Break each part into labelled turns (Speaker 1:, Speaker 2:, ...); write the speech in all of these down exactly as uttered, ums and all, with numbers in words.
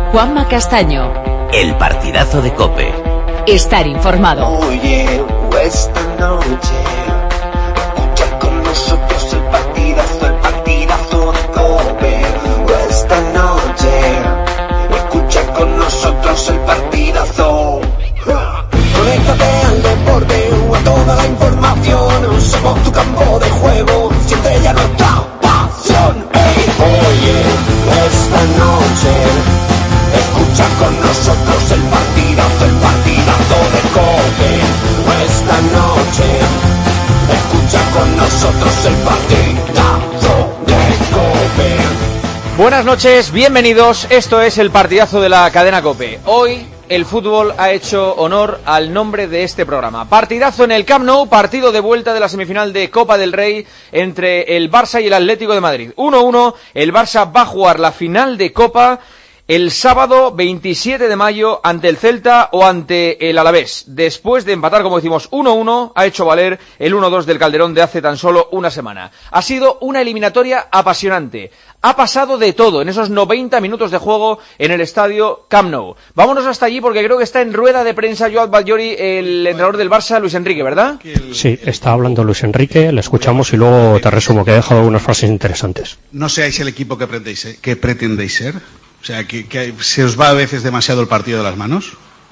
Speaker 1: Juanma Castaño.
Speaker 2: El partidazo de COPE.
Speaker 1: Estar informado.
Speaker 3: Oye, esta noche escucha con nosotros el partidazo, el partidazo de COPE. Esta noche escucha con nosotros el partidazo. Conéctate al deporte o a toda la información. Somos tu campo de juego, siempre ya nuestra pasión. Hey, oye, esta noche escucha con nosotros el partidazo, el partidazo de COPE. Esta noche escucha con nosotros el partidazo de COPE.
Speaker 4: Buenas noches, bienvenidos. Esto es el partidazo de la cadena COPE. Hoy el fútbol ha hecho honor al nombre de este programa. Partidazo en el Camp Nou, partido de vuelta de la semifinal de Copa del Rey entre el Barça y el Atlético de Madrid. uno uno, el Barça va a jugar la final de Copa el sábado veintisiete de mayo ante el Celta o ante el Alavés. Después de empatar, como decimos, uno uno, ha hecho valer el uno dos del Calderón de hace tan solo una semana. Ha sido una eliminatoria apasionante. Ha pasado de todo en esos noventa minutos de juego en el estadio Camp Nou. Vámonos hasta allí porque creo que está en rueda de prensa Joao Batllori, el entrenador del Barça, Luis Enrique, ¿verdad?
Speaker 5: Sí, está hablando Luis Enrique, le escuchamos y luego te resumo que he dejado unas frases interesantes.
Speaker 6: No seáis el equipo que pretendéis, que pretendéis ser. O sea, que, que se os va a veces demasiado el partido de las manos.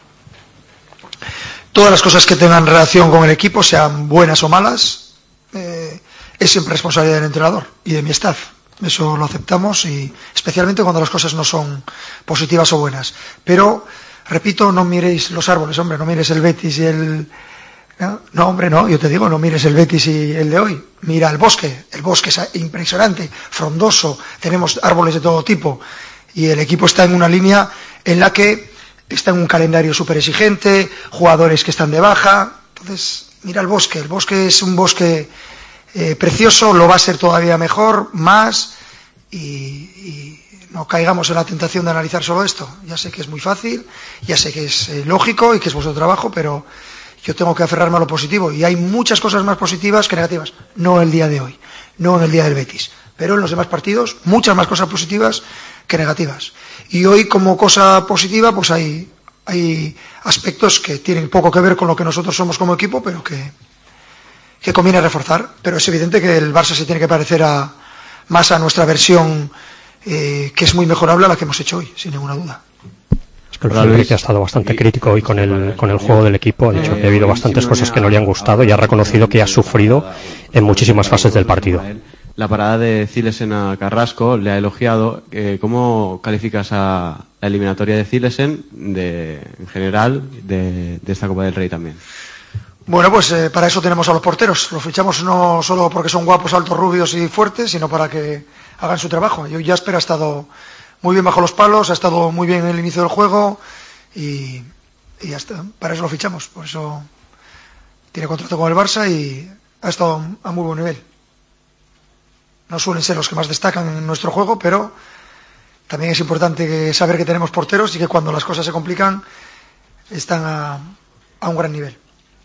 Speaker 7: Todas las cosas que tengan relación con el equipo, sean buenas o malas, eh, es siempre responsabilidad del entrenador y de mi staff. Eso lo aceptamos, y especialmente cuando las cosas no son positivas o buenas. Pero, repito, no miréis los árboles, hombre, no mires el Betis y el... No, no, hombre, no, yo te digo, no mires el Betis y el de hoy. Mira el bosque, el bosque es impresionante, frondoso, tenemos árboles de todo tipo. Y el equipo está en una línea en la que está en un calendario súper exigente, jugadores que están de baja. Entonces, mira el bosque, el bosque es un bosque eh, precioso, lo va a ser todavía mejor, más, y, y no caigamos en la tentación de analizar solo esto. Ya sé que es muy fácil, ya sé que es eh, lógico y que es vuestro trabajo, pero yo tengo que aferrarme a lo positivo, y hay muchas cosas más positivas que negativas. No el día de hoy, no en el día del Betis, pero en los demás partidos, muchas más cosas positivas que negativas. Y hoy, como cosa positiva, pues hay, hay aspectos que tienen poco que ver con lo que nosotros somos como equipo, pero que, que conviene reforzar. Pero es evidente que el Barça se tiene que parecer a, más a nuestra versión, eh, que es muy mejorable a la que hemos hecho hoy, sin ninguna duda.
Speaker 5: Es que Luis Enrique ha estado bastante crítico hoy con el, con el juego del equipo. Ha dicho que ha habido bastantes cosas que no le han gustado y ha reconocido que ha sufrido en muchísimas fases del partido.
Speaker 8: La parada de Zilesen a Carrasco le ha elogiado. Eh, ¿Cómo calificas a la eliminatoria de Zilesen de, en general de, de esta Copa del Rey también?
Speaker 7: Bueno, pues eh, para eso tenemos a los porteros. Los fichamos no solo porque son guapos, altos, rubios y fuertes, sino para que hagan su trabajo. Y hoy Jasper ha estado muy bien bajo los palos, ha estado muy bien en el inicio del juego y, y ya está. Para eso lo fichamos. Por eso tiene contrato con el Barça y ha estado a muy buen nivel. No suelen ser los que más destacan en nuestro juego, pero también es importante saber que tenemos porteros y que cuando las cosas se complican están a, a un gran nivel.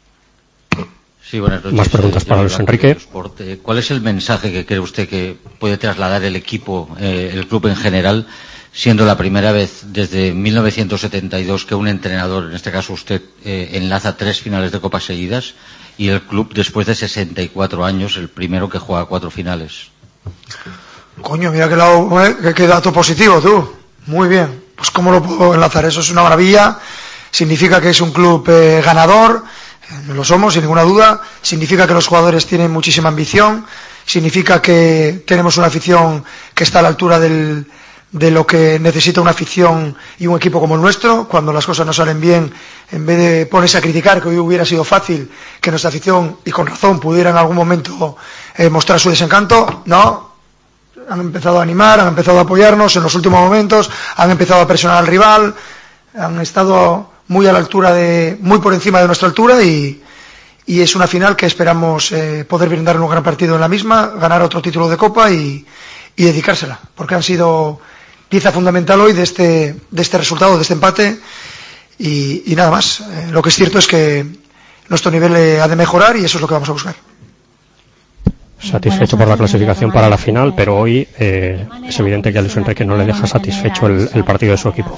Speaker 9: Sí, buenas noches.
Speaker 5: Más preguntas para Luis Enrique.
Speaker 9: ¿Cuál es el mensaje que cree usted que puede trasladar el equipo, eh, el club en general, siendo la primera vez desde mil novecientos setenta y dos que un entrenador, en este caso usted, eh, enlaza tres finales de Copa seguidas, y el club después de sesenta y cuatro años, el primero que juega cuatro finales?
Speaker 7: Coño, mira qué, lado, eh, qué, qué dato positivo, tú. Muy bien. Pues cómo lo puedo enlazar. Eso es una maravilla. Significa que es un club eh, ganador. Eh, lo somos, sin ninguna duda. Significa que los jugadores tienen muchísima ambición. Significa que tenemos una afición que está a la altura del, de lo que necesita una afición y un equipo como el nuestro. Cuando las cosas no salen bien, en vez de ponerse a criticar, que hoy hubiera sido fácil que nuestra afición, y con razón, pudiera en algún momento eh, mostrar su desencanto, no, han empezado a animar, han empezado a apoyarnos en los últimos momentos, han empezado a presionar al rival, han estado muy a la altura de, muy por encima de nuestra altura, y, y es una final que esperamos eh, poder brindar un gran partido en la misma, ganar otro título de Copa y, y dedicársela, porque han sido pieza fundamental hoy de este, de este resultado, de este empate. Y, y nada más. Eh, lo que es cierto es que nuestro nivel eh, ha de mejorar y eso es lo que vamos a buscar.
Speaker 5: satisfecho por la clasificación para la final, pero hoy eh, es evidente que a Luis Enrique no le deja satisfecho el, el partido de su equipo.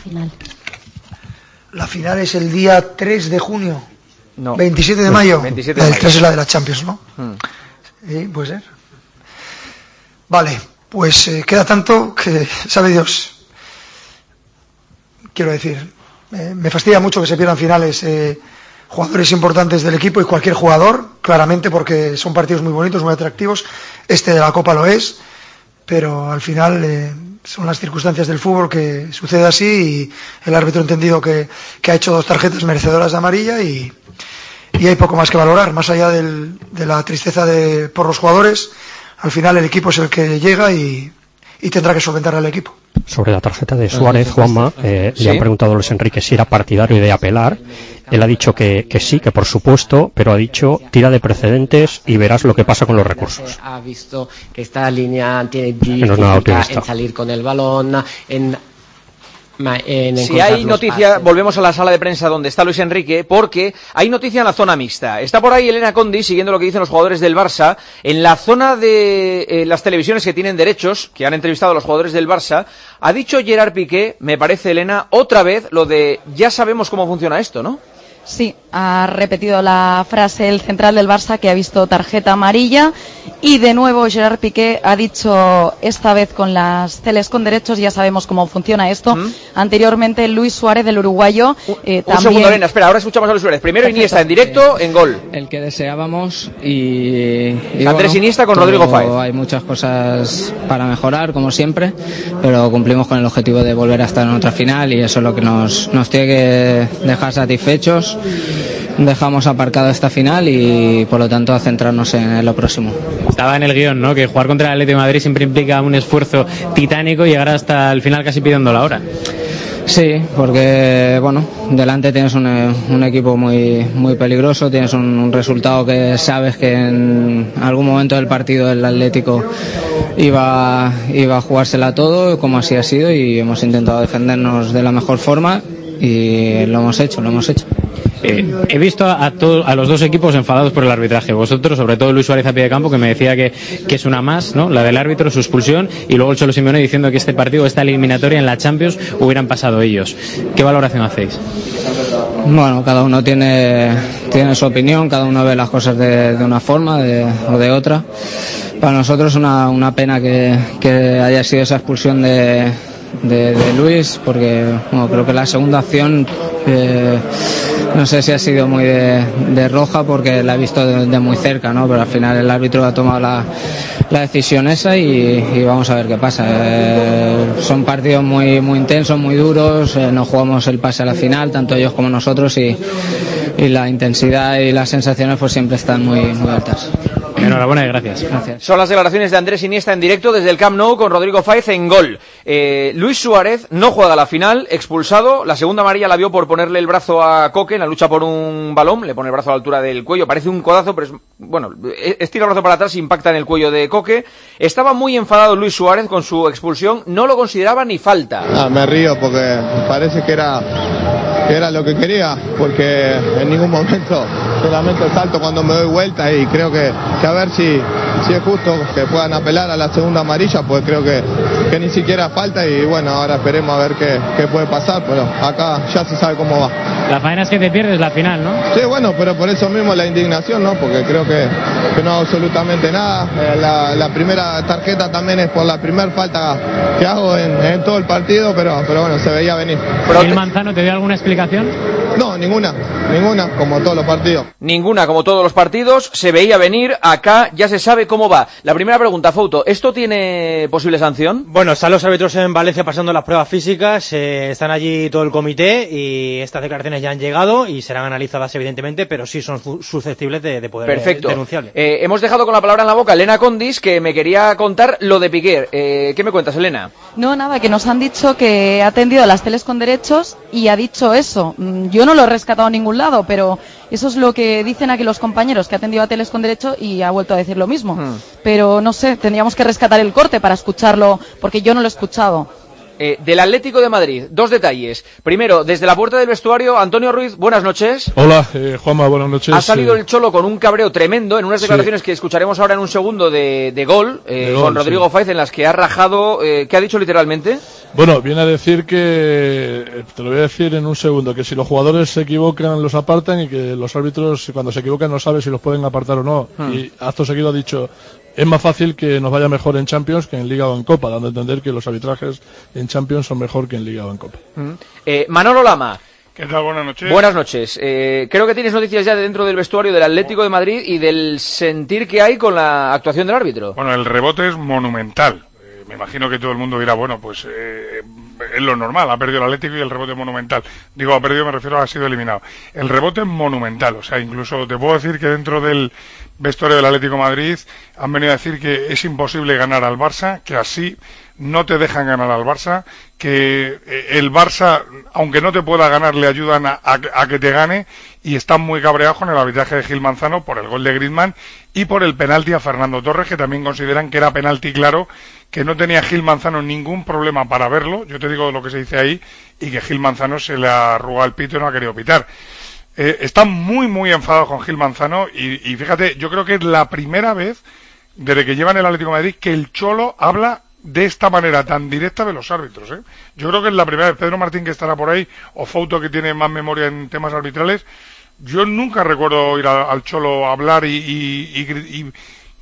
Speaker 7: La final es el día tres de junio.
Speaker 4: No.
Speaker 7: veintisiete de mayo.
Speaker 4: veintisiete
Speaker 7: La
Speaker 4: de
Speaker 7: del
Speaker 4: mayo.
Speaker 7: tres es la de la Champions, ¿no?
Speaker 4: Hmm.
Speaker 7: Sí, puede ser. Vale, pues eh, queda tanto que, sabe Dios, quiero decir, eh, me fastidia mucho que se pierdan finales eh, jugadores importantes del equipo y cualquier jugador, claramente, porque son partidos muy bonitos, muy atractivos. Este de la Copa lo es, pero al final eh, son las circunstancias del fútbol que sucede así, y el árbitro ha entendido que, que ha hecho dos tarjetas merecedoras de amarilla, y, y hay poco más que valorar, más allá del, de la tristeza de, por los jugadores. Al final el equipo es el que llega y, y tendrá que solventar al equipo.
Speaker 5: Sobre la tarjeta de Suárez, Juanma, eh,
Speaker 4: ¿Sí?
Speaker 5: le han preguntado a Luis Enrique si era partidario de apelar. Él ha dicho que, que sí, que por supuesto, pero ha dicho tira de precedentes y verás lo que pasa con los recursos.
Speaker 10: Ha visto que esta línea tiene
Speaker 5: no es nada
Speaker 10: dificultad
Speaker 5: optimista.
Speaker 10: en salir con el balón, en, en
Speaker 4: Si
Speaker 10: encontrar
Speaker 4: hay
Speaker 10: los
Speaker 4: noticia,
Speaker 10: pases.
Speaker 4: volvemos a la sala de prensa donde está Luis Enrique, porque hay noticia en la zona mixta. Está por ahí Elena Condi, siguiendo lo que dicen los jugadores del Barça. En la zona de eh, las televisiones que tienen derechos, que han entrevistado a los jugadores del Barça, ha dicho Gerard Piqué, me parece, Elena, otra vez lo de ya sabemos cómo funciona esto, ¿no?
Speaker 11: Sí, ha repetido la frase el central del Barça, que ha visto tarjeta amarilla, y de nuevo Gerard Piqué ha dicho, esta vez con las teles con derechos ya sabemos cómo funciona esto. ¿Mm? Anteriormente Luis Suárez, del uruguayo, eh,
Speaker 4: Un
Speaker 11: también...
Speaker 4: segundo, Elena, espera, ahora escuchamos a Luis Suárez. Primero
Speaker 11: Perfecto.
Speaker 4: Iniesta en directo, en gol.
Speaker 12: El que deseábamos y... y
Speaker 4: Andrés
Speaker 12: bueno,
Speaker 4: Iniesta con
Speaker 12: todo-
Speaker 4: Rodrigo Fáez.
Speaker 12: Hay muchas cosas para mejorar, como siempre, pero cumplimos con el objetivo de volver a estar en otra final, y eso es lo que nos, nos tiene que dejar satisfechos. Dejamos aparcado esta final y por lo tanto a centrarnos en lo próximo.
Speaker 13: Estaba en el guión, ¿no? Que jugar contra el Atlético de Madrid siempre implica un esfuerzo titánico y llegar hasta el final casi pidiendo la hora.
Speaker 12: Sí, porque bueno, delante tienes un, un equipo muy muy peligroso, tienes un, un resultado que sabes que en algún momento del partido el Atlético iba, iba a jugársela todo, como así ha sido, y hemos intentado defendernos de la mejor forma y lo hemos hecho, lo hemos hecho.
Speaker 13: Eh, he visto a, todo, a los dos equipos enfadados por el arbitraje. Vosotros, sobre todo Luis Suárez a pie de campo, que me decía que, que es una más, ¿no? La del árbitro, su expulsión, y luego el Cholo Simeone diciendo que este partido, esta eliminatoria en la Champions, hubieran pasado ellos. ¿Qué valoración hacéis?
Speaker 12: Bueno, cada uno tiene, tiene su opinión, cada uno ve las cosas de, de una forma de, o de otra. Para nosotros es una, una pena que, que haya sido esa expulsión de, de, de Luis, porque bueno, creo que la segunda acción eh, no sé si ha sido muy de, de roja, porque la he visto de, de muy cerca, ¿no? Pero al final el árbitro ha tomado la, la decisión esa y, y vamos a ver qué pasa. Eh, son partidos muy muy intensos, muy duros, eh, no jugamos el pase a la final, tanto ellos como nosotros, y, y la intensidad y las sensaciones pues siempre están muy, muy altas.
Speaker 13: Enhorabuena y gracias.
Speaker 12: Gracias.
Speaker 4: Son las declaraciones de Andrés Iniesta en directo desde el Camp Nou con Rodrigo Fáez en gol. Eh, Luis Suárez no juega la final, expulsado. La segunda amarilla la vio por ponerle el brazo a Coque en la lucha por un balón. Le pone el brazo a la altura del cuello. Parece un codazo, pero es, bueno, estira el brazo para atrás y impacta en el cuello de Coque. Estaba muy enfadado Luis Suárez con su expulsión. No lo consideraba ni falta.
Speaker 14: Ah, me río porque parece que era, que era lo que quería, porque en ningún momento solamente salto cuando me doy vuelta, y creo que, que a ver si, si es justo que puedan apelar a la segunda amarilla, pues creo que, que ni siquiera falta, y bueno, ahora esperemos a ver qué, qué puede pasar, pero acá ya se sabe cómo va.
Speaker 13: La faena es que te pierdes la final, ¿no?
Speaker 14: Sí, bueno, pero por eso mismo la indignación, ¿no? Porque creo que, que no hago absolutamente nada. Eh, la, la primera tarjeta también es por la primera falta que hago en, en todo el partido, pero, pero bueno, se veía venir.
Speaker 13: ¿El Manzano te dio alguna explicación?
Speaker 14: No, ninguna, ninguna, como todos los partidos.
Speaker 4: Ninguna, como todos los partidos, se veía venir. Acá ya se sabe cómo va. La primera pregunta, Fouto, ¿esto tiene posible sanción?
Speaker 15: Bueno, están los árbitros en Valencia pasando las pruebas físicas, eh, están allí todo el comité y estas declaraciones ya han llegado y serán analizadas evidentemente, pero sí son susceptibles de, de poder
Speaker 4: Perfecto.
Speaker 15: denunciarle.
Speaker 4: Eh, hemos dejado con la palabra en la boca a Elena Condis, que me quería contar lo de Piqué. Eh, ¿Qué me cuentas, Elena?
Speaker 11: No, nada, que nos han dicho que ha atendido a las teles con derechos y ha dicho eso. Yo no lo he rescatado a ningún lado, pero eso es lo que dicen aquí los compañeros, que ha atendido a teles con derecho y ha vuelto a decir lo mismo. Hmm. Pero no sé, tendríamos que rescatar el corte para escucharlo, porque yo no lo he escuchado.
Speaker 4: Eh, del Atlético de Madrid, dos detalles. Primero, desde la puerta del vestuario, Antonio Ruiz, buenas noches.
Speaker 16: Hola, eh, Juanma, buenas noches.
Speaker 4: Ha salido
Speaker 16: eh...
Speaker 4: el Cholo con un cabreo tremendo en unas declaraciones sí. que escucharemos ahora en un segundo de, de gol, eh, de gol con Rodrigo sí. Faiz, en las que ha rajado, eh, ¿qué ha dicho literalmente?
Speaker 16: Bueno, viene a decir que, te lo voy a decir en un segundo, que si los jugadores se equivocan los apartan y que los árbitros cuando se equivocan no saben si los pueden apartar o no. Hmm. Y acto seguido ha dicho, es más fácil que nos vaya mejor en Champions que en Liga o en Copa, dando a entender que los arbitrajes en Champions son mejor que en Liga o en Copa.
Speaker 4: Hmm. Eh, Manolo Lama.
Speaker 17: ¿Qué tal? Buenas noches.
Speaker 4: Buenas noches. Eh, creo que tienes noticias ya de dentro del vestuario del Atlético de Madrid y del sentir que hay con la actuación del árbitro.
Speaker 17: Bueno, el rebote es monumental. Me imagino que todo el mundo dirá, bueno, pues eh, es lo normal, ha perdido el Atlético y el rebote es monumental. Digo, ha perdido, me refiero a ha sido eliminado. El rebote es monumental, o sea, incluso te puedo decir que dentro del vestuario del Atlético de Madrid han venido a decir que es imposible ganar al Barça, que así no te dejan ganar al Barça, que el Barça, aunque no te pueda ganar, le ayudan a, a, a que te gane, y están muy cabreados con el arbitraje de Gil Manzano por el gol de Griezmann y por el penalti a Fernando Torres, que también consideran que era penalti claro, que no tenía Gil Manzano ningún problema para verlo, yo te digo lo que se dice ahí, y que Gil Manzano se le ha arrugado el pito y no ha querido pitar. Eh, están muy, muy enfadados con Gil Manzano, y, y fíjate, yo creo que es la primera vez desde que llevan el Atlético de Madrid que el Cholo habla de esta manera tan directa de los árbitros, ¿eh? Yo creo que es la primera vez. Pedro Martín, que estará por ahí, o Fouto, que tiene más memoria en temas arbitrales, yo nunca recuerdo oír a, al Cholo hablar y, y, y, y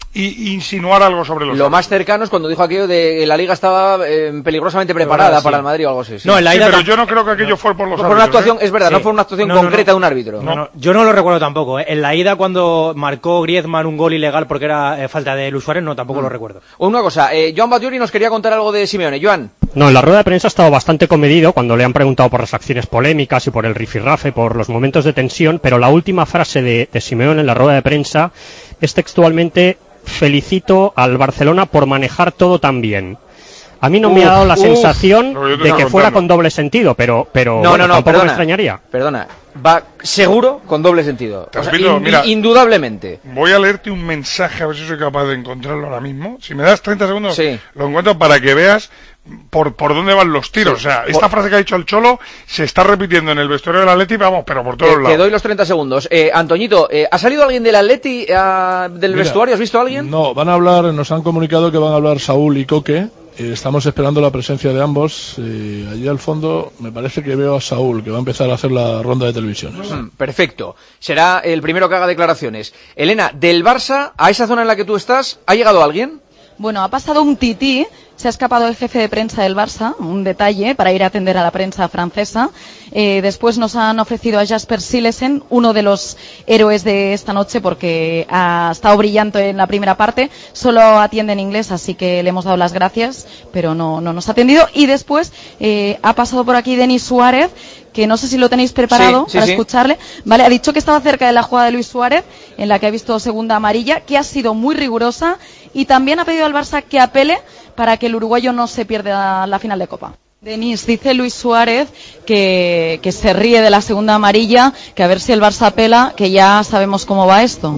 Speaker 17: y insinuar algo sobre los
Speaker 4: Lo
Speaker 17: árbitros.
Speaker 4: Más cercano es cuando dijo aquello de que la Liga estaba eh, peligrosamente preparada sí. para el Madrid o algo así. Sí.
Speaker 17: No, en la ida sí, pero yo no creo que aquello no. fue por los
Speaker 4: no,
Speaker 17: árbitros.
Speaker 4: Por una actuación,
Speaker 17: ¿eh?
Speaker 4: es verdad, sí. no fue una actuación no, concreta no, no. de un árbitro.
Speaker 15: No, no, yo no lo recuerdo tampoco. ¿eh? En la ida, cuando marcó Griezmann un gol ilegal porque era eh, falta de Luis Suárez, no, tampoco mm. lo recuerdo.
Speaker 4: Una cosa, eh, Joan Batiuri nos quería contar algo de Simeone. Joan.
Speaker 5: No, en la rueda de prensa ha estado bastante comedido cuando le han preguntado por las acciones polémicas y por el rifirrafe, por los momentos de tensión, pero la última frase de, de Simeone en la rueda de prensa es textualmente: felicito al Barcelona por manejar todo tan bien. A mí no uf, me ha dado la uf, sensación no, de que fuera con doble sentido, pero, pero
Speaker 4: no,
Speaker 5: bueno,
Speaker 4: no, no,
Speaker 5: tampoco
Speaker 4: perdona,
Speaker 5: me extrañaría.
Speaker 4: Perdona, va seguro con doble sentido. O sea, in, mira, indudablemente.
Speaker 17: Voy a leerte un mensaje, a ver si soy capaz de encontrarlo ahora mismo. Si me das treinta segundos,
Speaker 4: sí.
Speaker 17: lo encuentro para que veas por por dónde van los tiros. Sí. O sea, esta por... frase que ha dicho el Cholo se está repitiendo en el vestuario del Atleti, vamos, pero por todos
Speaker 4: eh,
Speaker 17: lados.
Speaker 4: Te doy los treinta segundos. Eh, Antoñito, eh, ¿ha salido alguien del Atleti uh, del Mira, vestuario? ¿Has visto a alguien?
Speaker 16: No, van a hablar, nos han comunicado que van a hablar Saúl y Coque. Eh, estamos esperando la presencia de ambos. Eh, allí al fondo me parece que veo a Saúl, que va a empezar a hacer la ronda de televisiones.
Speaker 4: Mm, perfecto. Será el primero que haga declaraciones. Elena, del Barça, a esa zona en la que tú estás, ¿ha llegado alguien?
Speaker 11: Bueno, ha pasado un tití, se ha escapado el jefe de prensa del Barça, un detalle, para ir a atender a la prensa francesa. Eh, después nos han ofrecido a Jasper Silesen, uno de los héroes de esta noche, porque ha estado brillante en la primera parte, solo atiende en inglés, así que le hemos dado las gracias, pero no, no nos ha atendido. Y después eh, ha pasado por aquí Denis Suárez, que no sé si lo tenéis preparado sí, sí, para sí. escucharle. Vale, ha dicho que estaba cerca de la jugada de Luis Suárez, en la que ha visto segunda amarilla, que ha sido muy rigurosa, y también ha pedido al Barça que apele para que el uruguayo no se pierda la final de Copa. Denis, dice Luis Suárez que, que se ríe de la segunda amarilla, que a ver si el Barça apela, que ya sabemos cómo va esto.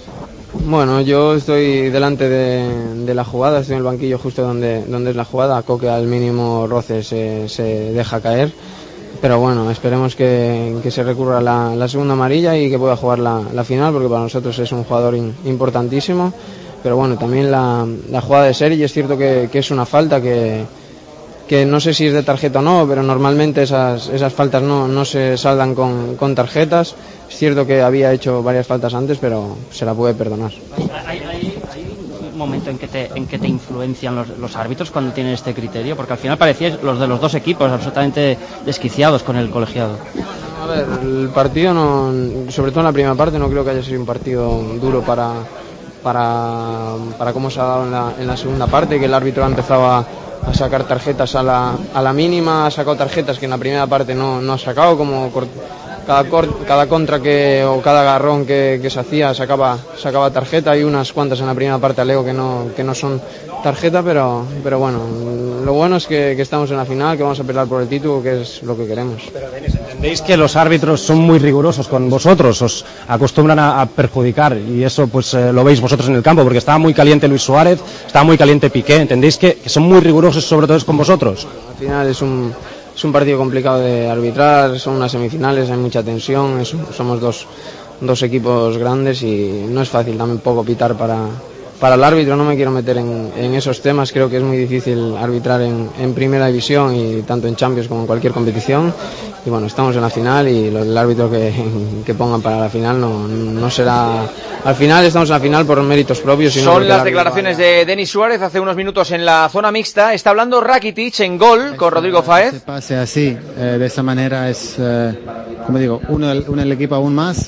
Speaker 18: Bueno, yo estoy delante de, de la jugada, estoy en el banquillo justo donde, donde es la jugada. Coque al mínimo roce se, se deja caer, pero bueno, esperemos que, que se recurra a la, la segunda amarilla y que pueda jugar la, la final, porque para nosotros es un jugador in, importantísimo. Pero bueno, también la, la jugada de Sergi es cierto que, que es una falta que, que no sé si es de tarjeta o no, pero normalmente esas, esas faltas no, no se saldan con, con tarjetas. Es cierto que había hecho varias faltas antes, pero se la puede perdonar.
Speaker 19: ¿Hay, hay, hay un momento en que te, en que te influencian los, los árbitros cuando tienen este criterio? Porque al final parecían los de los dos equipos absolutamente desquiciados con el colegiado.
Speaker 18: A ver, el partido, no, sobre todo en la primera parte, no creo que haya sido un partido duro para... Para, para cómo se ha dado en la, en la segunda parte, que el árbitro ha empezado a, a sacar tarjetas a la, a la mínima, ha sacado tarjetas que en la primera parte no, no ha sacado, como cada, cor, cada contra que, o cada agarrón que, que se hacía sacaba, sacaba tarjeta. Hay unas cuantas en la primera parte a Leo que no, que no son tarjeta, pero, pero bueno, lo bueno es que, que estamos en la final, que vamos a pelear por el título, que es lo que queremos.
Speaker 20: Pero Denis, ¿entendéis que los árbitros son muy rigurosos con vosotros? Os acostumbran a, a perjudicar y eso pues eh, lo veis vosotros en el campo, porque estaba muy caliente Luis Suárez, estaba muy caliente Piqué. ¿Entendéis que, que son muy rigurosos sobre todo con vosotros?
Speaker 18: Al final es un, es un partido complicado de arbitrar, son unas semifinales, hay mucha tensión, es, somos dos, dos equipos grandes y no es fácil tampoco pitar para, para el árbitro. No me quiero meter en, en esos temas, creo que es muy difícil arbitrar en, en primera división y tanto en Champions como en cualquier competición. Y bueno, estamos en la final y lo, el árbitro que, que pongan para la final no, no será... Al final estamos en la final por méritos propios. Y no
Speaker 4: Son las declaraciones vaya. de Denis Suárez hace unos minutos en la zona mixta. Está hablando Rakitic en gol con Rodrigo Fáez.
Speaker 21: Se pase así, eh, de esa manera es, eh, como digo, uno el, uno el equipo aún más.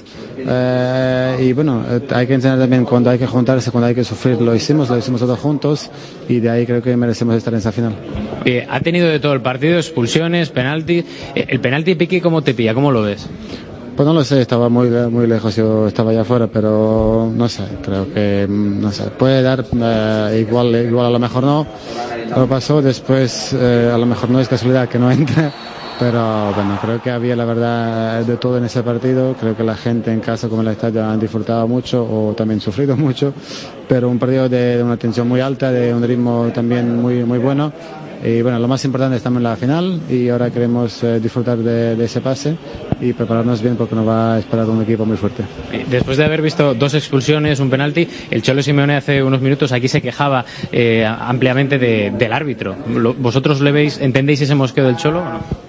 Speaker 21: Eh, y bueno, eh, hay que enseñar también cuando hay que juntarse, cuando hay que sufrir. Lo hicimos, lo hicimos todos juntos y de ahí creo que merecemos estar en esa final.
Speaker 13: Eh, ha tenido de todo el partido, expulsiones, penalti. Eh, el penalti Piqué, ¿cómo te pilla? ¿Cómo lo ves?
Speaker 21: Pues no lo sé, estaba muy muy lejos, yo estaba allá afuera, pero no sé, creo que no sé, puede dar eh, igual igual a lo mejor no, lo pasó, después eh, a lo mejor no es casualidad que no entre, pero bueno, creo que había la verdad de todo en ese partido, creo que la gente en casa como en el estadio han disfrutado mucho o también sufrido mucho, pero un partido de, de una tensión muy alta, de un ritmo también muy muy bueno. Y bueno, lo más importante, estamos en la final y ahora queremos eh, disfrutar de, de ese pase y prepararnos bien porque nos va a esperar un equipo muy fuerte.
Speaker 13: Después de haber visto dos expulsiones, un penalti, el Cholo Simeone hace unos minutos aquí se quejaba eh, ampliamente de, del árbitro. ¿Vosotros le veis, entendéis ese mosqueo del Cholo o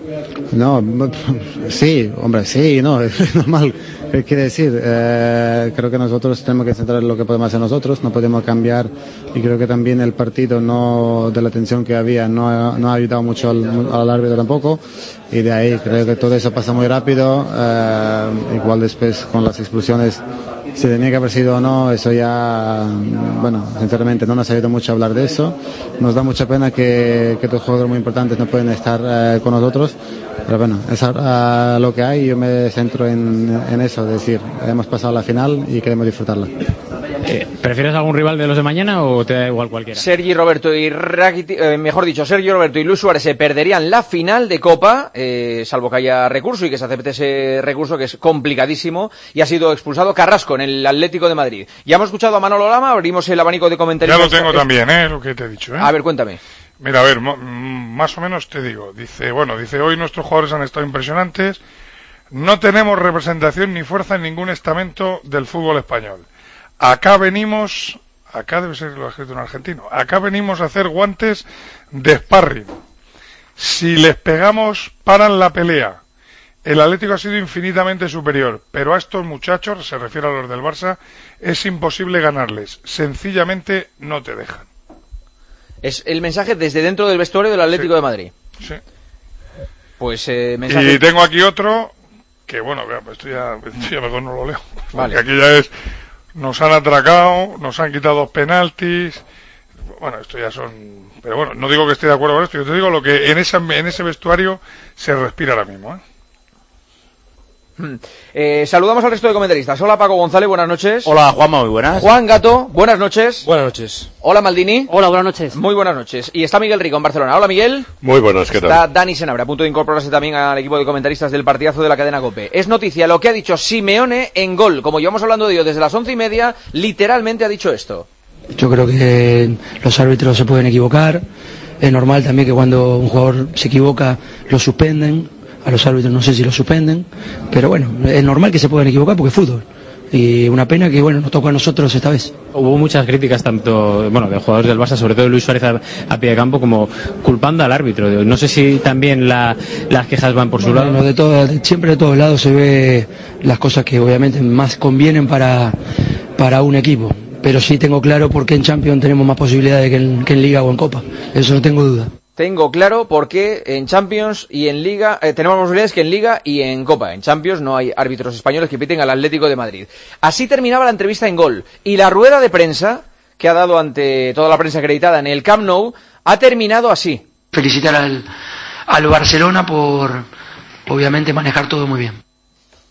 Speaker 13: no?
Speaker 21: No, sí, hombre, sí, no, es normal. ¿Qué quiere decir? Eh, creo que nosotros tenemos que centrar en lo que podemos hacer nosotros, no podemos cambiar y creo que también el partido no de la tensión que había no ha, no ha ayudado mucho al, al árbitro tampoco y de ahí creo que todo eso pasa muy rápido, eh, igual después con las expulsiones si tenía que haber sido o no, eso ya, bueno, sinceramente no nos ha ayudado mucho a hablar de eso, nos da mucha pena que, que estos jugadores muy importantes no pueden estar eh, con nosotros. Pero bueno, es uh, lo que hay y yo me centro en, en eso, es decir, hemos pasado la final y queremos disfrutarla.
Speaker 13: Eh, ¿Prefieres algún rival de los de mañana o te da igual cualquiera?
Speaker 4: Sergi Roberto y Rakitic, eh, mejor dicho, Sergi Roberto y Luis Suárez se perderían la final de Copa, eh, salvo que haya recurso y que se acepte ese recurso que es complicadísimo, y ha sido expulsado Carrasco en el Atlético de Madrid. Ya hemos escuchado a Manolo Lama, abrimos el abanico de comentarios.
Speaker 17: Ya lo tengo también, eh, lo que te he dicho. ¿eh?
Speaker 4: A ver, cuéntame.
Speaker 17: Mira, a ver, más o menos te digo, dice, bueno, dice, hoy nuestros jugadores han estado impresionantes, no tenemos representación ni fuerza en ningún estamento del fútbol español. Acá venimos, acá debe ser lo escrito en argentino, acá venimos a hacer guantes de sparring. Si les pegamos, paran la pelea. El Atlético ha sido infinitamente superior, pero a estos muchachos, se refiere a los del Barça, es imposible ganarles, sencillamente no te dejan. Es
Speaker 4: el mensaje desde dentro del vestuario del Atlético
Speaker 17: sí.
Speaker 4: de Madrid.
Speaker 17: Sí.
Speaker 4: Pues eh, mensaje...
Speaker 17: Y tengo aquí otro que, bueno, esto ya, esto ya mejor no lo leo.
Speaker 4: Vale.
Speaker 17: Porque aquí ya es, nos han atracado, nos han quitado dos penaltis. Bueno, esto ya son... Pero bueno, no digo que esté de acuerdo con esto, yo te digo lo que en, esa, en ese vestuario se respira ahora mismo, ¿eh?
Speaker 4: Eh, saludamos al resto de comentaristas. Hola Paco González, buenas noches.
Speaker 22: Hola Juanma, muy buenas.
Speaker 4: Juan Gato, buenas noches.
Speaker 22: Buenas noches.
Speaker 4: Hola Maldini.
Speaker 22: Hola, buenas noches.
Speaker 4: Muy buenas noches. Y está Miguel Rico en Barcelona. Hola Miguel.
Speaker 23: Muy buenas, ¿qué tal?
Speaker 4: Está Dani Senabre, a punto de incorporarse también al equipo de comentaristas del partidazo de la cadena COPE. Es noticia lo que ha dicho Simeone en Gol. Como llevamos hablando de ello desde las once y media, literalmente ha dicho esto.
Speaker 24: Yo creo que los árbitros se pueden equivocar. Es normal también que cuando un jugador se equivoca lo suspenden. A los árbitros no sé si lo suspenden, pero bueno, es normal que se puedan equivocar porque es fútbol. Y una pena que, bueno, nos tocó a nosotros esta vez.
Speaker 13: Hubo muchas críticas, tanto, bueno, de jugadores del Barça, sobre todo de Luis Suárez a, a pie de campo, como culpando al árbitro. No sé si también la, las quejas van por su
Speaker 24: bueno,
Speaker 13: lado.
Speaker 24: No, de todo, de, siempre de todos lados se ve las cosas que obviamente más convienen para, para un equipo. Pero sí tengo claro por qué en Champions tenemos más posibilidades que en, que en Liga o en Copa. Eso no tengo duda.
Speaker 4: Tengo claro por qué en Champions y en Liga eh, tenemos más posibilidades que en Liga y en Copa. En Champions no hay árbitros españoles que piten al Atlético de Madrid. Así terminaba la entrevista en Gol. Y la rueda de prensa que ha dado ante toda la prensa acreditada en el Camp Nou ha terminado así.
Speaker 24: Felicitar al, al Barcelona por, obviamente, manejar todo muy bien.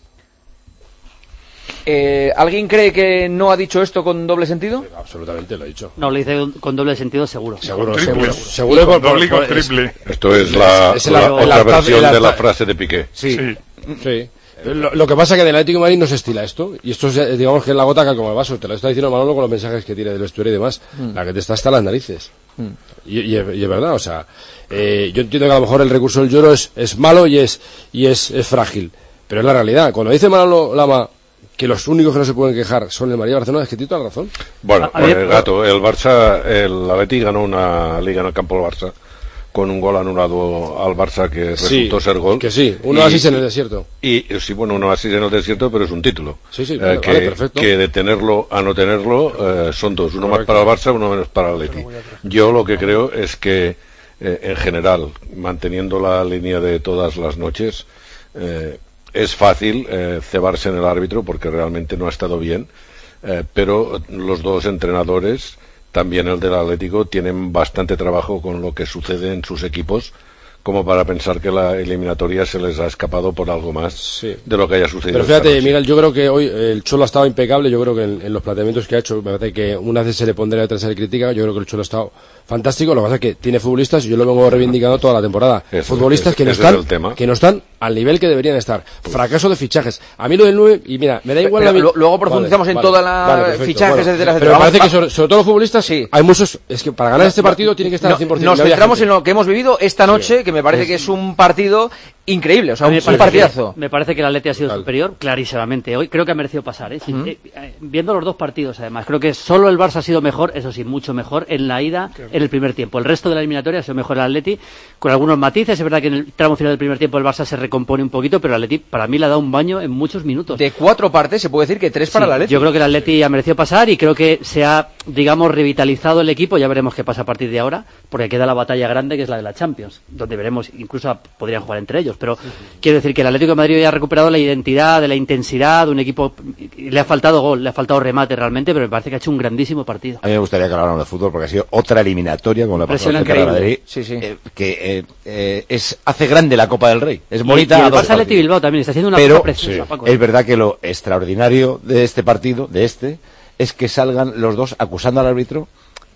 Speaker 4: Eh, ¿Alguien cree que no ha dicho esto con doble sentido?
Speaker 1: Absolutamente lo ha dicho.
Speaker 19: No, lo dice con doble sentido seguro.
Speaker 1: Seguro,
Speaker 17: Triple.
Speaker 1: seguro. Seguro
Speaker 17: Con
Speaker 1: por, por,
Speaker 17: doble y con
Speaker 1: por- es-
Speaker 17: triple.
Speaker 2: Esto es la,
Speaker 1: es el-
Speaker 2: la
Speaker 1: el
Speaker 2: otra
Speaker 1: alta-
Speaker 2: versión
Speaker 1: el
Speaker 2: de la
Speaker 1: alta-
Speaker 2: frase de Piqué.
Speaker 1: Sí, sí. Lo, lo que pasa es que del Atlético de Madrid no se estila esto, y esto es, eh, digamos que es la gota que como el vaso, te lo está diciendo Manolo con los mensajes que tiene del vestuario y demás,
Speaker 4: Mm.
Speaker 1: la que te está hasta las narices.
Speaker 4: Mm.
Speaker 1: Y, y, es- y es verdad, o sea, eh, yo entiendo que a lo mejor el recurso del lloro es, es malo y es y es, es frágil, pero es la realidad. Cuando dice Manolo Lama que los únicos que no se pueden quejar son el Madrid y Barcelona, es que tiene toda la razón.
Speaker 2: Bueno,
Speaker 1: A- a ver,
Speaker 2: eh, Gato, el Barça, el Atleti ganó una liga en el campo del Barça con un gol anulado al Barça que
Speaker 1: Sí,
Speaker 2: resultó ser gol.
Speaker 1: que sí, un
Speaker 2: Y-
Speaker 1: oasis en el desierto.
Speaker 2: Y, y sí, bueno, un oasis en el desierto, pero es un título.
Speaker 1: Sí, sí,
Speaker 2: Eh,
Speaker 1: vale,
Speaker 2: que,
Speaker 1: vale, perfecto.
Speaker 2: que de tenerlo a no tenerlo eh, son dos, uno más
Speaker 1: Correcto.
Speaker 2: para el Barça, uno menos para el Atleti. Yo lo que creo es que, eh, en general, manteniendo la línea de todas las noches, eh, es fácil eh, cebarse en el árbitro porque realmente no ha estado bien, eh, pero los dos entrenadores, también el del Atlético, tienen bastante trabajo con lo que sucede en sus equipos como para pensar que la eliminatoria se les ha escapado por algo más de lo que haya sucedido.
Speaker 1: Pero
Speaker 2: esta
Speaker 1: fíjate,
Speaker 2: noche.
Speaker 1: Miguel, yo creo que hoy el Cholo ha estado impecable. Yo creo que en, en los planteamientos que ha hecho, me parece que una vez se le pondrá detrás de crítica. Yo creo que el Cholo ha estado fantástico. Lo que pasa es que tiene futbolistas, y yo lo vengo reivindicando toda la temporada.
Speaker 2: Eso,
Speaker 1: futbolistas
Speaker 2: ese-
Speaker 1: que no
Speaker 2: ese es
Speaker 1: están
Speaker 2: el tema.
Speaker 1: que no están al nivel que deberían estar. Fracaso de fichajes. A mí lo del nueve, y mira, me da igual
Speaker 4: Pero
Speaker 1: la mi-
Speaker 4: lo- luego profundizamos en toda la
Speaker 1: perfecto.
Speaker 4: fichajes,
Speaker 1: Bueno,
Speaker 4: etcétera, etcétera.
Speaker 1: Pero me
Speaker 4: Vamos,
Speaker 1: parece que
Speaker 4: va-
Speaker 1: sobre, sobre todo los futbolistas, hay muchos. Es que para ganar este partido tiene que estar
Speaker 4: No,
Speaker 1: al cien por ciento.
Speaker 4: nos
Speaker 1: No había
Speaker 4: centramos
Speaker 1: gente.
Speaker 4: en lo que hemos vivido esta noche, que me parece
Speaker 1: Es-
Speaker 4: que es un partido increíble, o sea,
Speaker 19: A
Speaker 4: un,
Speaker 19: mí me
Speaker 4: un
Speaker 19: parece que-
Speaker 4: partidazo.
Speaker 19: Me parece que el Atleti ha sido superior, clarísimamente. Hoy creo que ha merecido pasar. ¿eh? Sí,
Speaker 4: Ujú.
Speaker 19: eh, eh, viendo los dos partidos, además, creo que solo el Barça ha sido mejor, eso sí, mucho mejor, en la ida, en el primer tiempo. El resto de la eliminatoria ha sido mejor el Atleti, con algunos matices. Es verdad que en el tramo final del primer tiempo el Barça se recompone un poquito, pero el Atleti para mí le ha dado un baño en muchos minutos.
Speaker 4: De cuatro partes se puede decir que tres para
Speaker 19: Sí,
Speaker 4: el Atleti.
Speaker 19: Yo creo que el Atleti ha merecido pasar y creo que se ha, digamos, revitalizado el equipo. Ya veremos qué pasa a partir de ahora, porque queda la batalla grande que es la de la Champions, donde veremos, incluso a- podrían jugar entre ellos. Pero quiero decir que el Atlético de Madrid ya ha recuperado la identidad, de la intensidad de un equipo. Y le ha faltado gol, le ha faltado remate realmente, pero me parece que ha hecho un grandísimo partido.
Speaker 22: A mí me gustaría que habláramos de fútbol porque ha sido otra eliminatoria con la pasada
Speaker 19: Impresiona
Speaker 22: Real Madrid,
Speaker 19: increíble. Sí, sí.
Speaker 22: eh, que eh, eh, es hace grande la Copa del Rey. Es
Speaker 19: Y-
Speaker 22: bonita.
Speaker 19: y el
Speaker 22: a dos
Speaker 19: Barça Atleti
Speaker 22: partidos.
Speaker 19: Bilbao también está haciendo una
Speaker 22: Pero
Speaker 19: cosa preciosa, Paco.
Speaker 22: es verdad que lo extraordinario de este partido, de este, es que salgan los dos acusando al árbitro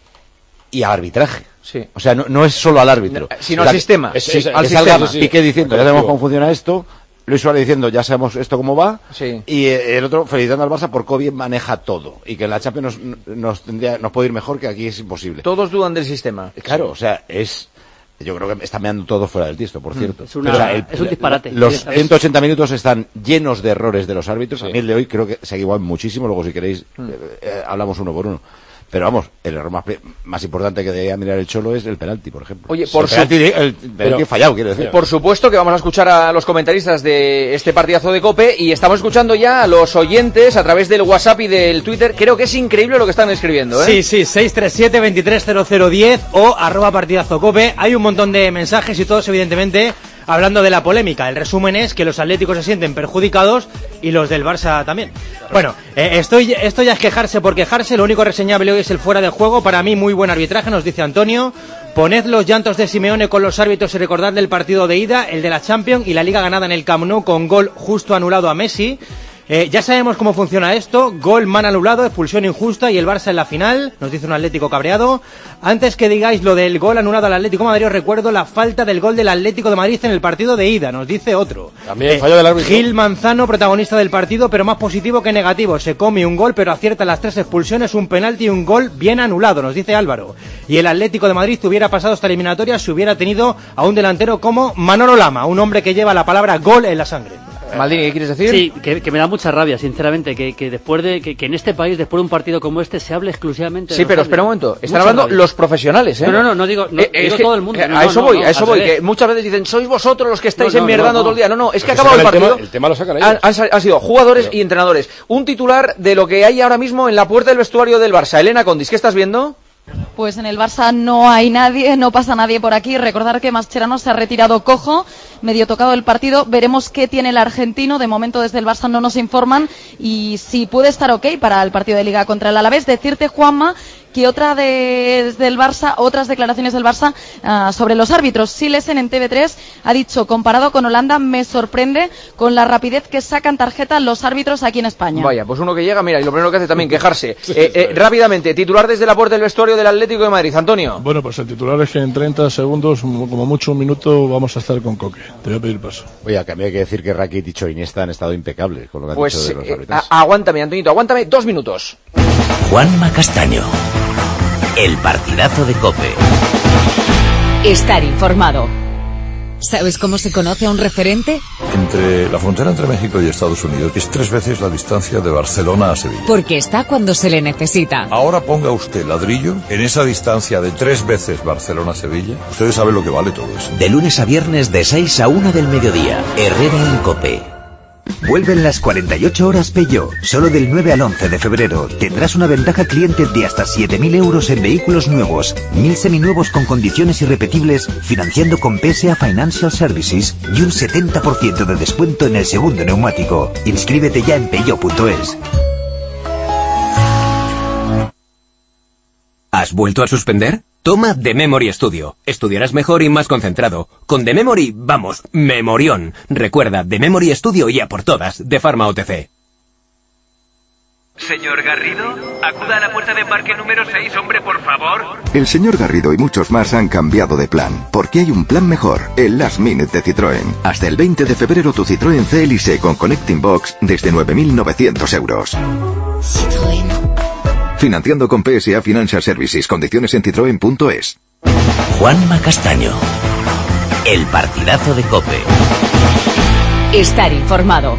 Speaker 22: y al arbitraje.
Speaker 4: Sí.
Speaker 22: O sea, no, no es solo al árbitro.
Speaker 4: No, sino
Speaker 22: O sea,
Speaker 4: al sistema.
Speaker 22: que-
Speaker 4: Sí,
Speaker 22: que
Speaker 4: al
Speaker 22: salga
Speaker 4: sistema.
Speaker 22: Piqué diciendo, ya sabemos
Speaker 1: Colectivo.
Speaker 22: cómo funciona esto. Luis Suárez diciendo, ya sabemos esto cómo va.
Speaker 4: Sí.
Speaker 22: Y eh, el otro felicitando al Barça por cómo bien maneja todo. Y que en la Champions nos, nos, tendría, nos puede ir mejor, que aquí es imposible.
Speaker 4: Todos dudan del sistema.
Speaker 22: Claro, o sea, es... Yo creo que están meando todo fuera del tiesto, por
Speaker 4: Mm,
Speaker 22: cierto.
Speaker 19: es una-
Speaker 22: O sea, el-
Speaker 19: es un disparate.
Speaker 22: Los
Speaker 19: Sí,
Speaker 22: ciento ochenta minutos están llenos de errores de los árbitros. A mí el de hoy creo que se ha equivocado muchísimo. Luego, si queréis,
Speaker 4: Mm.
Speaker 22: eh, eh, hablamos uno por uno. Pero vamos, el error más, pe- más importante que debería mirar el Cholo es el penalti, por ejemplo.
Speaker 4: Oye, por
Speaker 22: el penalti,
Speaker 4: su-
Speaker 22: de- el penalti fallado, quiero decir.
Speaker 4: Por supuesto que vamos a escuchar a los comentaristas de este partidazo de COPE y estamos escuchando ya a los oyentes a través del WhatsApp y del Twitter. Creo que es increíble lo que están escribiendo, ¿eh?
Speaker 15: Sí, sí, seis tres siete, veintitrés cero cero diez o arroba partidazo cope. Hay un montón de mensajes y todos, evidentemente, hablando de la polémica. El resumen es que los atléticos se sienten perjudicados y los del Barça también. Bueno, eh, estoy, esto ya es quejarse por quejarse. Lo único reseñable hoy es el fuera de juego. Para mí, muy buen arbitraje, nos dice Antonio. Poned los llantos de Simeone con los árbitros y recordad del partido de ida, el de la Champions y la Liga ganada en el Camp Nou con gol justo anulado a Messi. Eh, ya sabemos cómo funciona esto. Gol mal anulado, expulsión injusta y el Barça en la final, nos dice un Atlético cabreado. Antes que digáis lo del gol anulado al Atlético de Madrid, os recuerdo la falta del gol del Atlético de Madrid en el partido de ida, nos dice otro.
Speaker 1: También el fallo del árbitro.
Speaker 15: Gil Manzano, protagonista del partido, pero más positivo que negativo. Se come un gol, pero acierta las tres expulsiones, un penalti y un gol bien anulado, nos dice Álvaro. Y el Atlético de Madrid hubiera pasado esta eliminatoria si hubiera tenido a un delantero como Manolo Lama, un hombre que lleva la palabra gol en la sangre.
Speaker 4: Maldini, ¿qué quieres decir?
Speaker 19: Sí, que, que me da mucha rabia, sinceramente, que, que después de que, que en este país, después de un partido como este, se hable exclusivamente de
Speaker 4: Sí,
Speaker 19: los
Speaker 4: pero
Speaker 19: árbitros.
Speaker 4: espera un momento. Están
Speaker 19: Mucha
Speaker 4: hablando
Speaker 19: rabia.
Speaker 4: los profesionales, ¿eh?
Speaker 19: No, no, no, no digo, no,
Speaker 4: Eh,
Speaker 19: digo
Speaker 4: es que,
Speaker 19: todo el mundo.
Speaker 4: eh,
Speaker 19: No,
Speaker 4: a
Speaker 19: no,
Speaker 4: eso
Speaker 19: no,
Speaker 4: voy,
Speaker 19: no,
Speaker 4: a eso
Speaker 19: al
Speaker 4: voy.
Speaker 19: revés.
Speaker 4: Que muchas veces dicen, sois vosotros los que estáis
Speaker 19: No, no,
Speaker 4: enmierdando
Speaker 19: no, no.
Speaker 4: todo el día. No, no, es que ha
Speaker 1: Porque
Speaker 4: acabado el
Speaker 1: sacan el
Speaker 4: partido.
Speaker 1: tema- el tema lo sacan ellos.
Speaker 4: Han, han sa- han sido jugadores y entrenadores. Un titular de lo que hay ahora mismo en la puerta del vestuario del Barça. Elena Condis, ¿qué estás viendo?
Speaker 11: Pues en el Barça no hay nadie, no pasa nadie por aquí. Recordar que Mascherano se ha retirado cojo, medio tocado el partido. Veremos qué tiene el argentino. De momento desde el Barça no nos informan y si puede estar ok para el partido de Liga contra el Alavés. Decirte, Juanma, que otra de, del Barça, otras declaraciones del Barça uh, sobre los árbitros. Silesen en T V tres ha dicho, comparado con Holanda, me sorprende con la rapidez que sacan tarjeta los árbitros aquí en España.
Speaker 4: Vaya, pues uno que llega, mira, y lo primero que hace también quejarse. Eh, eh, rápidamente, titular desde la puerta del vestuario del Atlético de Madrid, Antonio.
Speaker 16: Bueno, pues el titular es que en treinta segundos, como mucho un minuto, vamos a estar con Coque. Te voy a pedir paso.
Speaker 22: Oye, a mí hay que decir que Rakitic y Iniesta han estado impecables con lo que
Speaker 4: pues,
Speaker 22: han dicho de los
Speaker 4: eh,
Speaker 22: árbitros.
Speaker 4: a- aguántame, Antonito, aguántame dos minutos.
Speaker 3: Juanma Castaño. El partidazo de COPE.
Speaker 6: Estar informado. ¿Sabes cómo se conoce a un referente?
Speaker 8: Entre la frontera entre México y Estados Unidos es tres veces la distancia de Barcelona a Sevilla.
Speaker 6: Porque está cuando se le necesita.
Speaker 8: Ahora ponga usted ladrillo en esa distancia de tres veces Barcelona-Sevilla. Ustedes saben lo que vale todo eso.
Speaker 3: De lunes a viernes de seis a una del mediodía. Herrera en COPE. Vuelven las cuarenta y ocho horas Peugeot. Solo del nueve al once de febrero tendrás una ventaja cliente de hasta siete mil euros en vehículos nuevos, mil seminuevos con condiciones irrepetibles, financiando con P S A Financial Services y un setenta por ciento de descuento en el segundo neumático. Inscríbete ya en peugeot punto es.
Speaker 23: ¿Has vuelto a suspender? Toma The Memory Studio. Estudiarás mejor y más concentrado. Con The Memory, vamos, memorión. Recuerda, The Memory Studio y a por todas, de Pharma O T C.
Speaker 25: Señor Garrido, acuda a la puerta de embarque número seis, hombre, por favor.
Speaker 26: El señor Garrido y muchos más han cambiado de plan, porque hay un plan mejor, el Last Minute de Citroën. Hasta el veinte de febrero tu Citroën C L S con Connecting Box desde nueve mil novecientos euros.
Speaker 6: Citroën.
Speaker 26: Financiando con P S A Financial Services. Condiciones en citroen punto es.
Speaker 3: Juanma Castaño. El partidazo de COPE.
Speaker 6: Estar informado.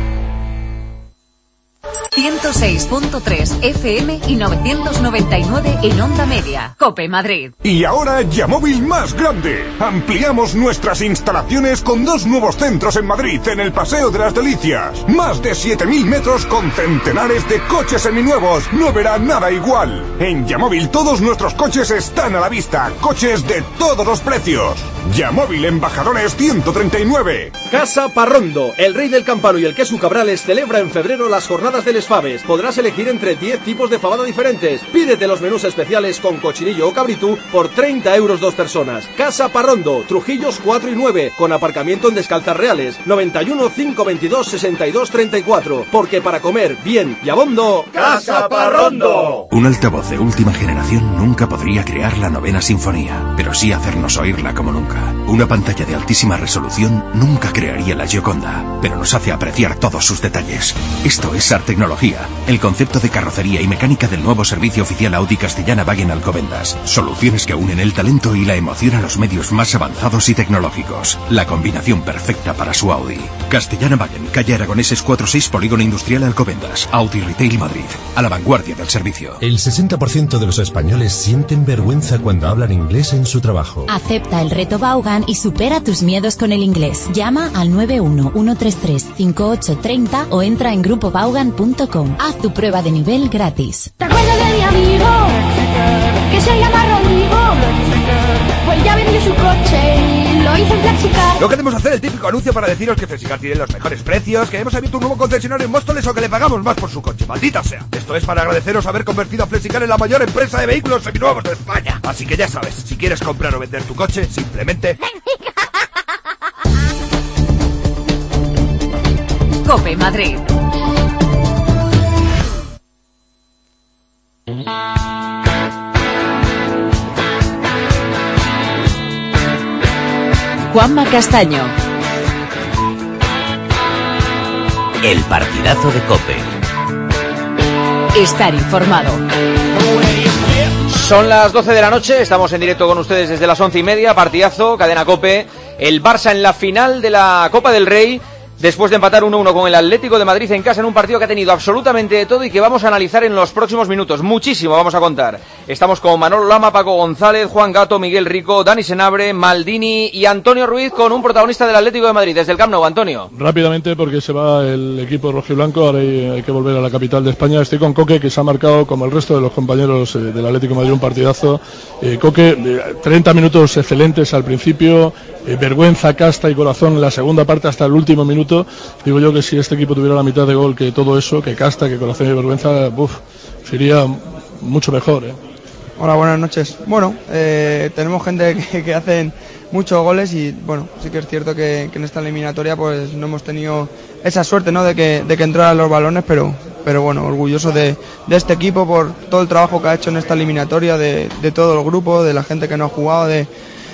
Speaker 6: ciento seis punto tres F M y novecientos noventa y nueve en onda media. COPE Madrid.
Speaker 27: Y ahora Yamóvil más grande. Ampliamos nuestras instalaciones con dos nuevos centros en Madrid, en el Paseo de las Delicias. Más de siete mil metros con centenares de coches seminuevos. No verá nada igual. En Yamóvil todos nuestros coches están a la vista. Coches de todos los precios. Yamóvil Embajadores ciento treinta y nueve.
Speaker 28: Casa Parrondo, el rey del campano y el queso Cabrales celebra en febrero las jornadas del Faves. Podrás elegir entre diez tipos de fabada diferentes. Pídete los menús especiales con cochinillo o cabritú por treinta euros dos personas. Casa Parrondo, Trujillos cuatro y nueve, con aparcamiento en Descalzas Reales. noventa y uno, cinco veintidós, sesenta y dos, treinta y cuatro. Porque para comer bien y a bondo, Casa Parrondo.
Speaker 29: Un altavoz de última generación nunca podría crear la novena sinfonía, pero sí hacernos oírla como nunca. Una pantalla de altísima resolución nunca crearía la Gioconda, pero nos hace apreciar todos sus detalles. Esto es Art Tecnología, el concepto de carrocería y mecánica del nuevo servicio oficial Audi Castellana Wagen Alcobendas. Soluciones que unen el talento y la emoción a los medios más avanzados y tecnológicos. La combinación perfecta para su Audi. Castellana Wagen, calle Aragoneses cuatro seis, Polígono Industrial Alcobendas. Audi Retail Madrid, a la vanguardia del servicio.
Speaker 30: El sesenta por ciento de los españoles sienten vergüenza cuando hablan inglés en su trabajo.
Speaker 31: Acepta el reto Vaughan y supera tus miedos con el inglés. Llama al nueve uno uno tres tres cinco ocho tres cero o entra en grupo vaughan punto com. Haz tu prueba de nivel gratis.
Speaker 32: ¿Te acuerdas de mi amigo? Que se llama Rodrigo. Pues ya vendió su coche y lo hizo en Flexicar.
Speaker 33: No queremos hacer el típico anuncio para deciros que Flexicar tiene los mejores precios, que hemos abierto un nuevo concesionario en Móstoles o que le pagamos más por su coche. ¡Maldita sea! Esto es para agradeceros haber convertido a Flexicar en la mayor empresa de vehículos seminuevos de España. Así que ya sabes, si quieres comprar o vender tu coche, simplemente...
Speaker 6: COPE Madrid. Juanma Castaño.
Speaker 3: El partidazo de COPE.
Speaker 6: Estar informado.
Speaker 4: Son las doce de la noche, estamos en directo con ustedes desde las once y media, partidazo, cadena COPE. El Barça en la final de la Copa del Rey, después de empatar uno uno con el Atlético de Madrid en casa en un partido que ha tenido absolutamente de todo y que vamos a analizar en los próximos minutos. Muchísimo vamos a contar. Estamos con Manolo Lama, Paco González, Juan Gato, Miguel Rico, Dani Senabre, Maldini y Antonio Ruiz, con un protagonista del Atlético de Madrid desde el Camp Nou. Antonio.
Speaker 16: Rápidamente, porque se va el equipo rojiblanco, ahora hay, hay que volver a la capital de España. Estoy con Coque, que se ha marcado, como el resto de los compañeros eh, del Atlético de Madrid, un partidazo. Eh, Coque, eh, treinta minutos excelentes al principio, eh, vergüenza, casta y corazón en la segunda parte hasta el último minuto. Digo yo que si este equipo tuviera la mitad de gol que todo eso, que casta, que corazón y vergüenza, uf, sería mucho mejor, ¿eh?
Speaker 2: Hola, buenas noches. Bueno, eh, tenemos gente que, que hacen muchos goles y bueno, sí que es cierto que, que en esta eliminatoria pues no hemos tenido esa suerte, ¿no?, de que, de que entraran los balones, pero, pero bueno, orgulloso de, de este equipo por todo el trabajo que ha hecho en esta eliminatoria, de, de todo el grupo, de la gente que no ha jugado, de,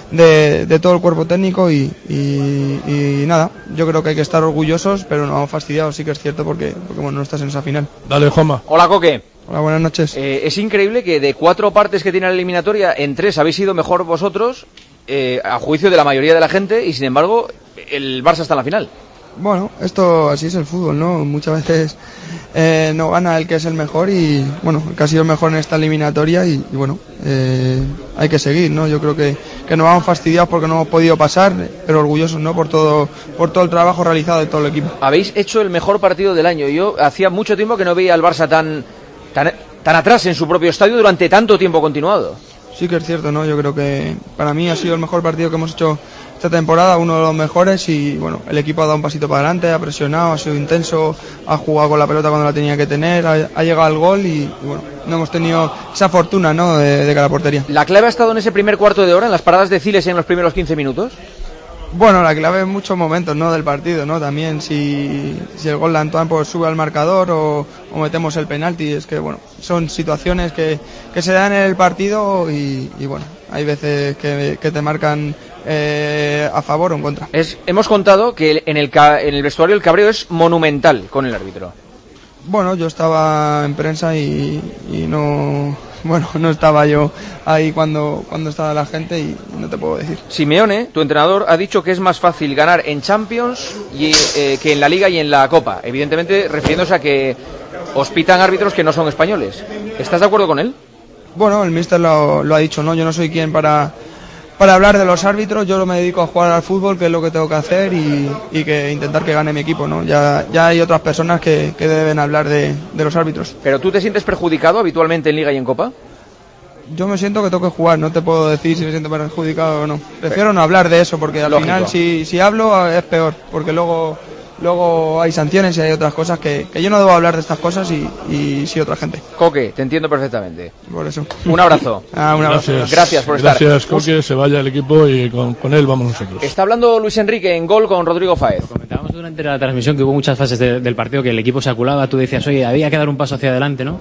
Speaker 2: de, de todo el cuerpo técnico y, y, y nada, yo creo que hay que estar orgullosos, pero no fastidiados, sí que es cierto porque, porque bueno, no estás en esa final.
Speaker 16: Dale, Juanma.
Speaker 4: Hola, Coque.
Speaker 2: Hola, buenas noches.
Speaker 4: Eh, es increíble que de cuatro partes que tiene la eliminatoria, en tres habéis sido mejor vosotros, eh, a juicio de la mayoría de la gente, y sin embargo, el Barça está en la final.
Speaker 2: Bueno, esto así es el fútbol, ¿no? Muchas veces eh, no gana el que es el mejor y, bueno, el que ha sido el mejor en esta eliminatoria y, y bueno, eh, hay que seguir, ¿no? Yo creo que, que nos vamos fastidiados porque no hemos podido pasar, pero orgullosos, ¿no?, por todo, por todo el trabajo realizado de todo el equipo.
Speaker 4: Habéis hecho el mejor partido del año. Yo hacía mucho tiempo que no veía al Barça tan, tan, tan atrás en su propio estadio durante tanto tiempo continuado.
Speaker 2: Sí que es cierto, ¿no? Yo creo que para mí ha sido el mejor partido que hemos hecho esta temporada, uno de los mejores y bueno, el equipo ha dado un pasito para adelante, ha presionado, ha sido intenso, ha jugado con la pelota cuando la tenía que tener, ha, ha llegado al gol y, y bueno, no hemos tenido esa fortuna, ¿no?, de, de cara a portería.
Speaker 4: ¿La clave ha estado en ese primer cuarto de hora, en las paradas de Ciles en los primeros quince minutos?
Speaker 2: Bueno, la clave en muchos momentos, ¿no?, del partido, ¿no? También si, si el gol de Antoine pues sube al marcador o, o metemos el penalti, es que bueno, son situaciones que, que se dan en el partido y, y bueno, hay veces que, que te marcan eh, a favor o en contra.
Speaker 4: Es, hemos contado que en el, en el vestuario el cabreo es monumental con el árbitro.
Speaker 2: Bueno, yo estaba en prensa y, y no, bueno, no estaba yo ahí cuando, cuando estaba la gente y no te puedo decir.
Speaker 4: Simeone, tu entrenador, ha dicho que es más fácil ganar en Champions y, eh, que en la Liga y en la Copa, evidentemente refiriéndose a que os pitan árbitros que no son españoles. ¿Estás de acuerdo con él?
Speaker 2: Bueno, el míster lo, lo ha dicho, ¿no? Yo no soy quien para, para hablar de los árbitros, yo me dedico a jugar al fútbol, que es lo que tengo que hacer y, y que intentar que gane mi equipo, ¿no? Ya, ya hay otras personas que, que deben hablar de, de los árbitros.
Speaker 4: ¿Pero tú te sientes perjudicado habitualmente en Liga y en Copa?
Speaker 2: Yo me siento que tengo que jugar, no te puedo decir si me siento perjudicado o no. Prefiero no hablar de eso porque al
Speaker 4: Lógico.
Speaker 2: final si, si hablo es peor, porque luego... Luego hay sanciones y hay otras cosas que, que yo no debo hablar de estas cosas y, y sí otra gente.
Speaker 4: Coque, te entiendo perfectamente.
Speaker 2: Por eso.
Speaker 4: Un abrazo.
Speaker 2: Ah, un abrazo.
Speaker 16: Gracias,
Speaker 4: Gracias por estar.
Speaker 16: Gracias, Coque, se vaya el equipo y con, con él vamos nosotros.
Speaker 4: Está hablando Luis Enrique en Gol con Rodrigo Fáez.
Speaker 5: Comentábamos durante la transmisión que hubo muchas fases de, del partido que el equipo se aculaba. Tú decías, oye, había que dar un paso hacia adelante, ¿no?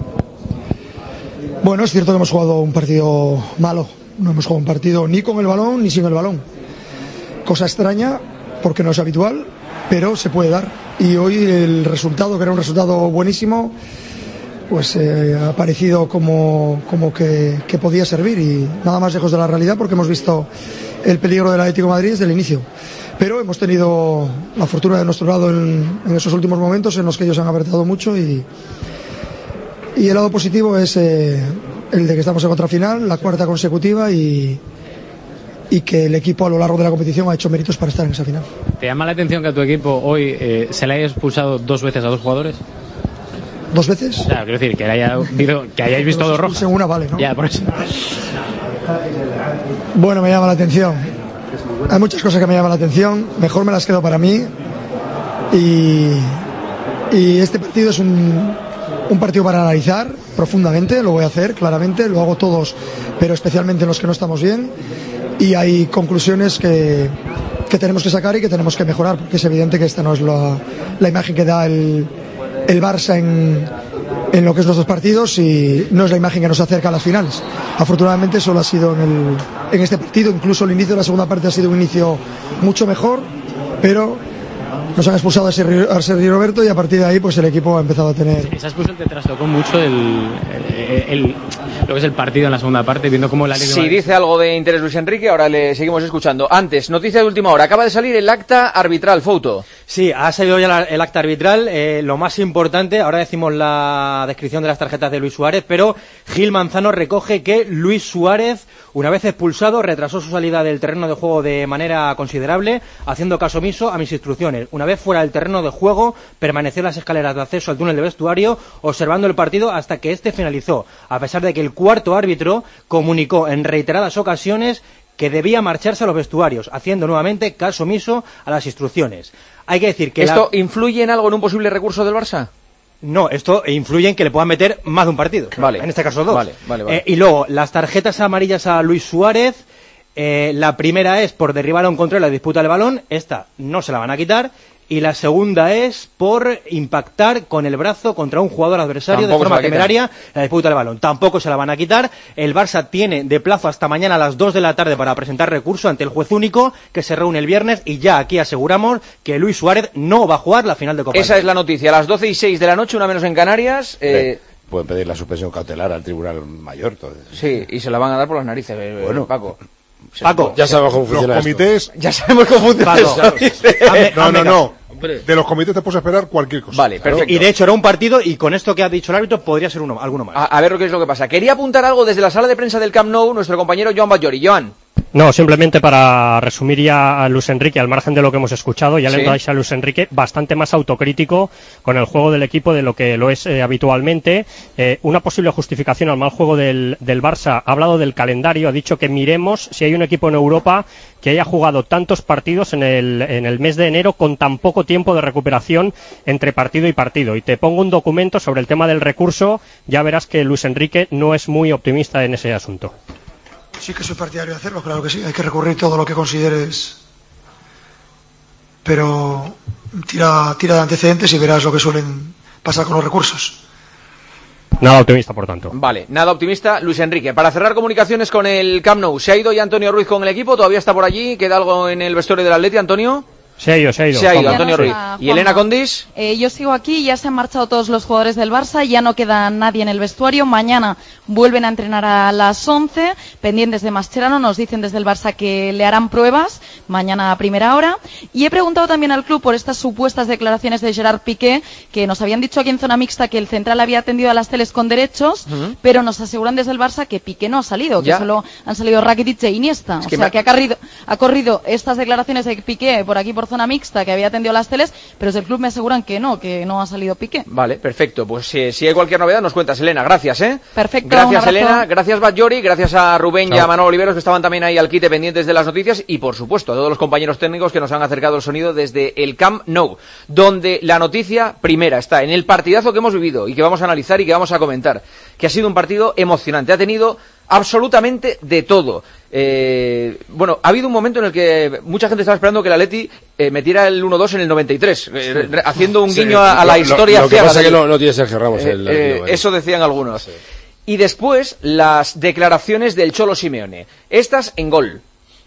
Speaker 7: Bueno, es cierto que hemos jugado un partido malo. No hemos jugado un partido ni con el balón ni sin el balón. Cosa extraña, porque no es habitual, pero se puede dar. Y hoy el resultado, que era un resultado buenísimo, pues eh, ha parecido como, como que, que podía servir y nada más lejos de la realidad porque hemos visto el peligro del Atlético de Madrid desde el inicio. Pero hemos tenido la fortuna de nuestro lado en, en esos últimos momentos en los que ellos han apretado mucho y, y el lado positivo es eh, el de que estamos en contrafinal, la cuarta consecutiva y... y que el equipo a lo largo de la competición ha hecho méritos para estar en esa final.
Speaker 5: ¿Te llama la atención que a tu equipo hoy eh, se le haya expulsado dos veces a dos jugadores?
Speaker 7: ¿Dos veces?
Speaker 5: Claro, quiero decir, que, haya habido, que hayáis visto dos rojas.
Speaker 7: Una vale, ¿no?
Speaker 5: Ya, por eso.
Speaker 7: Bueno, me llama la atención. Hay muchas cosas que me llaman la atención. Mejor me las quedo para mí. Y, y este partido es un, un partido para analizar profundamente. Lo voy a hacer, claramente. Lo hago todos, pero especialmente los que no estamos bien. Y hay conclusiones que, que tenemos que sacar y que tenemos que mejorar, porque es evidente que esta no es la, la imagen que da el, el Barça en, en lo que es los dos partidos y no es la imagen que nos acerca a las finales. Afortunadamente solo ha sido en, el, en este partido, incluso el inicio de la segunda parte ha sido un inicio mucho mejor, pero nos han expulsado a Sergi, a Sergi Roberto y a partir de ahí pues el equipo ha empezado a tener...
Speaker 5: Esa expulsión te trastocó mucho el, el, el, lo que es el partido en la segunda parte, viendo cómo la Liga...
Speaker 4: Si dice algo de interés Luis Enrique, ahora le seguimos escuchando. Antes, noticia de última hora, acaba de salir el acta arbitral, Fouto.
Speaker 15: Sí, ha salido ya la, el acta arbitral, eh, lo más importante, ahora decimos la descripción de las tarjetas de Luis Suárez, pero Gil Manzano recoge que Luis Suárez, una vez expulsado, retrasó su salida del terreno de juego de manera considerable, haciendo caso omiso a mis instrucciones. Una vez fuera del terreno de juego, permaneció en las escaleras de acceso al túnel de vestuario, observando el partido hasta que este finalizó, a pesar de que el cuarto árbitro comunicó en reiteradas ocasiones que debía marcharse a los vestuarios, haciendo nuevamente caso omiso a las instrucciones. Hay que decir que...
Speaker 4: ¿Esto
Speaker 15: la...
Speaker 4: influye en algo en un posible recurso del Barça?
Speaker 15: No, esto influye en que le puedan meter más de un partido.
Speaker 4: Vale.
Speaker 15: En este caso dos.
Speaker 4: Vale, vale, vale.
Speaker 15: Eh, y luego, las tarjetas amarillas a Luis Suárez, eh, la primera es por derribar a un control la disputa del balón, esta no se la van a quitar, y la segunda es por impactar con el brazo contra un jugador adversario
Speaker 4: Tampoco
Speaker 15: de forma
Speaker 4: se la
Speaker 15: temeraria la disputa del balón. Tampoco se la van a quitar. El Barça tiene de plazo hasta mañana a las dos de la tarde para presentar recurso ante el juez único, que se reúne el viernes, y ya aquí aseguramos que Luis Suárez no va a jugar la final de Copa.
Speaker 4: Esa es la noticia. A las doce y seis de la noche, una menos en Canarias. Eh...
Speaker 22: Pueden pedir la suspensión cautelar al Tribunal Mayor. Todo.
Speaker 4: Sí, y se la van a dar por las narices, eh,
Speaker 22: bueno,
Speaker 4: Paco.
Speaker 22: Paco, ya sabemos cómo funciona
Speaker 1: los comités,
Speaker 22: esto.
Speaker 4: Ya sabemos cómo funciona
Speaker 1: Paco.
Speaker 4: esto.
Speaker 1: No, no, no. De los comités te puedes esperar cualquier cosa.
Speaker 4: Vale, perfecto.
Speaker 15: Y de hecho era un partido, y con esto que ha dicho el árbitro podría ser uno, alguno más.
Speaker 4: A, a ver lo que es lo que pasa. Quería apuntar algo desde la sala de prensa del Camp Nou nuestro compañero Joan Batllori. Joan.
Speaker 9: No, simplemente para resumir ya a Luis Enrique, al margen de lo que hemos escuchado, ya
Speaker 4: Sí.
Speaker 9: le dais a Luis Enrique bastante más autocrítico con el juego del equipo de lo que lo es eh, habitualmente. Eh, una posible justificación al mal juego del, del Barça, ha hablado del calendario, ha dicho que miremos si hay un equipo en Europa que haya jugado tantos partidos en el, en el mes de enero con tan poco tiempo de recuperación entre partido y partido. Y te pongo un documento sobre el tema del recurso, ya verás que Luis Enrique no es muy optimista en ese asunto.
Speaker 7: Sí que soy partidario de hacerlo, claro que sí, hay que recurrir todo lo que consideres, pero tira, tira de antecedentes y verás lo que suelen pasar con los recursos.
Speaker 9: Nada optimista, por tanto.
Speaker 4: Vale, nada optimista, Luis Enrique. Para cerrar comunicaciones con el Camp Nou, ¿se ha ido ya Antonio Ruiz con el equipo? ¿Todavía está por allí? ¿Queda algo en el vestuario del Atleti, Antonio?
Speaker 9: Se ha ido, se ha ido.
Speaker 4: Se ha ido,
Speaker 9: Vamos.
Speaker 4: Antonio Ruiz. ¿Y Elena Condis?
Speaker 10: Eh, yo sigo aquí, ya se han marchado todos los jugadores del Barça, ya no queda nadie en el vestuario. Mañana vuelven a entrenar a las once, pendientes de Mascherano, nos dicen desde el Barça que le harán pruebas mañana a primera hora. Y he preguntado también al club por estas supuestas declaraciones de Gerard Piqué, que nos habían dicho aquí en zona mixta que el central había atendido a las teles con derechos, uh-huh. pero nos aseguran desde el Barça que Piqué no ha salido, que ya. solo han salido Rakitic e Iniesta. Es o sea, me... que ha corrido, ha corrido estas declaraciones de Piqué por aquí por zona mixta, que había atendido a las teles, pero desde el club me aseguran que no, que no ha salido Piqué.
Speaker 4: Vale, perfecto. Pues si, si hay cualquier novedad nos cuentas, Elena. Gracias, ¿eh?
Speaker 10: Perfecto.
Speaker 4: Gracias, Elena. Gracias, Batllori. Gracias a Rubén no. y a Manolo Oliveros, que estaban también ahí al quite pendientes de las noticias. Y, por supuesto, a todos los compañeros técnicos que nos han acercado el sonido desde el Camp Nou, donde la noticia primera está en el partidazo que hemos vivido y que vamos a analizar y que vamos a comentar, que ha sido un partido emocionante. Ha tenido absolutamente de todo. Eh, bueno, ha habido un momento en el que mucha gente estaba esperando que el Atleti eh, metiera el uno dos en el noventa y tres, eh, sí. haciendo un guiño sí, a, a la lo, historia.
Speaker 22: Lo, lo que pasa es que no, no tiene Sergio Ramos.
Speaker 4: Eh,
Speaker 22: el,
Speaker 4: eh, el eso decían algunos. Sí. Y después las declaraciones del Cholo Simeone. Estas en Gol.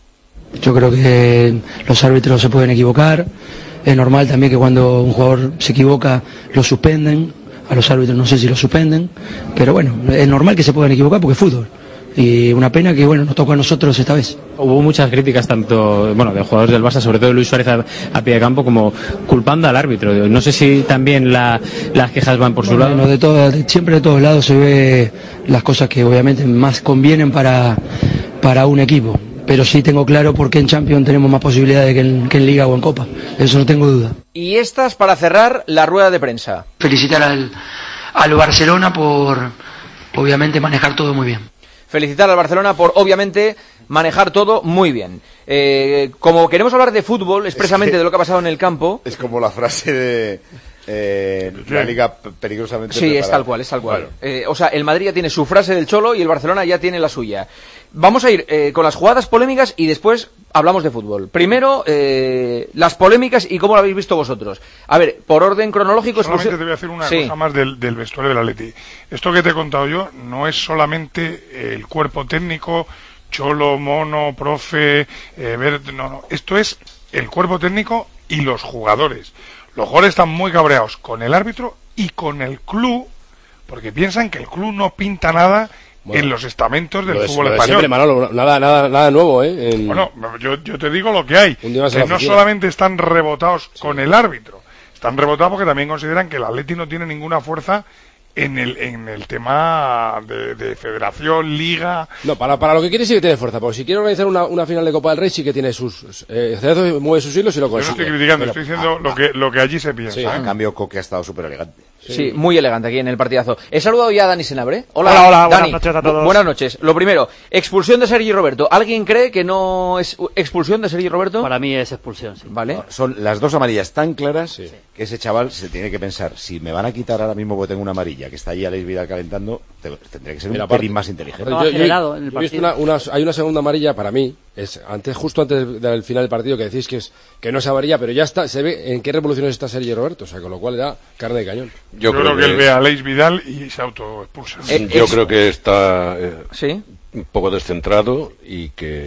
Speaker 11: Yo creo que los árbitros se pueden equivocar. Es normal también que cuando un jugador se equivoca lo suspenden. A los árbitros no sé si lo suspenden, pero bueno, es normal que se puedan equivocar porque es fútbol. Y una pena que, bueno, nos tocó a nosotros esta vez.
Speaker 5: Hubo muchas críticas, tanto, bueno, de jugadores del Barça, sobre todo de Luis Suárez a, a pie de campo, como culpando al árbitro. No sé si también la, las quejas van por
Speaker 11: bueno,
Speaker 5: su lado.
Speaker 11: No, de todo, de, siempre de todos lados se ve las cosas que obviamente más convienen para, para un equipo. Pero sí tengo claro por qué en Champions tenemos más posibilidades que en, que en Liga o en Copa. Eso no tengo duda.
Speaker 4: Y estas para cerrar la rueda de prensa.
Speaker 11: Felicitar al, al Barcelona por, obviamente, manejar todo muy bien.
Speaker 4: Felicitar al Barcelona por, obviamente, manejar todo muy bien. Eh, como queremos hablar de fútbol, expresamente es que, de lo que ha pasado en el campo...
Speaker 22: Es como la frase de... Eh, la liga peligrosamente
Speaker 4: sí,
Speaker 22: preparada.
Speaker 4: es tal cual, es tal cual. Bueno. Eh, o sea, el Madrid ya tiene su frase del Cholo y el Barcelona ya tiene la suya. Vamos a ir eh, con las jugadas polémicas y después hablamos de fútbol. Primero, eh, las polémicas y cómo lo habéis visto vosotros. A ver, por orden cronológico...
Speaker 1: Solamente te voy a decir una sí. cosa más del, del vestuario del Atleti. Esto que te he contado yo no es solamente el cuerpo técnico, Cholo, Mono, Profe, eh, Bert, no, no. Esto es el cuerpo técnico y los jugadores. Los jugadores están muy cabreados con el árbitro y con el club, porque piensan que el club no pinta nada bueno, en los estamentos del fútbol
Speaker 22: de
Speaker 1: español.
Speaker 22: Siempre, Manolo, nada, nada, nada nuevo, ¿eh? En...
Speaker 1: Bueno, yo, yo te digo lo que hay, que no solamente están rebotados sí. con el árbitro, están rebotados porque también consideran que el Atleti no tiene ninguna fuerza en el en el tema de, de federación, liga...
Speaker 22: No, para, para lo que quiere sí que tiene fuerza, porque si quiere organizar una, una final de Copa del Rey sí que tiene sus... Eh, Cerezo mueve sus hilos y lo consigue.
Speaker 1: Yo no estoy criticando, pero, estoy diciendo ah, lo que lo que allí se piensa.
Speaker 22: Sí,
Speaker 1: ¿eh?
Speaker 22: En cambio Coque ha estado súper elegante.
Speaker 4: Sí. sí, muy elegante aquí en el partidazo. He saludado ya a Dani Senabre. Hola,
Speaker 8: hola, hola
Speaker 4: Dani.
Speaker 8: buenas noches a todos.
Speaker 4: Buenas noches. Lo primero, expulsión de Sergi Roberto. ¿Alguien cree que no es expulsión de Sergi Roberto?
Speaker 12: Para mí es expulsión, sí.
Speaker 4: Vale.
Speaker 22: No, son las dos amarillas tan claras sí. que ese chaval se tiene que pensar, si me van a quitar ahora mismo porque tengo una amarilla, que está ahí Alex Vidal calentando, tendría que ser Mira, un pelín más inteligente.
Speaker 12: No, yo, yo, yo, yo
Speaker 13: he visto una, una, hay una segunda amarilla para mí, es antes justo antes del final del partido, que decís que es que no es amarilla, pero ya está, se ve en qué revoluciones está Sergi Roberto, o sea, con lo cual era carne de cañón.
Speaker 1: Yo, yo creo, creo que, que él ve a Alex Vidal y se autoexpulsa.
Speaker 14: Eh, yo es... creo que está eh,
Speaker 4: ¿Sí?
Speaker 14: un poco descentrado y que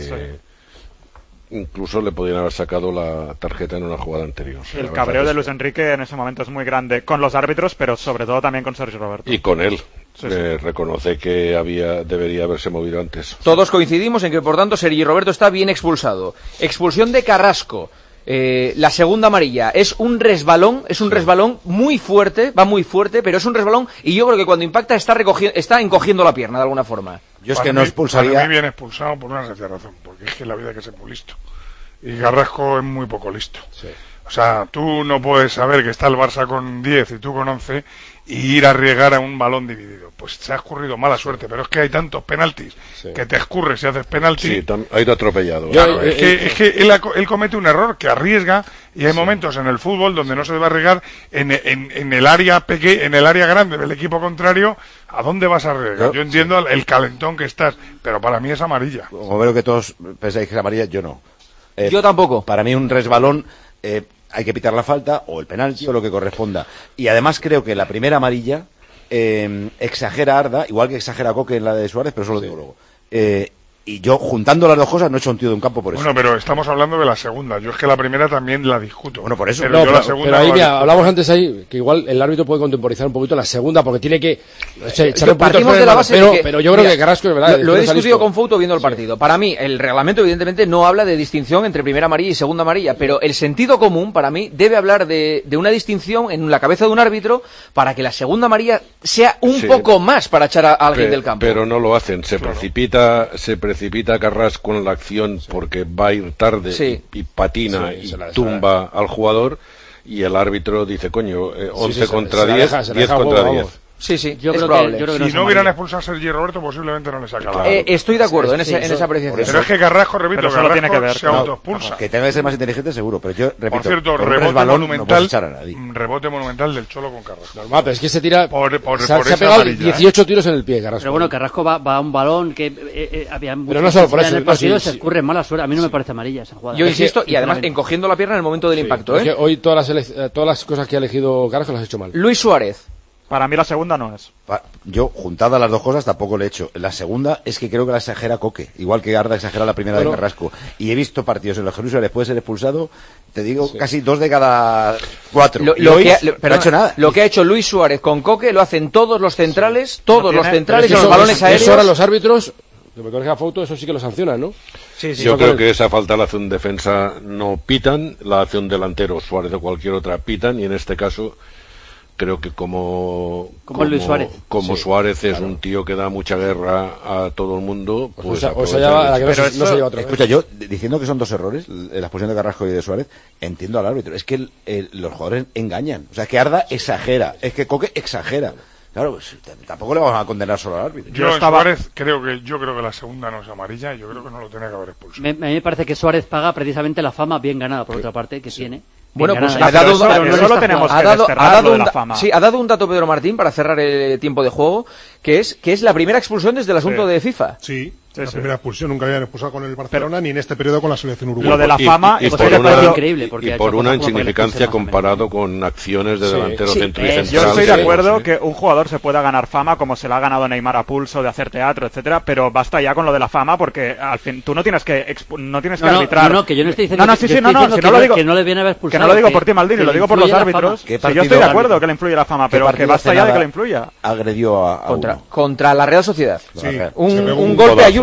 Speaker 14: sí. incluso le podrían haber sacado la tarjeta en una jugada anterior.
Speaker 8: El cabreo de Luis Enrique en ese momento es muy grande con los árbitros, pero sobre todo también con Sergi Roberto.
Speaker 14: Y con él.
Speaker 8: Sí,
Speaker 14: eh,
Speaker 8: sí.
Speaker 14: Reconoce que había debería haberse movido antes.
Speaker 4: Todos coincidimos en que, por tanto, Sergi Roberto está bien expulsado. Expulsión de Carrasco. Eh, la segunda amarilla es un resbalón, es un sí. resbalón muy fuerte, va muy fuerte, pero es un resbalón y yo creo que cuando impacta está recogiendo, está encogiendo la pierna de alguna forma.
Speaker 22: Yo es
Speaker 1: para
Speaker 22: que
Speaker 1: mí,
Speaker 22: no expulsaría.
Speaker 1: Para mí bien expulsado por una sencilla razón, porque es que la vida hay que ser muy listo. Y Carrasco es muy poco listo.
Speaker 13: Sí.
Speaker 1: O sea, tú no puedes saber que está el Barça con diez y tú con once y ir a arriesgar a un balón dividido. Pues se ha escurrido mala suerte, pero es que hay tantos penaltis sí. que te escurres si haces penalti.
Speaker 14: Sí, ha ido atropellado.
Speaker 1: Claro, eh, es, que, eh, es que él, él comete un error que arriesga y hay sí. momentos en el fútbol donde no se debe arriesgar en, en, en el área peque, en el área grande del equipo contrario. ¿A dónde vas a arriesgar? Yo, Yo entiendo sí. el calentón que estás, pero para mí es amarilla.
Speaker 22: Como veo que todos pensáis que es amarilla, yo no.
Speaker 4: Eh, Yo tampoco.
Speaker 22: Para mí un resbalón... Eh, hay que pitar la falta o el penalti o lo que corresponda. Y además creo que la primera amarilla eh, exagera a Arda, igual que exagera a Coque en la de Suárez, pero eso lo digo luego. Eh, y yo, juntando las dos cosas, no he hecho un tío de un campo por eso.
Speaker 1: Bueno, pero estamos hablando de la segunda. Yo es que la primera también la discuto.
Speaker 22: Bueno, por eso.
Speaker 1: Pero,
Speaker 13: no,
Speaker 1: yo
Speaker 13: pero,
Speaker 1: la segunda
Speaker 13: pero ahí,
Speaker 1: no
Speaker 13: mira, hablamos antes ahí, que igual el árbitro puede contemporizar un poquito la segunda, porque tiene que echar un poquito
Speaker 4: Partimos de la base
Speaker 13: pero,
Speaker 4: de que,
Speaker 13: pero yo creo
Speaker 4: mira,
Speaker 13: que Carrasco es verdad.
Speaker 4: Lo, lo he discutido con Fouto viendo el partido. Sí. Para mí, el reglamento evidentemente no habla de distinción entre primera amarilla y segunda amarilla, pero el sentido común, para mí, debe hablar de, de una distinción en la cabeza de un árbitro para que la segunda amarilla sea un sí. poco más para echar a, a alguien
Speaker 14: Pe
Speaker 4: del campo.
Speaker 14: Pero no lo hacen. Se
Speaker 1: claro.
Speaker 14: precipita, se precipita Carrasco en la acción sí. porque va a ir tarde
Speaker 4: sí.
Speaker 14: y, y patina
Speaker 13: sí,
Speaker 14: y
Speaker 13: se la,
Speaker 14: tumba se la... al jugador y el árbitro dice, coño, eh, once
Speaker 13: sí, sí,
Speaker 14: contra
Speaker 13: diez, diez
Speaker 14: contra diez.
Speaker 4: Sí, sí,
Speaker 12: yo
Speaker 4: es
Speaker 12: creo
Speaker 4: probable.
Speaker 12: Que, yo creo que
Speaker 1: si
Speaker 12: no,
Speaker 1: no hubieran expulsado a Sergi Roberto, posiblemente no le sacaban.
Speaker 4: Claro. Eh, estoy de acuerdo sí, en, ese, sí, en esa apreciación.
Speaker 1: Pero es que Carrasco, repito,
Speaker 8: pero
Speaker 1: Carrasco
Speaker 8: tiene que ver,
Speaker 1: se autoexpulsa.
Speaker 22: Que tenga que ser más inteligente, seguro, pero yo repito.
Speaker 1: Por cierto,
Speaker 22: por
Speaker 1: rebote
Speaker 22: balón,
Speaker 1: monumental,
Speaker 22: no
Speaker 1: rebote monumental del Cholo con Carrasco.
Speaker 13: Normal, pero es que se tira.
Speaker 1: Por, por,
Speaker 13: se,
Speaker 1: por
Speaker 13: se ha pegado amarilla, dieciocho ¿eh? Tiros en el pie, Carrasco.
Speaker 12: Pero bueno, Carrasco va, va a un balón que eh, eh, había
Speaker 13: pero no solo por eso,
Speaker 12: en el partido
Speaker 13: no, sí,
Speaker 12: se
Speaker 13: sí.
Speaker 12: escurre mala suerte. A mí no me parece amarilla esa jugada.
Speaker 4: Yo insisto, y además encogiendo la pierna en el momento del
Speaker 13: sí,
Speaker 4: impacto. ¿eh?
Speaker 13: Hoy todas las, todas las cosas que ha elegido Carrasco las ha hecho mal.
Speaker 4: Luis Suárez.
Speaker 8: Para mí la segunda no es.
Speaker 22: Yo, juntadas las dos cosas, tampoco le he hecho. La segunda es que creo que la exagera Coque, igual que Arda exagera la primera bueno, de Carrasco. Y he visto partidos en los que Luis Suárez puede ser expulsado, te digo, sí. casi dos de cada cuatro.
Speaker 4: Lo, lo, que, ha, lo, no ha hecho nada. Lo que ha hecho Luis Suárez con Coque lo hacen todos los centrales, sí. todos no los centrales y los balones
Speaker 13: es,
Speaker 4: aéreos.
Speaker 13: Eso ahora los árbitros, que me corrija Fouto, eso sí que lo sancionan, ¿no?
Speaker 14: Sí, sí. Yo creo que esa falta la hace un defensa no pitan, la hace un delantero, Suárez o cualquier otra pitan, y en este caso creo que como
Speaker 12: como, como Luis Suárez,
Speaker 14: como
Speaker 13: sí,
Speaker 14: Suárez es
Speaker 13: claro.
Speaker 14: un tío que da mucha guerra a todo el mundo, pues
Speaker 13: o sea, o sea, ya, la que no, se,
Speaker 22: eso,
Speaker 13: no se lleva otra vez.
Speaker 22: Escucha, yo diciendo que son dos errores, la expulsión de Carrasco y de Suárez, entiendo al árbitro, es que el, el, los jugadores engañan, o sea, que Arda exagera, es que Coque exagera. Claro, pues, tampoco le vamos a condenar solo al árbitro.
Speaker 1: Yo, yo estaba... Suárez, creo que yo creo que la segunda no es amarilla y yo creo que no lo tenía que haber expulsado.
Speaker 12: Me, a mí me parece que Suárez paga precisamente la fama bien ganada, por sí. otra parte, que sí. tiene.
Speaker 4: Bueno, pues
Speaker 8: ha dado, eso, pero no lo tenemos que
Speaker 4: ha dado, ha dado
Speaker 8: de
Speaker 4: un,
Speaker 8: la fama.
Speaker 4: Sí, ha dado un dato Pedro Martín para cerrar el tiempo de juego, que es que es la primera expulsión desde el asunto
Speaker 17: sí.
Speaker 4: de FIFA.
Speaker 17: Sí.
Speaker 8: Sí,
Speaker 17: la
Speaker 8: sí.
Speaker 17: primera expulsión, nunca habían expulsado con el Barcelona pero, ni en este periodo con la selección uruguaya.
Speaker 8: Lo de la fama
Speaker 14: y, y, y
Speaker 8: es
Speaker 14: por una,
Speaker 12: increíble porque
Speaker 14: y por una insignificancia comparado con acciones de
Speaker 8: sí.
Speaker 14: delantero
Speaker 8: sí.
Speaker 14: centro y
Speaker 8: eh,
Speaker 14: central.
Speaker 8: Yo estoy de acuerdo
Speaker 14: sí.
Speaker 8: que un jugador se pueda ganar fama como se la ha ganado Neymar a pulso de hacer teatro, etcétera, pero basta ya con lo de la fama porque al fin tú no tienes que no tienes que
Speaker 12: no,
Speaker 8: arbitrar.
Speaker 12: No, no, que yo no estoy diciendo
Speaker 8: no, no, sí,
Speaker 12: que,
Speaker 8: sí, no, no, si no lo digo
Speaker 12: que no le viene a haber expulsado.
Speaker 8: Que no lo digo por ti, Maldini, lo digo por los árbitros. Si yo estoy de acuerdo que le influye la fama, pero que basta ya de que le influya.
Speaker 22: Agredió a
Speaker 4: contra contra la Real Sociedad.
Speaker 8: Sí.
Speaker 4: Un golpe a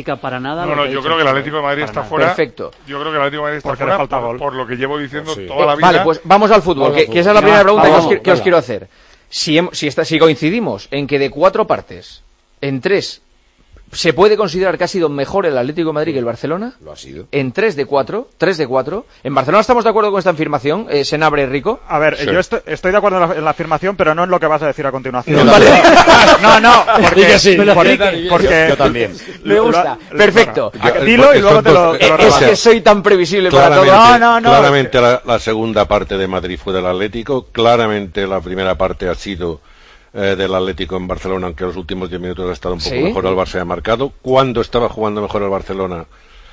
Speaker 12: justifica para nada.
Speaker 1: No, no, yo creo que el Atlético de Madrid está fuera.
Speaker 4: Perfecto.
Speaker 1: Yo creo que el Atlético de Madrid está
Speaker 8: Porque
Speaker 1: fuera
Speaker 8: le falta
Speaker 1: por,
Speaker 8: gol.
Speaker 1: por lo que llevo diciendo
Speaker 8: Sí.
Speaker 1: toda la vida.
Speaker 4: Vale, pues vamos al fútbol,
Speaker 1: Vamos
Speaker 4: que,
Speaker 1: al
Speaker 4: que esa es
Speaker 1: fútbol.
Speaker 4: la primera
Speaker 1: Ya,
Speaker 4: pregunta que
Speaker 1: vamos,
Speaker 4: os, qui- que os
Speaker 1: venga.
Speaker 4: quiero hacer. Si, hem- si, está, si coincidimos en que de cuatro partes, en tres, se puede considerar que ha sido mejor el Atlético de Madrid que el Barcelona.
Speaker 22: Lo ha sido.
Speaker 4: En tres de cuatro, tres de cuatro. En Barcelona estamos de acuerdo con esta afirmación, eh, Senabre Rico.
Speaker 8: A ver,
Speaker 4: Sí.
Speaker 8: yo estoy, estoy de acuerdo en la, en la afirmación, pero no en lo que vas a decir a continuación.
Speaker 4: No, vale.
Speaker 8: no, no, porque...
Speaker 4: Di que sí.
Speaker 8: porque, porque-
Speaker 22: Yo también.
Speaker 4: Me gusta.
Speaker 8: Lo-
Speaker 4: Perfecto.
Speaker 8: bueno,
Speaker 14: Yo-
Speaker 8: dilo y
Speaker 14: estos
Speaker 8: luego te lo,
Speaker 14: dos-
Speaker 8: te lo
Speaker 14: eh,
Speaker 4: Es
Speaker 8: rebato.
Speaker 4: que soy tan previsible para todo.
Speaker 14: Claramente,
Speaker 8: No, no, no.
Speaker 14: claramente la, la segunda parte de Madrid fue del Atlético, claramente la primera parte ha sido eh, del Atlético en Barcelona, aunque los últimos diez minutos ha estado un poco
Speaker 4: ¿Sí?
Speaker 14: mejor el Barça, ha marcado. Cuando estaba jugando mejor el Barcelona,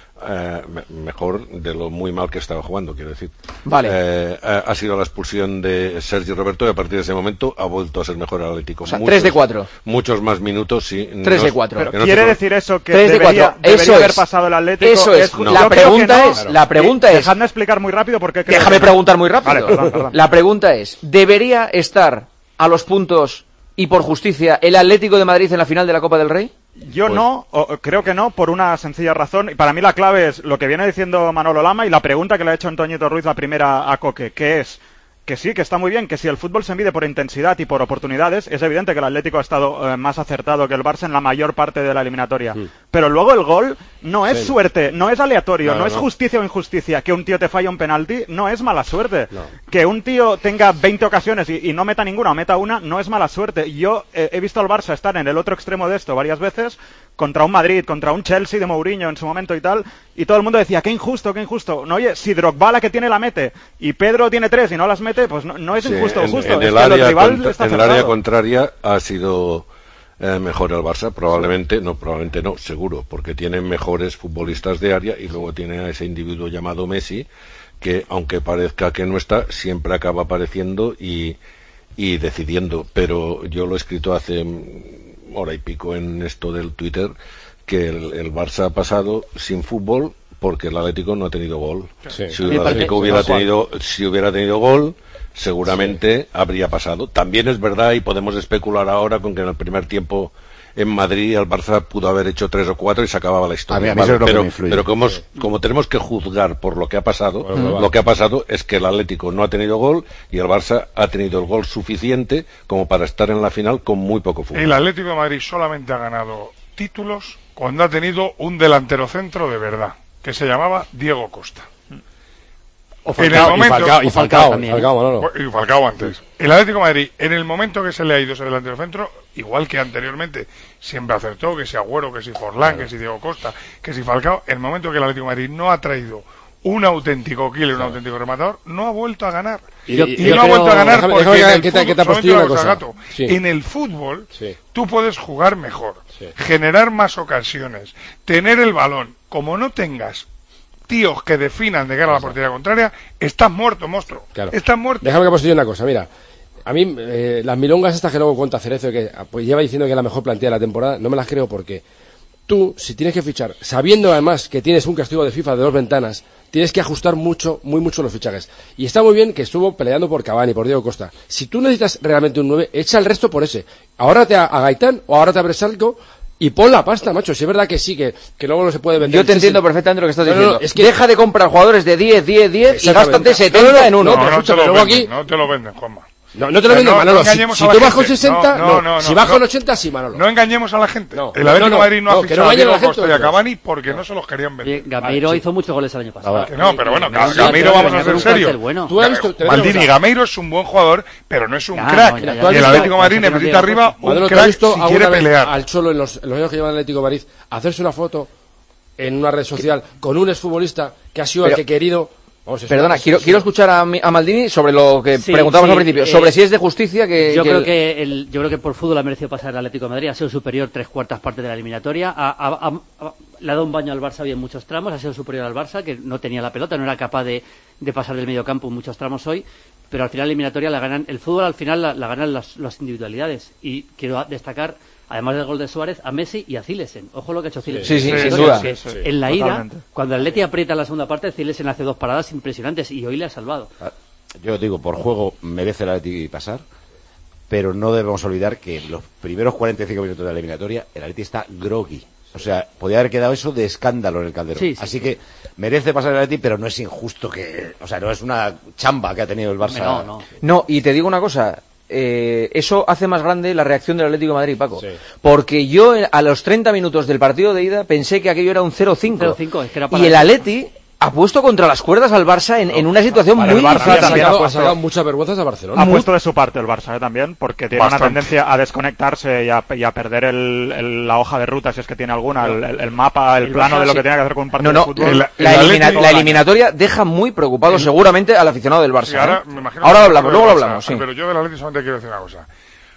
Speaker 14: eh, me- mejor de lo muy mal que estaba jugando, quiero decir.
Speaker 4: Vale.
Speaker 14: Eh, ha, ha sido la expulsión de Sergio Roberto y a partir de ese momento ha vuelto a ser mejor el Atlético.
Speaker 4: O sea, tres de cuatro.
Speaker 14: Muchos más minutos, sí.
Speaker 4: Tres
Speaker 14: No-
Speaker 4: de cuatro.
Speaker 14: que
Speaker 8: Pero
Speaker 14: no
Speaker 8: quiere
Speaker 14: te-
Speaker 8: decir eso que
Speaker 4: Tres de
Speaker 8: debería,
Speaker 4: cuatro.
Speaker 8: debería
Speaker 4: Eso
Speaker 8: haber
Speaker 4: es.
Speaker 8: pasado el Atlético.
Speaker 4: Eso es.
Speaker 8: ju-
Speaker 4: La
Speaker 8: yo creo que
Speaker 4: pregunta
Speaker 8: no.
Speaker 4: es- la pregunta
Speaker 8: Y-
Speaker 4: es-
Speaker 8: Dejadme explicar muy rápido porque creo
Speaker 4: Déjame
Speaker 8: que-
Speaker 4: preguntar muy rápido.
Speaker 8: Vale, perdón, perdón.
Speaker 4: La pregunta es, ¿debería estar a los puntos y por justicia el Atlético de Madrid en la final de la Copa del Rey?
Speaker 8: Yo
Speaker 14: Pues-
Speaker 8: no, o- creo que no, por una sencilla razón. Y para mí la clave es lo que viene diciendo Manolo Lama y la pregunta que le ha hecho Antoñito Ruiz la primera a Coque, que es que sí, que está muy bien, que si el fútbol se mide por intensidad y por oportunidades, es evidente que el Atlético ha estado eh, más acertado que el Barça en la mayor parte de la eliminatoria. Pero luego el gol no es
Speaker 13: Sí.
Speaker 8: suerte, no es aleatorio,
Speaker 13: No,
Speaker 8: no,
Speaker 13: no,
Speaker 8: es
Speaker 13: no.
Speaker 8: justicia o injusticia. Que un tío te falla un penalti no es mala suerte.
Speaker 13: No.
Speaker 8: Que un tío tenga veinte ocasiones y, y no meta ninguna o meta una no es mala suerte. Yo eh, he visto al Barça estar en el otro extremo de esto varias veces contra un Madrid, contra un Chelsea de Mourinho en su momento y tal, y todo el mundo decía, qué injusto, qué injusto. No, oye, si Drogba la que tiene la mete y Pedro tiene tres y no las mete, pues no, no es
Speaker 14: Sí,
Speaker 8: injusto o
Speaker 14: en,
Speaker 8: justo.
Speaker 14: en
Speaker 8: es
Speaker 14: el
Speaker 8: que el
Speaker 14: área,
Speaker 8: rival
Speaker 14: contra-
Speaker 8: está
Speaker 14: en el área
Speaker 8: acertado.
Speaker 14: contraria ha sido eh, mejor el Barça, probablemente, no, probablemente no, seguro, porque tiene mejores futbolistas de área y luego tiene a ese individuo llamado Messi, que aunque parezca que no está, siempre acaba apareciendo y, y decidiendo. Pero yo lo he escrito hace mm, hora y pico en esto del Twitter, que el, el Barça ha pasado sin fútbol porque el Atlético no ha tenido gol.
Speaker 13: Sí.
Speaker 14: Si el Atlético hubiera tenido, si hubiera tenido gol, seguramente habría pasado. También es verdad, y podemos especular ahora con que en el primer tiempo en Madrid el Barça pudo haber hecho tres o cuatro y se acababa la historia.
Speaker 22: A mí- a mí
Speaker 14: Vale,
Speaker 22: eso es lo que
Speaker 14: pero
Speaker 22: me influye.
Speaker 14: pero como, es- como tenemos que juzgar por lo que ha pasado,
Speaker 22: Bueno,
Speaker 14: lo que ha pasado es que el Atlético no ha tenido gol y el Barça ha tenido el gol suficiente como para estar en la final con muy poco fútbol.
Speaker 1: El Atlético de Madrid solamente ha ganado títulos cuando ha tenido un delantero centro de verdad, que se llamaba Diego Costa.
Speaker 13: O
Speaker 1: En el
Speaker 13: Falcao, y
Speaker 1: momento-
Speaker 13: Falcao, y
Speaker 1: o
Speaker 13: Falcao,
Speaker 1: también.
Speaker 13: Falcao, Manolo.
Speaker 1: Y Falcao antes. El Atlético de Madrid, en el momento que se le ha ido ese delantero centro, igual que anteriormente, siempre acertó, que si Agüero, que si Forlán, que si Diego Costa, que si Falcao, en el momento que el Atlético de Madrid no ha traído un auténtico killer, un auténtico rematador, no ha vuelto a ganar.
Speaker 13: Y-
Speaker 1: Y,
Speaker 13: y- yo
Speaker 1: no ha
Speaker 13: creo-
Speaker 1: vuelto a ganar
Speaker 13: déjame-
Speaker 1: porque
Speaker 13: déjame
Speaker 1: en
Speaker 13: que-
Speaker 1: el
Speaker 13: que te-
Speaker 1: fútbol-
Speaker 13: que te
Speaker 1: solamente
Speaker 13: apostillo
Speaker 1: una
Speaker 13: una
Speaker 1: cosa,
Speaker 13: cosa.
Speaker 1: Gato,
Speaker 13: Sí.
Speaker 1: en el fútbol
Speaker 13: Sí.
Speaker 1: tú puedes jugar mejor,
Speaker 13: Sí.
Speaker 1: generar más ocasiones, tener el balón. Como no tengas tíos que definan de cara a la portería contraria, estás muerto, monstruo.
Speaker 13: Claro.
Speaker 1: Estás muerto.
Speaker 13: Déjame que postille una cosa, mira. A mí, eh, las milongas estas que luego cuenta Cerezo, que pues, lleva diciendo que es la mejor plantilla de la temporada, no me las creo porque tú, si tienes que fichar, sabiendo además que tienes un castigo de FIFA de dos ventanas, tienes que ajustar mucho, muy mucho los fichajes. Y está muy bien que estuvo peleando por Cavani, por Diego Costa. Si tú necesitas realmente un nueve, echa el resto por ese. Ahórrate a, a Gaitán o ahórrate a Bresalco y pon la pasta, macho. Si es verdad que sí, que, que luego no se puede vender.
Speaker 4: Yo te
Speaker 13: Sí,
Speaker 4: entiendo
Speaker 13: sí.
Speaker 4: perfectamente lo que estás
Speaker 13: No, no,
Speaker 4: diciendo.
Speaker 13: no, es que-
Speaker 4: Deja de comprar jugadores de diez, diez, diez y
Speaker 13: Exactamente.
Speaker 4: gástate setenta
Speaker 13: No, no,
Speaker 4: en uno.
Speaker 13: no,
Speaker 1: No,
Speaker 13: pero
Speaker 1: no te
Speaker 13: escúchame,
Speaker 1: lo
Speaker 13: luego
Speaker 1: venden,
Speaker 13: aquí-
Speaker 1: no te lo venden, Juanma.
Speaker 13: No, no te lo vendo,
Speaker 1: No,
Speaker 13: Manolo.
Speaker 1: no
Speaker 13: Si,
Speaker 1: engañemos
Speaker 13: si
Speaker 1: a la
Speaker 13: tú vas con
Speaker 1: gente.
Speaker 13: sesenta,
Speaker 1: No,
Speaker 13: no.
Speaker 1: no, no,
Speaker 13: si
Speaker 1: no,
Speaker 13: vas con
Speaker 1: no.
Speaker 13: ochenta, sí, Manolo.
Speaker 1: No engañemos a la gente.
Speaker 13: No,
Speaker 1: el
Speaker 13: no,
Speaker 1: Atlético
Speaker 13: no,
Speaker 1: de Madrid no,
Speaker 13: no,
Speaker 1: ha
Speaker 13: que no
Speaker 1: fichado a
Speaker 13: engañen a
Speaker 1: Diego
Speaker 13: la gente,
Speaker 1: Costa y a
Speaker 13: otros.
Speaker 1: Cavani porque no se los querían
Speaker 12: Oye,
Speaker 1: vender.
Speaker 12: Gameiro
Speaker 13: Vale,
Speaker 12: hizo muchos goles el año pasado.
Speaker 13: Ahora,
Speaker 1: Que no, pero bueno,
Speaker 12: Y- y-
Speaker 1: Ga-
Speaker 12: y-
Speaker 1: Gameiro,
Speaker 12: y-
Speaker 1: vamos
Speaker 12: y-
Speaker 1: a
Speaker 12: y-
Speaker 1: ser
Speaker 12: un
Speaker 1: serios.
Speaker 12: plantel bueno.
Speaker 13: Tú has visto, te voy a decir una
Speaker 1: Maldini,
Speaker 13: cosa.
Speaker 1: Gameiro es un buen jugador, pero no es un
Speaker 12: Ya,
Speaker 1: crack.
Speaker 12: no, ya, ya,
Speaker 1: y
Speaker 12: ya,
Speaker 1: el
Speaker 12: ya,
Speaker 1: Atlético de
Speaker 12: ya,
Speaker 1: Madrid
Speaker 12: ya, ya,
Speaker 1: necesita
Speaker 12: ya,
Speaker 1: arriba un
Speaker 13: Manolo, ¿te has
Speaker 1: crack
Speaker 13: visto
Speaker 1: si
Speaker 13: alguna
Speaker 1: quiere
Speaker 13: vez
Speaker 1: pelear.
Speaker 13: al Cholo en los, en los años que lleva el Atlético de Madrid hacerse una foto en una red social con un exfutbolista que ha sido
Speaker 4: Pero-
Speaker 13: el que querido? Vamos, es
Speaker 4: Perdona,
Speaker 13: una-
Speaker 4: quiero,
Speaker 13: es-
Speaker 4: quiero escuchar a, mi- a Maldini sobre lo que
Speaker 12: Sí,
Speaker 4: preguntábamos
Speaker 12: sí,
Speaker 4: al principio,
Speaker 12: eh,
Speaker 4: sobre si es de justicia que...
Speaker 12: Yo
Speaker 4: que
Speaker 12: creo
Speaker 4: el-
Speaker 12: que el, yo creo que por fútbol ha merecido pasar el Atlético de Madrid, ha sido superior tres cuartas partes de la eliminatoria, ha, ha- ha- ha- le ha dado un baño al Barça hoy en muchos tramos, ha sido superior al Barça, que no tenía la pelota, no era capaz de, de pasar del medio campo en muchos tramos hoy, pero al final la eliminatoria la ganan, el fútbol al final la, la ganan las, las individualidades, y quiero destacar, además del gol de Suárez, a Messi y a Zilesen. Ojo lo que ha hecho Zilesen.
Speaker 4: Sí, sí,
Speaker 12: En
Speaker 4: sin
Speaker 12: la
Speaker 4: duda.
Speaker 12: historia,
Speaker 4: Sí,
Speaker 12: que
Speaker 4: sí,
Speaker 12: en la ida,
Speaker 8: totalmente.
Speaker 12: cuando el Atleti aprieta la segunda parte, Zilesen hace dos paradas impresionantes y hoy le ha salvado.
Speaker 22: Yo digo, por juego merece el Atleti pasar, pero no debemos olvidar que los primeros cuarenta y cinco minutos de la eliminatoria el Atleti está groggy. O sea, podía haber quedado eso de escándalo en el Calderón.
Speaker 12: Sí, sí,
Speaker 22: Así
Speaker 12: sí.
Speaker 22: que merece pasar el Atleti, pero no es injusto que... O sea, no es una chamba que ha tenido el Barça.
Speaker 12: No, no.
Speaker 4: No, y te digo una cosa, eh, eso hace más grande la reacción del Atlético de Madrid, Paco.
Speaker 13: Sí.
Speaker 4: Porque yo eh, a los treinta minutos del partido de ida pensé que aquello era un cero cinco.
Speaker 12: cero cinco, es que era para
Speaker 4: Y el
Speaker 12: eso.
Speaker 4: Atleti ha puesto contra las cuerdas al Barça en, en una situación
Speaker 8: para
Speaker 4: muy
Speaker 8: el Barça
Speaker 4: difícil.
Speaker 13: ha
Speaker 8: también ha
Speaker 13: sacado, ha
Speaker 8: puesto-
Speaker 13: sacado muchas vergüenzas a Barcelona.
Speaker 8: Ha puesto de su parte el Barça ¿eh? también, porque tiene
Speaker 1: Bastante.
Speaker 8: una tendencia a desconectarse y a, y a perder el, el- la hoja de ruta, si es que tiene alguna, el, el- el mapa, el,
Speaker 12: El
Speaker 8: plano
Speaker 12: Barça,
Speaker 8: de lo
Speaker 12: sí.
Speaker 8: que tiene que hacer con un partido
Speaker 4: No, no,
Speaker 8: de fútbol.
Speaker 1: el-
Speaker 4: la,
Speaker 1: el
Speaker 4: elimina-
Speaker 1: Atleti-
Speaker 4: la eliminatoria deja muy preocupado seguramente al aficionado del Barça.
Speaker 1: Sí, ahora,
Speaker 4: ¿eh?
Speaker 1: me imagino
Speaker 4: Ahora
Speaker 1: que
Speaker 4: lo hablamos,
Speaker 1: del
Speaker 4: luego lo
Speaker 1: Barça,
Speaker 4: hablamos, sí.
Speaker 1: Pero yo del Atlético solamente quiero decir una cosa.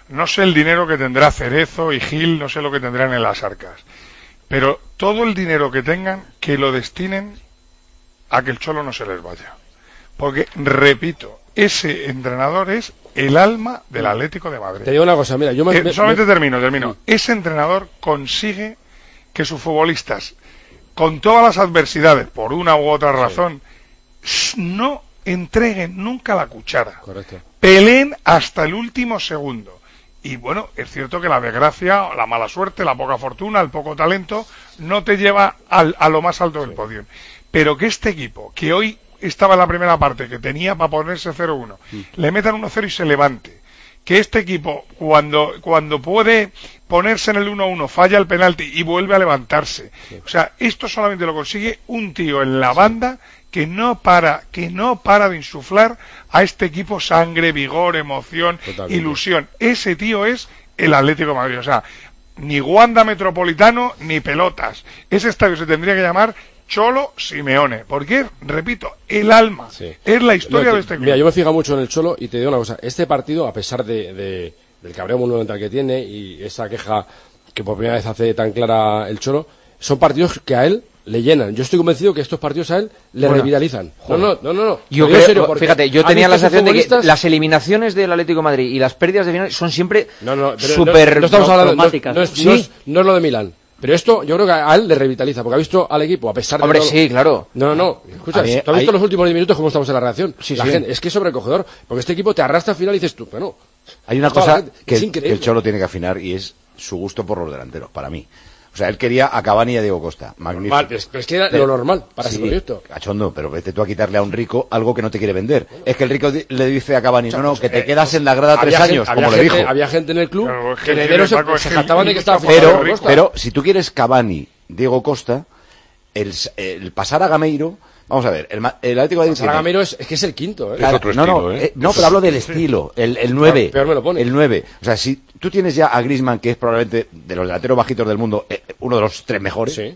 Speaker 1: No sé el dinero que tendrá Cerezo y Gil, no sé lo que tendrán en las arcas. Pero todo el dinero que tengan, que lo destinen a que el Cholo no se les vaya. Porque, repito, ese entrenador es el alma del Atlético de Madrid.
Speaker 13: Te digo una cosa, mira, yo me...
Speaker 1: Eh,
Speaker 13: me
Speaker 1: solamente
Speaker 13: me...
Speaker 1: termino, termino. Ese entrenador consigue que sus futbolistas, con todas las adversidades, por una u otra razón, sí. no entreguen nunca la cuchara.
Speaker 13: Correcto.
Speaker 1: Peleen hasta el último segundo. Y bueno, es cierto que la desgracia, la mala suerte, la poca fortuna, el poco talento, no te lleva al, a lo más alto del sí. podio. Pero que este equipo, que hoy estaba en la primera parte, que tenía para ponerse cero uno, sí. le metan uno cero y se levante. Que este equipo, cuando, cuando puede ponerse en el uno uno, falla el penalti y vuelve a levantarse. Sí. O sea, esto solamente lo consigue un tío en la sí. banda que no para, que no para de insuflar a este equipo sangre, vigor, emoción, totalmente. Ilusión. Ese tío es el Atlético de Madrid. O sea, ni Wanda Metropolitano ni pelotas. Ese estadio se tendría que llamar Cholo Simeone, porque, repito, el alma, sí. es la historia no, te, de este club.
Speaker 13: Mira, yo me fijo mucho en el Cholo y te digo una cosa, este partido, a pesar de, de del cabreo monumental que tiene y esa queja que por primera vez hace tan clara el Cholo, son partidos que a él le llenan. Yo estoy convencido que estos partidos a él le bueno, revitalizan. No, no, no, no. no.
Speaker 4: Yo creo, serio, fíjate, yo tenía la sensación de que las eliminaciones del Atlético de Madrid y las pérdidas de final son siempre
Speaker 13: no, no,
Speaker 4: súper
Speaker 13: no, no estamos hablando, traumáticas. No, no, es, ¿sí? no, es, no es lo de Milán. Pero esto yo creo que a él le revitaliza, porque ha visto al equipo, a pesar de
Speaker 4: Hombre,
Speaker 13: todo...
Speaker 4: sí, claro.
Speaker 13: No, no, no. Escucha,
Speaker 4: mí,
Speaker 13: ¿tú has visto
Speaker 4: hay...
Speaker 13: los últimos diez minutos cómo estamos en la reacción?
Speaker 4: Sí,
Speaker 13: la
Speaker 4: sí.
Speaker 13: gente, es que es sobrecogedor, porque este equipo te arrastra al final y dices tú, bueno...
Speaker 22: Hay una cosa que, que el Cholo tiene que afinar y es su gusto por los delanteros, para mí. O sea, él quería a Cavani y a Diego Costa. Magnífico.
Speaker 13: Normal, es, es que era lo normal para
Speaker 22: sí,
Speaker 13: ese proyecto.
Speaker 22: Cachondo, pero vete tú a quitarle a un rico algo que no te quiere vender. Es que el rico di- le dice a Cavani, no, no, que te eh, quedas en la grada tres
Speaker 13: gente,
Speaker 22: años, como
Speaker 13: gente,
Speaker 22: le dijo.
Speaker 13: Había gente en el club
Speaker 1: claro,
Speaker 13: que herederos se, se jactaban de que estaba
Speaker 22: pero, pero, pero, si tú quieres Cavani, Diego Costa, el, el pasar a Gameiro... Vamos a ver, el, el Atlético de Madrid...
Speaker 13: Sara Gamero es, es que es el quinto, ¿eh?
Speaker 22: Claro,
Speaker 14: es otro
Speaker 22: no,
Speaker 14: estilo,
Speaker 22: no,
Speaker 14: ¿eh?
Speaker 22: eh, no, pero hablo del estilo, el, el nueve.
Speaker 13: Peor me lo pone.
Speaker 22: El nueve. O sea, si tú tienes ya a Griezmann, que es probablemente de los delanteros bajitos del mundo, eh, uno de los tres mejores.
Speaker 13: Sí.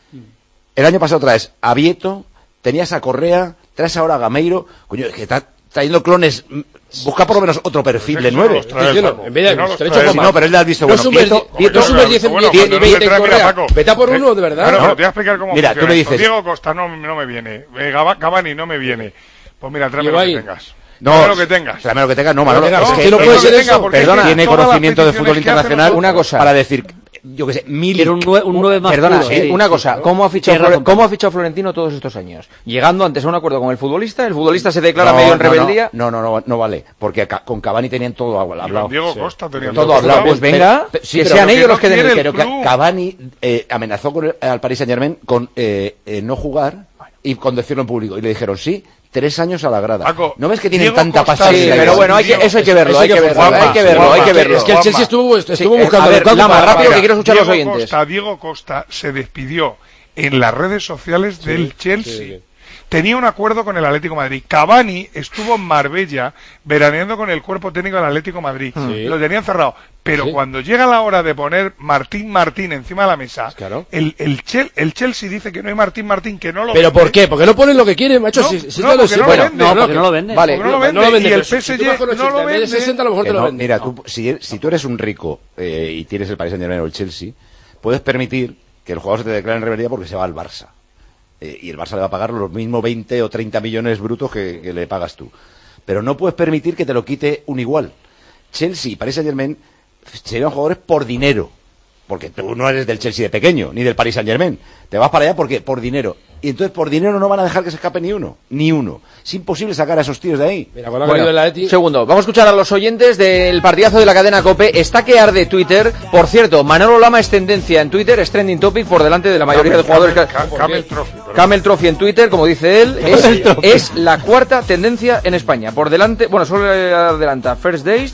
Speaker 22: El año pasado traes a Vieto, tenías a Correa, traes ahora a Gameiro. Coño, es que está trayendo clones... Busca por lo menos otro perfil de nueve.
Speaker 13: En vez de
Speaker 22: no, no, pero él le has visto, bueno,
Speaker 13: Vieto, Vieto sube diez en diez y veinte en Correa. Vete a por uno, de verdad.
Speaker 1: Claro, te voy a explicar cómo
Speaker 22: mira, tú me dices...
Speaker 1: Diego Costa no, no me viene, Cavani no me viene. Pues mira, tráeme lo que tengas.
Speaker 22: No,
Speaker 1: tráeme lo que tengas.
Speaker 22: Tráeme lo que tengas, no, Manolo.
Speaker 13: Es que no puede ser eso.
Speaker 22: Perdona, tiene conocimiento de fútbol internacional
Speaker 4: una cosa
Speaker 22: para decir... Yo que sé, mil...
Speaker 12: Quiero un nueve más
Speaker 4: Perdona,
Speaker 12: puro,
Speaker 4: eh,
Speaker 12: sí,
Speaker 4: una
Speaker 12: sí,
Speaker 4: cosa,
Speaker 12: sí,
Speaker 4: ¿cómo ha fichado
Speaker 12: razón,
Speaker 4: ¿cómo ha fichado Florentino todos estos años? Llegando antes a un acuerdo con el futbolista, el futbolista se declara
Speaker 22: no,
Speaker 4: medio en
Speaker 22: no,
Speaker 4: rebeldía.
Speaker 22: No, no, no, no vale, porque con Cavani tenían todo hablado.
Speaker 1: Con Diego Costa tenían
Speaker 22: todo hablado.
Speaker 4: Pues venga,
Speaker 22: pero, sí,
Speaker 4: que
Speaker 22: pero
Speaker 4: sean
Speaker 22: que
Speaker 4: ellos
Speaker 22: no
Speaker 4: los que den el
Speaker 22: Pero
Speaker 4: club.
Speaker 22: Cavani eh, amenazó con el, al Paris Saint-Germain con eh, eh, no jugar y con decirlo en público. Y le dijeron, sí, tres años a la grada.
Speaker 1: Paco,
Speaker 22: ¿No ves que tienen
Speaker 1: Diego
Speaker 22: tanta
Speaker 1: Costa,
Speaker 22: pasión?
Speaker 1: sí,
Speaker 4: pero bueno, hay que, eso hay que verlo, hay que verlo, hay que verlo, hay que verlo.
Speaker 13: Es que el Chelsea estuvo, estuvo
Speaker 4: Sí,
Speaker 13: buscando...
Speaker 4: a ver,
Speaker 13: buscando
Speaker 4: Lama,
Speaker 13: para-
Speaker 4: rápido, que quiero escuchar a los
Speaker 1: Diego
Speaker 4: oyentes.
Speaker 1: Costa, Diego Costa se despidió en las redes sociales
Speaker 13: Sí,
Speaker 1: del Chelsea.
Speaker 13: sí, sí.
Speaker 1: Tenía un acuerdo con el Atlético de Madrid. Cavani estuvo en Marbella veraneando con el cuerpo técnico del Atlético de Madrid.
Speaker 13: Sí.
Speaker 1: Lo tenían cerrado. Pero
Speaker 13: Sí.
Speaker 1: cuando llega la hora de poner Martín Martín encima de la mesa,
Speaker 13: Claro.
Speaker 1: el, el, Chel- el Chelsea dice que no hay Martín Martín, que no lo
Speaker 13: ¿Pero
Speaker 1: vende.
Speaker 13: por qué? Porque no ponen lo que quieren, macho.
Speaker 1: No,
Speaker 13: Si, si
Speaker 1: no,
Speaker 13: te lo
Speaker 1: porque no lo
Speaker 13: bueno,
Speaker 1: vende.
Speaker 12: No, porque no lo vende.
Speaker 13: Vale,
Speaker 1: Porque no lo vende,
Speaker 13: no lo vende,
Speaker 1: y el
Speaker 13: pero si-
Speaker 1: P S G
Speaker 13: si tú vas con
Speaker 1: no
Speaker 13: ochenta,
Speaker 1: lo
Speaker 13: en vez de
Speaker 1: vende.
Speaker 13: sesenta, a lo mejor
Speaker 22: Que
Speaker 13: te lo
Speaker 22: no,
Speaker 13: venden.
Speaker 22: mira, tú, si, si tú eres un rico eh, y tienes el Paris Saint-Germain o el Chelsea, puedes permitir que el jugador se te declare en rebeldía porque se va al Barça. Eh, y el Barça le va a pagar los mismos veinte o treinta millones brutos que, que le pagas tú. Pero no puedes permitir que te lo quite un igual. Chelsea y Paris Saint-Germain se llevan jugadores por dinero. Porque tú no eres del Chelsea de pequeño, ni del Paris Saint-Germain. Te vas para allá porque por dinero. Y entonces por dinero no van a dejar que se escape ni uno. Ni uno. Es imposible sacar a esos tíos de ahí.
Speaker 13: Mira, con la
Speaker 4: Bueno,
Speaker 13: de la Eti...
Speaker 4: segundo, vamos a escuchar a los oyentes del partidazo de la cadena COPE. Está que arde Twitter. Por cierto, Manolo Lama es tendencia en Twitter, es trending topic por delante de la mayoría
Speaker 1: Camel,
Speaker 4: de jugadores.
Speaker 1: Camel, Camel Trophy, perdón.
Speaker 4: Camel Trophy en Twitter, como dice él, es, es la cuarta tendencia en España. Por delante, bueno, solo le adelanta First Days,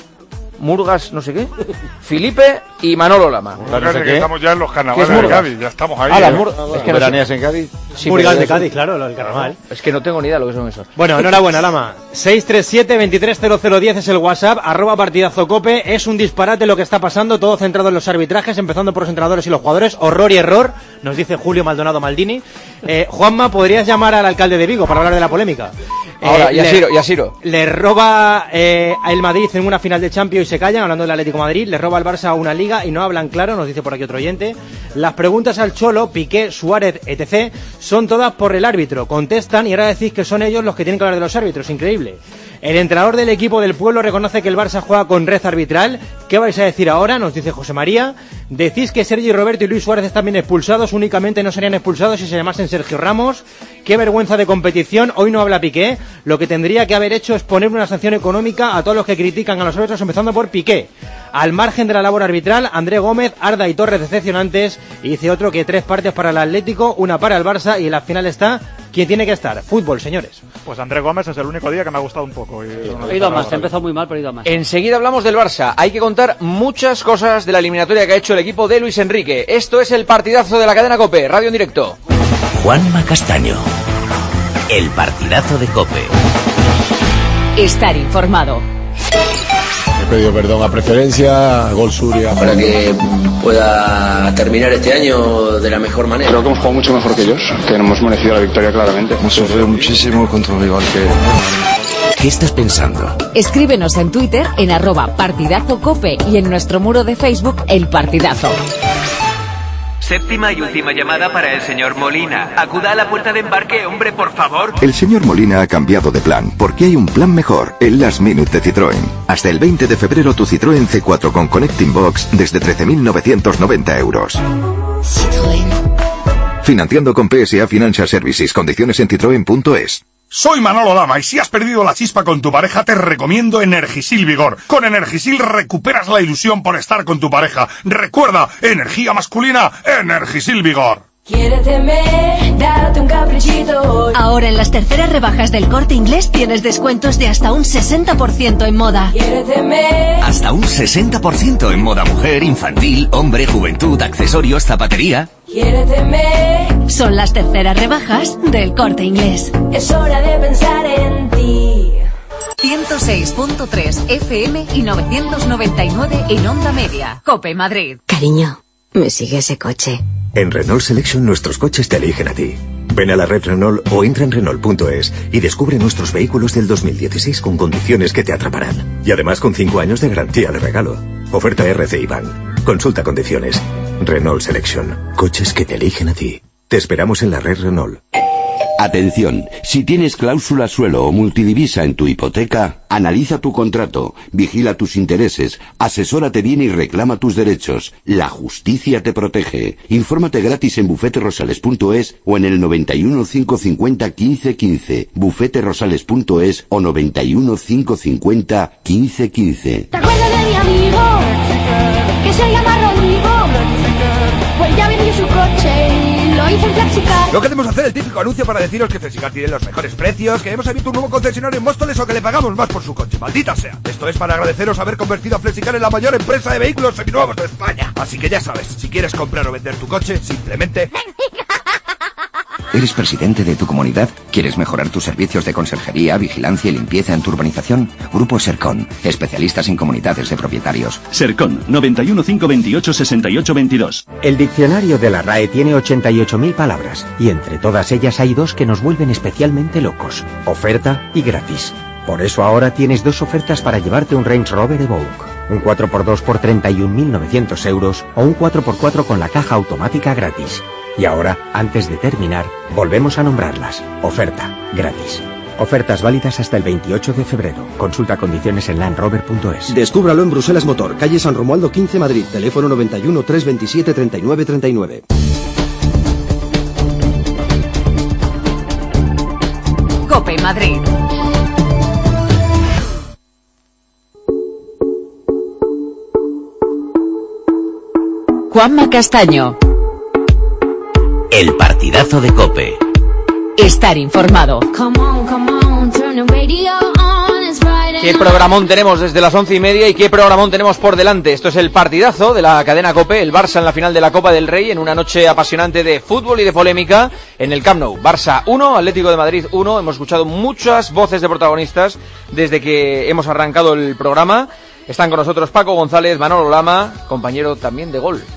Speaker 4: Murgas, no sé qué, Felipe y Manolo Lama.
Speaker 1: Fíjate
Speaker 22: no sé
Speaker 1: que
Speaker 22: qué.
Speaker 1: estamos ya en los
Speaker 4: ¿Qué
Speaker 1: carnavales
Speaker 4: es
Speaker 1: de
Speaker 4: Murgas?
Speaker 1: Cádiz, ya estamos ahí.
Speaker 4: Ah, las
Speaker 1: ¿eh?
Speaker 4: Mur- es que no
Speaker 22: ¿Veraneas
Speaker 4: sé.
Speaker 22: en Cádiz?
Speaker 4: Sí,
Speaker 15: Murgas
Speaker 4: pero
Speaker 15: de
Speaker 4: eso-
Speaker 15: Cádiz, claro, lo del carnaval.
Speaker 4: Es que no tengo ni idea de lo que son esos.
Speaker 15: Bueno, enhorabuena, Lama. seis tres siete, veintitrés cero cero diez es el WhatsApp, arroba partidazo cope. Es un disparate lo que está pasando, todo centrado en los arbitrajes, empezando por los entrenadores y los jugadores. Horror y error, nos dice Julio Maldonado Maldini. Eh, Juanma, ¿podrías llamar al alcalde de Vigo para hablar de la polémica?
Speaker 4: Ahora,
Speaker 15: Eh,
Speaker 4: y Asiro,
Speaker 15: le-
Speaker 4: y Asiro.
Speaker 15: Le roba eh, el Madrid en una final de Champions y se callan, hablando del Atlético de Madrid. Le roba al Barça una liga y no hablan claro, nos dice por aquí otro oyente. Las preguntas al Cholo, Piqué, Suárez, etcétera, son todas por el árbitro. Contestan y ahora decís que son ellos los que tienen que hablar de los árbitros. Increíble. El entrenador del equipo del pueblo reconoce que el Barça juega con red arbitral. ¿Qué vais a decir ahora? Nos dice José María. Decís que Sergi Roberto y Luis Suárez están bien expulsados. Únicamente no serían expulsados si se llamasen Sergio Ramos. Qué vergüenza de competición. Hoy no habla Piqué. Lo que tendría que haber hecho es poner una sanción económica a todos los que critican a los árbitros, empezando por Piqué. Al margen de la labor arbitral, André Gómez, Arda y Torres decepcionantes. Y dice otro que tres partes para el Atlético, una para el Barça y en la final está quien tiene que estar. Fútbol, señores.
Speaker 8: Pues André Gómez es el único día que me ha gustado un poco. Y no
Speaker 12: He ido a más, ha empezado muy mal, pero he ido a más.
Speaker 4: Enseguida hablamos del Barça. Hay que contar muchas cosas de la eliminatoria que ha hecho el equipo de Luis Enrique. Esto es el partidazo de la cadena COPE, radio en directo.
Speaker 3: Juanma Castaño. El partidazo de COPE.
Speaker 6: Estar informado.
Speaker 13: He pedido perdón a Preferencia, a Gol Suria.
Speaker 18: Para que pueda terminar este año de la mejor manera.
Speaker 19: Creo que hemos jugado mucho mejor que ellos, que hemos merecido la victoria claramente. Hemos sufrido muchísimo contra un rival que...
Speaker 3: ¿Qué estás pensando?
Speaker 6: Escríbenos en Twitter en arroba partidazo cope y en nuestro muro de Facebook El Partidazo.
Speaker 20: Séptima y última llamada para el señor Molina. Acuda a la puerta de embarque, hombre, por favor.
Speaker 21: El señor Molina ha cambiado de plan, porque hay un plan mejor, el Last Minute de Citroën. Hasta el veinte de febrero tu Citroën C cuatro con Connecting Box desde trece mil novecientos noventa euros.
Speaker 23: Citroën.
Speaker 21: Financiando con P S A Financial Services, condiciones en citroen punto es.
Speaker 24: Soy Manolo Lama y si has perdido la chispa con tu pareja te recomiendo Energisil Vigor. Con Energisil recuperas la ilusión por estar con tu pareja. Recuerda, energía masculina, Energisil Vigor.
Speaker 23: Quiéreteme, date un caprichito hoy.
Speaker 6: Ahora en las terceras rebajas del Corte Inglés tienes descuentos de hasta un sesenta por ciento en moda.
Speaker 23: Quiéreteme.
Speaker 3: Hasta un sesenta por ciento en moda mujer, infantil, hombre, juventud, accesorios, zapatería.
Speaker 23: Quiéreteme.
Speaker 6: Son las terceras rebajas del Corte Inglés.
Speaker 23: Es hora de pensar en ti.
Speaker 6: ciento seis punto tres F M y novecientos noventa y nueve en Onda Media. COPE Madrid.
Speaker 25: Cariño, ¿me sigue ese coche?
Speaker 26: En Renault Selection nuestros coches te eligen a ti. Ven a la red Renault o entra en Renault punto es y descubre nuestros vehículos del dos mil dieciséis con condiciones que te atraparán. Y además con cinco años de garantía de regalo. Oferta R C I Bank. Consulta condiciones. Renault Selection. Coches que te eligen a ti. Te esperamos en la red Renault.
Speaker 27: Atención, si tienes cláusula suelo o multidivisa en tu hipoteca, analiza tu contrato, vigila tus intereses, asesórate bien y reclama tus derechos. La justicia te protege. Infórmate gratis en bufete rosales punto es o en el noventa y uno, cinco cincuenta, quince quince, bufete rosales punto es o noventa y uno, cinco cincuenta, quince quince.
Speaker 32: ¿Te acuerdas de mi amigo? Que se llama Rodrigo. Pues ya vendió su coche y lo hizo en Flexicar.
Speaker 33: No queremos hacer el típico anuncio para deciros que Flexicar tiene los mejores precios, que hemos abierto un nuevo concesionario en Móstoles o que le pagamos más por su coche, maldita sea. Esto es para agradeceros haber convertido a Flexicar en la mayor empresa de vehículos seminuevos de España. Así que ya sabes, si quieres comprar o vender tu coche, simplemente...
Speaker 28: ¿Eres presidente de tu comunidad? ¿Quieres mejorar tus servicios de conserjería, vigilancia y limpieza en tu urbanización? Grupo Sercon, especialistas en comunidades de propietarios.
Speaker 29: Sercon, noventa y uno, cinco veintiocho, sesenta y ocho veintidós.
Speaker 30: El diccionario de la R A E tiene ochenta y ocho mil palabras, y entre todas ellas hay dos que nos vuelven especialmente locos: oferta y gratis. Por eso ahora tienes dos ofertas para llevarte un Range Rover Evoque. Un cuatro por dos por treinta y un mil novecientos euros o un cuatro por cuatro con la caja automática gratis. Y ahora, antes de terminar, volvemos a nombrarlas. Oferta, gratis. Ofertas válidas hasta el veintiocho de febrero. Consulta condiciones en land rover punto es.
Speaker 32: Descúbralo en Bruselas Motor, calle San Romualdo quince, Madrid. Teléfono noventa y uno, trescientos veintisiete, treinta y nueve treinta y nueve.
Speaker 6: COPE Madrid. Juanma Castaño.
Speaker 3: El partidazo de COPE.
Speaker 6: Estar informado.
Speaker 4: ¿Qué programón tenemos desde las once y media y qué programón tenemos por delante? Esto es el partidazo de la cadena COPE, el Barça en la final de la Copa del Rey, en una noche apasionante de fútbol y de polémica en el Camp Nou. Barça uno, Atlético de Madrid uno. Hemos escuchado muchas voces de protagonistas desde que hemos arrancado el programa. Están con nosotros Paco González, Manolo Lama, compañero también de Gol.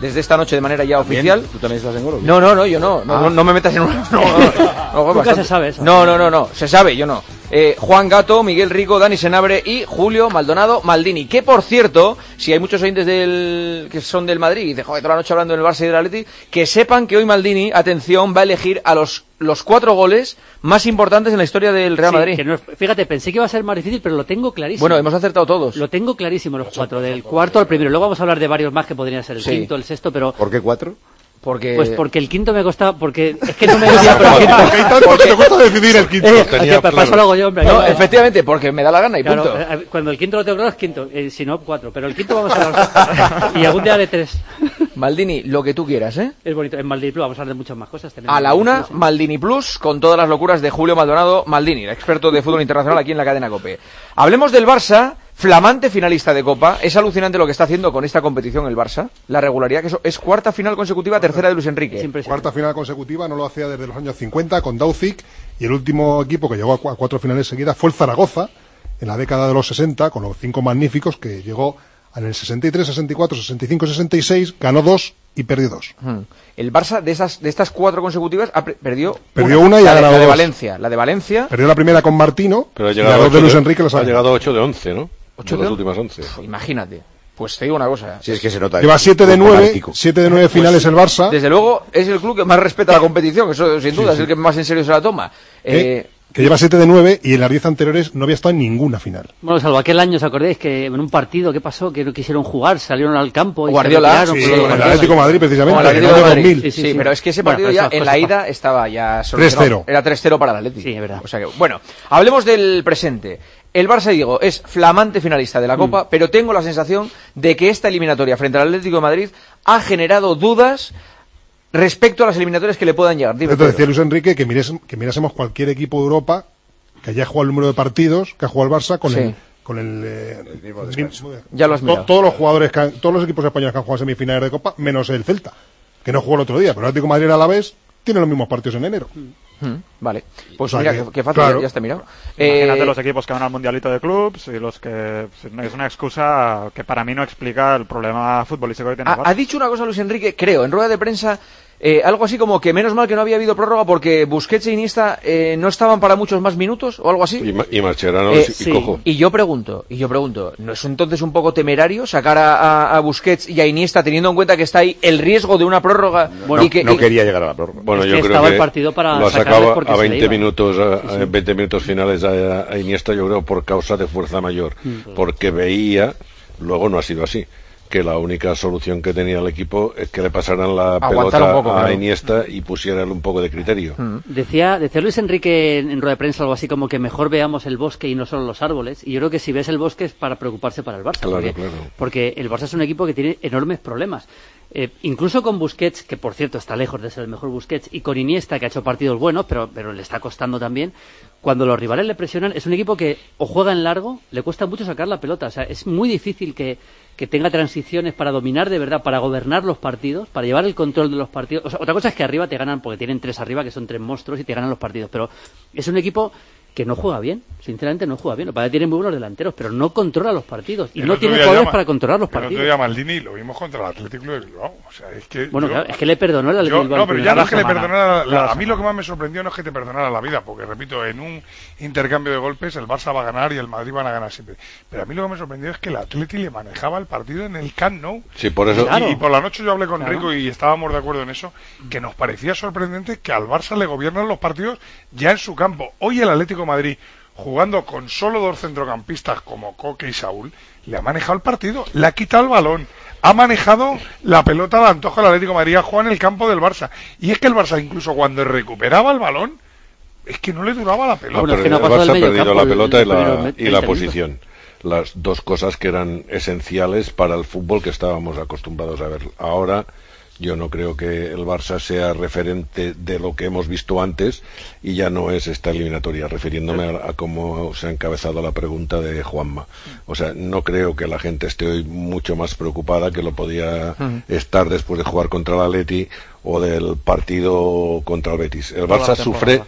Speaker 4: desde esta noche de manera ya oficial.
Speaker 13: Bien. ¿Tú también estás en gol?
Speaker 4: No, no, no, yo no. No,
Speaker 13: Ah.
Speaker 4: no, no me metas en una. No, no, no,
Speaker 12: Nunca
Speaker 4: bastante.
Speaker 12: se sabe eso.
Speaker 4: No, no, no, no. Se sabe, yo no. Eh, Juan Gato, Miguel Rico, Dani Senabre y Julio Maldonado Maldini. Que por cierto, si hay muchos oyentes del que son del Madrid y dicen, joder, toda la noche hablando del Barça y del Atleti, que sepan que hoy Maldini, atención, va a elegir a los los cuatro goles más importantes en la historia del Real
Speaker 12: Sí,
Speaker 4: Madrid.
Speaker 12: que no es- fíjate, pensé que iba a ser más difícil, pero lo tengo clarísimo.
Speaker 4: Bueno, hemos acertado todos.
Speaker 12: Lo tengo clarísimo, los cuatro, del cuarto al primero. Luego vamos a hablar de varios más que podrían ser el
Speaker 4: Sí.
Speaker 12: quinto, el sexto, pero...
Speaker 1: ¿Por qué cuatro?
Speaker 4: Porque...
Speaker 12: Pues porque el quinto me costaba, porque es que no me decía por el quinto.
Speaker 33: Porque hay tantos que te cuesta decidir el quinto.
Speaker 12: Eh,
Speaker 33: Tenía
Speaker 12: que pa-
Speaker 33: claro.
Speaker 12: paso lo hago yo, hombre.
Speaker 4: No,
Speaker 12: Yo-
Speaker 4: efectivamente, porque me da la gana y
Speaker 12: Claro,
Speaker 4: punto.
Speaker 12: eh, cuando el quinto lo tengo claro es quinto, eh, si no, cuatro. Pero el quinto vamos a hablar. Y algún día de tres.
Speaker 4: Maldini, lo que tú quieras, ¿eh?
Speaker 12: Es bonito. En Maldini Plus vamos a hablar de muchas más cosas. Tenemos
Speaker 4: A la una,
Speaker 12: Plus, ¿eh?
Speaker 4: Maldini Plus, con todas las locuras de Julio Maldonado Maldini, el experto de fútbol internacional aquí en la cadena COPE. Hablemos del Barça, flamante finalista de Copa. Es alucinante lo que está haciendo con esta competición el Barça. La regularidad, que eso es cuarta final consecutiva, tercera de Luis Enrique.
Speaker 2: Cuarta final consecutiva, no lo hacía desde los años cincuenta con Dauzic, y el último equipo que llegó a cu- a cuatro finales seguidas fue el Zaragoza, en la década de los sesenta, con los cinco magníficos, que llegó en el sesenta y tres, sesenta y cuatro, sesenta y cinco, sesenta y seis, ganó dos y perdió dos.
Speaker 4: Ujú. El Barça de esas de estas cuatro consecutivas ha pre- perdió
Speaker 2: Perdió una y
Speaker 4: la
Speaker 2: ha
Speaker 4: de-
Speaker 2: ganado
Speaker 4: la de
Speaker 2: dos.
Speaker 4: Valencia, la de Valencia.
Speaker 2: Perdió la primera con Martino,
Speaker 5: Pero ha
Speaker 2: y
Speaker 5: llegado,
Speaker 2: a dos
Speaker 5: ocho
Speaker 2: de Luis
Speaker 5: de-
Speaker 2: Enrique los
Speaker 5: ha
Speaker 2: ha
Speaker 5: llegado a ocho de once, ¿no?
Speaker 4: ¿Ocho
Speaker 5: de
Speaker 4: de
Speaker 5: las últimas once.
Speaker 4: Uf, imagínate. Pues te digo una cosa.
Speaker 1: Si es que se nota.
Speaker 2: Lleva siete de nueve,
Speaker 1: monárquico.
Speaker 2: siete de nueve finales el Barça.
Speaker 4: Desde luego es el club que más respeta la competición, eso sin duda,
Speaker 2: Sí,
Speaker 4: es
Speaker 2: sí.
Speaker 4: el que más en serio se la toma.
Speaker 2: Eh,
Speaker 4: Eh,
Speaker 2: que lleva siete de nueve, y en las diez anteriores no había estado en ninguna final.
Speaker 12: Bueno, salvo aquel año, ¿os acordáis? Que en un partido, ¿qué pasó? Que no quisieron jugar, salieron al campo y
Speaker 4: Guardiola,
Speaker 12: se retiraron.
Speaker 2: Sí,
Speaker 12: por lo de
Speaker 2: con el
Speaker 12: Guardiola.
Speaker 2: Atlético de Madrid, precisamente,
Speaker 4: Como el
Speaker 2: en el
Speaker 4: Atlético
Speaker 2: año
Speaker 4: de Madrid.
Speaker 2: dos mil.
Speaker 4: Sí, sí, pero es que ese
Speaker 12: Bueno,
Speaker 4: partido
Speaker 12: pero
Speaker 4: ya
Speaker 12: esas
Speaker 4: en la
Speaker 12: cosas
Speaker 4: ida estaba ya
Speaker 2: tres cero.
Speaker 4: solucionado. Era tres cero para el Atlético.
Speaker 12: Sí, es verdad.
Speaker 4: O sea que, bueno, hablemos del presente. El Barça, digo, es flamante finalista de la Copa, pero tengo la sensación de que esta eliminatoria frente al Atlético de Madrid ha generado dudas respecto a las eliminatorias que le puedan llegar. Dime,
Speaker 2: Entonces decía
Speaker 4: Pedro.
Speaker 2: Luis Enrique que, mires, que mirásemos cualquier equipo de Europa que haya jugado el número de partidos que ha jugado el Barça con
Speaker 4: Sí.
Speaker 2: el con el, eh,
Speaker 4: Ya lo has
Speaker 2: to-
Speaker 4: mirado.
Speaker 2: todos los jugadores que han- todos los equipos españoles que han jugado semifinales de Copa, menos el Celta, que no jugó el otro día, pero el Atlético de Madrid a la vez tiene los mismos partidos en enero.
Speaker 4: Mm, Vale, pues
Speaker 2: O sea
Speaker 4: mira,
Speaker 2: que,
Speaker 4: que, que fácil,
Speaker 2: claro.
Speaker 4: ya, ya está mirado.
Speaker 8: Imagínate
Speaker 4: Eh,
Speaker 8: los equipos que van al Mundialito de Clubs y los que... Es una excusa que para mí no explica el problema futbolístico que tiene el
Speaker 4: ha,
Speaker 8: Barça.
Speaker 4: ha dicho una cosa Luis Enrique, creo, en rueda de prensa, eh, algo así como que menos mal que no había habido prórroga porque Busquets e Iniesta eh, no estaban para muchos más minutos o algo así.
Speaker 5: Y, Ma- y Mascherano
Speaker 4: Eh,
Speaker 5: y
Speaker 4: sí.
Speaker 5: Cojo.
Speaker 4: Y yo pregunto, y yo pregunto, ¿no es entonces un poco temerario sacar a, a- a Busquets y a Iniesta teniendo en cuenta que está ahí el riesgo de una prórroga?
Speaker 1: Bueno,
Speaker 4: y que,
Speaker 1: no
Speaker 4: y-
Speaker 1: quería llegar a la prórroga.
Speaker 5: Bueno,
Speaker 12: Es
Speaker 5: yo
Speaker 12: que
Speaker 5: creo
Speaker 12: estaba
Speaker 5: que
Speaker 12: el partido para
Speaker 5: lo
Speaker 12: sacarles
Speaker 5: sacaba
Speaker 12: porque
Speaker 5: a
Speaker 12: se le
Speaker 5: veinte
Speaker 12: iba.
Speaker 5: minutos, a, a veinte minutos finales a, a Iniesta, yo creo, por causa de fuerza mayor.
Speaker 12: Mm.
Speaker 5: Porque veía, luego no ha sido así, que la única solución que tenía el equipo es que le pasaran la
Speaker 4: Aguantar
Speaker 5: pelota
Speaker 4: un poco,
Speaker 5: a
Speaker 4: claro.
Speaker 5: Iniesta y pusieran un poco de criterio.
Speaker 4: Mm.
Speaker 12: Decía, decía Luis Enrique en, en rueda de prensa algo así como que mejor veamos el bosque y no solo los árboles. Y yo creo que si ves el bosque es para preocuparse para el Barça.
Speaker 5: Claro,
Speaker 12: porque,
Speaker 5: claro.
Speaker 12: porque el Barça es un equipo que tiene enormes problemas. Eh, incluso con Busquets, que por cierto está lejos de ser el mejor Busquets, y con Iniesta, que ha hecho partidos buenos, pero, pero le está costando también, cuando los rivales le presionan, es un equipo que o juega en largo, le cuesta mucho sacar la pelota. O sea, es muy difícil que, que tenga transiciones para dominar de verdad, para gobernar los partidos, para llevar el control de los partidos. O sea, otra cosa es que arriba te ganan, porque tienen tres arriba, que son tres monstruos, y te ganan los partidos. Pero es un equipo que no juega bien, sinceramente no juega bien. Lo que pasa es que tiene muy buenos delanteros, pero no controla los partidos. Y
Speaker 33: El
Speaker 12: no
Speaker 33: otro
Speaker 12: tiene
Speaker 33: día
Speaker 12: jugadores
Speaker 33: llama-
Speaker 12: para controlar los
Speaker 33: El otro
Speaker 12: partidos.
Speaker 33: día Maldini lo vimos contra el Atlético de Bilbao. O sea, es que
Speaker 12: Bueno,
Speaker 33: yo-
Speaker 12: claro, es que le perdonó el Atlético
Speaker 33: yo-
Speaker 12: de Bilbao
Speaker 33: No,
Speaker 12: el
Speaker 33: pero
Speaker 12: primer
Speaker 33: ya no
Speaker 12: día.
Speaker 33: es que le
Speaker 12: Cada
Speaker 33: perdonara. la-
Speaker 12: semana.
Speaker 33: a mí lo que más me sorprendió no es que te perdonara la vida, porque repito, en un intercambio de golpes el Barça va a ganar y el Madrid van a ganar siempre. Pero a mí lo que me sorprendió es que el Atlético le manejaba el partido en el Camp Nou.
Speaker 5: Sí, por eso.
Speaker 33: Y, y por la noche yo hablé con
Speaker 5: Claro.
Speaker 33: Rico y estábamos de acuerdo en eso, que nos parecía sorprendente que al Barça le gobiernan los partidos ya en su campo. Hoy el Atlético de Madrid, jugando con solo dos centrocampistas como Coque y Saúl, le ha manejado el partido, le ha quitado el balón, ha manejado la pelota de antojo del Atlético de Madrid, ha jugado en el campo del Barça. Y es que el Barça, incluso cuando recuperaba el balón, es que no le duraba la pelota.
Speaker 5: No, pero el Barça ha perdido la pelota y la, y la posición. Las dos cosas que eran esenciales para el fútbol que estábamos acostumbrados a ver. Ahora yo no creo que el Barça sea referente de lo que hemos visto antes y ya no es esta eliminatoria, refiriéndome a, a cómo se ha encabezado la pregunta de Juanma. O sea, no creo que la gente esté hoy mucho más preocupada que lo podía Ujú. estar después de jugar contra el Atleti o del partido contra el Betis. El Toda la Barça sufre temporada.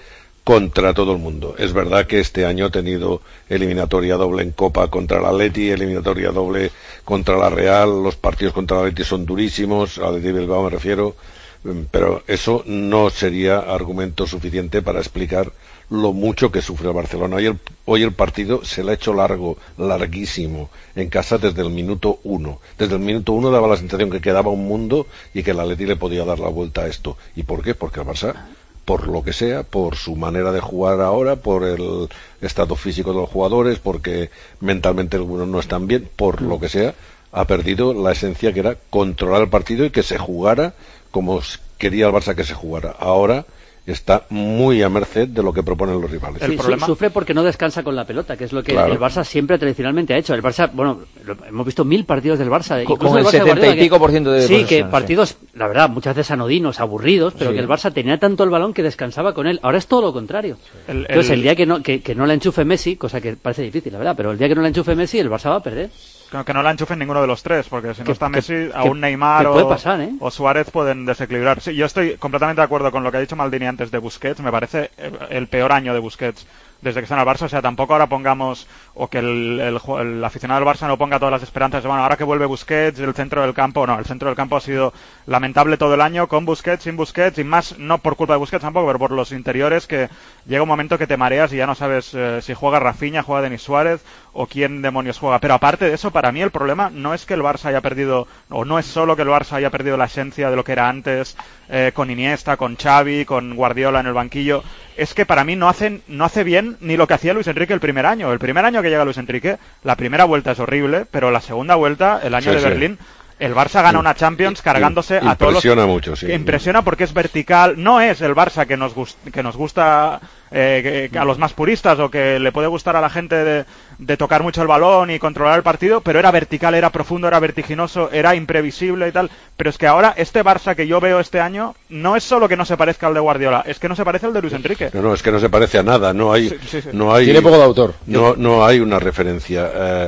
Speaker 5: contra todo el mundo. Es verdad que este año ha tenido eliminatoria doble en Copa contra el Atleti, eliminatoria doble contra la Real, los partidos contra el Atleti son durísimos, al Atleti Bilbao me refiero, pero eso no sería argumento suficiente para explicar lo mucho que sufre el Barcelona. Hoy el, hoy el partido se le ha hecho largo, larguísimo, en casa desde el minuto uno. Desde el minuto uno daba la sensación que quedaba un mundo y que el Atleti le podía dar la vuelta a esto. ¿Y por qué? Porque el Barça, por lo que sea, por su manera de jugar ahora, por el estado físico de los jugadores, porque mentalmente algunos no están bien, por lo que sea, ha perdido la esencia que era controlar el partido y que se jugara como quería el Barça que se jugara. Ahora está muy a merced de lo que proponen los rivales.
Speaker 12: Sí,
Speaker 5: ¿El problema?
Speaker 12: Sufre porque no descansa con la pelota, que es lo que
Speaker 5: Claro.
Speaker 12: el Barça siempre tradicionalmente ha hecho. El Barça, bueno, lo, hemos visto mil partidos del Barça.
Speaker 4: Con,
Speaker 12: incluso
Speaker 4: con el
Speaker 12: Barça de
Speaker 4: setenta
Speaker 12: Guardiola,
Speaker 4: y pico por ciento de
Speaker 12: Sí,
Speaker 4: posesión,
Speaker 12: que
Speaker 4: sí.
Speaker 12: partidos, la verdad, muchas veces anodinos, aburridos, pero
Speaker 4: Sí.
Speaker 12: que el Barça tenía tanto el balón que descansaba con él. Ahora es todo lo contrario.
Speaker 8: El-
Speaker 12: Entonces,
Speaker 8: el-
Speaker 12: el día que no, que, que no la enchufe Messi, cosa que parece difícil, la verdad, pero el día que no la enchufe Messi, el Barça va a perder.
Speaker 8: Que, que no la enchufen ninguno de los tres, porque si no
Speaker 12: Que-
Speaker 8: está
Speaker 12: que-
Speaker 8: Messi,
Speaker 12: que-
Speaker 8: a un Neymar
Speaker 12: que
Speaker 8: o,
Speaker 12: puede pasar, ¿eh?
Speaker 8: o Suárez pueden desequilibrar. Sí, yo estoy completamente de acuerdo con lo que ha dicho Maldini antes de Busquets. Me parece el, el peor año de Busquets desde que está en el Barça. O sea, tampoco ahora pongamos, o que el, el, ju- el aficionado del Barça no ponga todas las esperanzas de, bueno, ahora que vuelve Busquets, el centro del campo. No, el centro del campo ha sido lamentable todo el año, con Busquets, sin Busquets, y más, no por culpa de Busquets tampoco, pero por los interiores, que llega un momento que te mareas y ya no sabes eh, si juega Rafinha, juega Denis Suárez o quién demonios juega. Pero aparte de eso, para mí el problema no es que el Barça haya perdido, o no es solo que el Barça haya perdido la esencia de lo que era antes, eh, con Iniesta, con Xavi, con Guardiola en el banquillo. Es que para mí no hacen, no hace bien ni lo que hacía Luis Enrique el primer año. El primer año que llega Luis Enrique, la primera vuelta es horrible, pero la segunda vuelta, el año
Speaker 5: Sí,
Speaker 8: de
Speaker 5: sí.
Speaker 8: Berlín, el Barça gana una Champions cargándose a todos los...
Speaker 5: Impresiona mucho, sí.
Speaker 8: que impresiona porque es vertical. No es el Barça que nos, gust- que nos gusta eh, que- que a los más puristas, o que le puede gustar a la gente de, de tocar mucho el balón y controlar el partido, pero era vertical, era profundo, era vertiginoso, era imprevisible y tal. Pero es que ahora este Barça que yo veo este año no es solo que no se parezca al de Guardiola, es que no se parece al de Luis Enrique.
Speaker 5: No, no, es que no se parece a nada, no hay,
Speaker 8: Sí, sí, sí.
Speaker 5: no hay,
Speaker 13: Tiene poco de autor.
Speaker 5: no, no hay una referencia. Eh,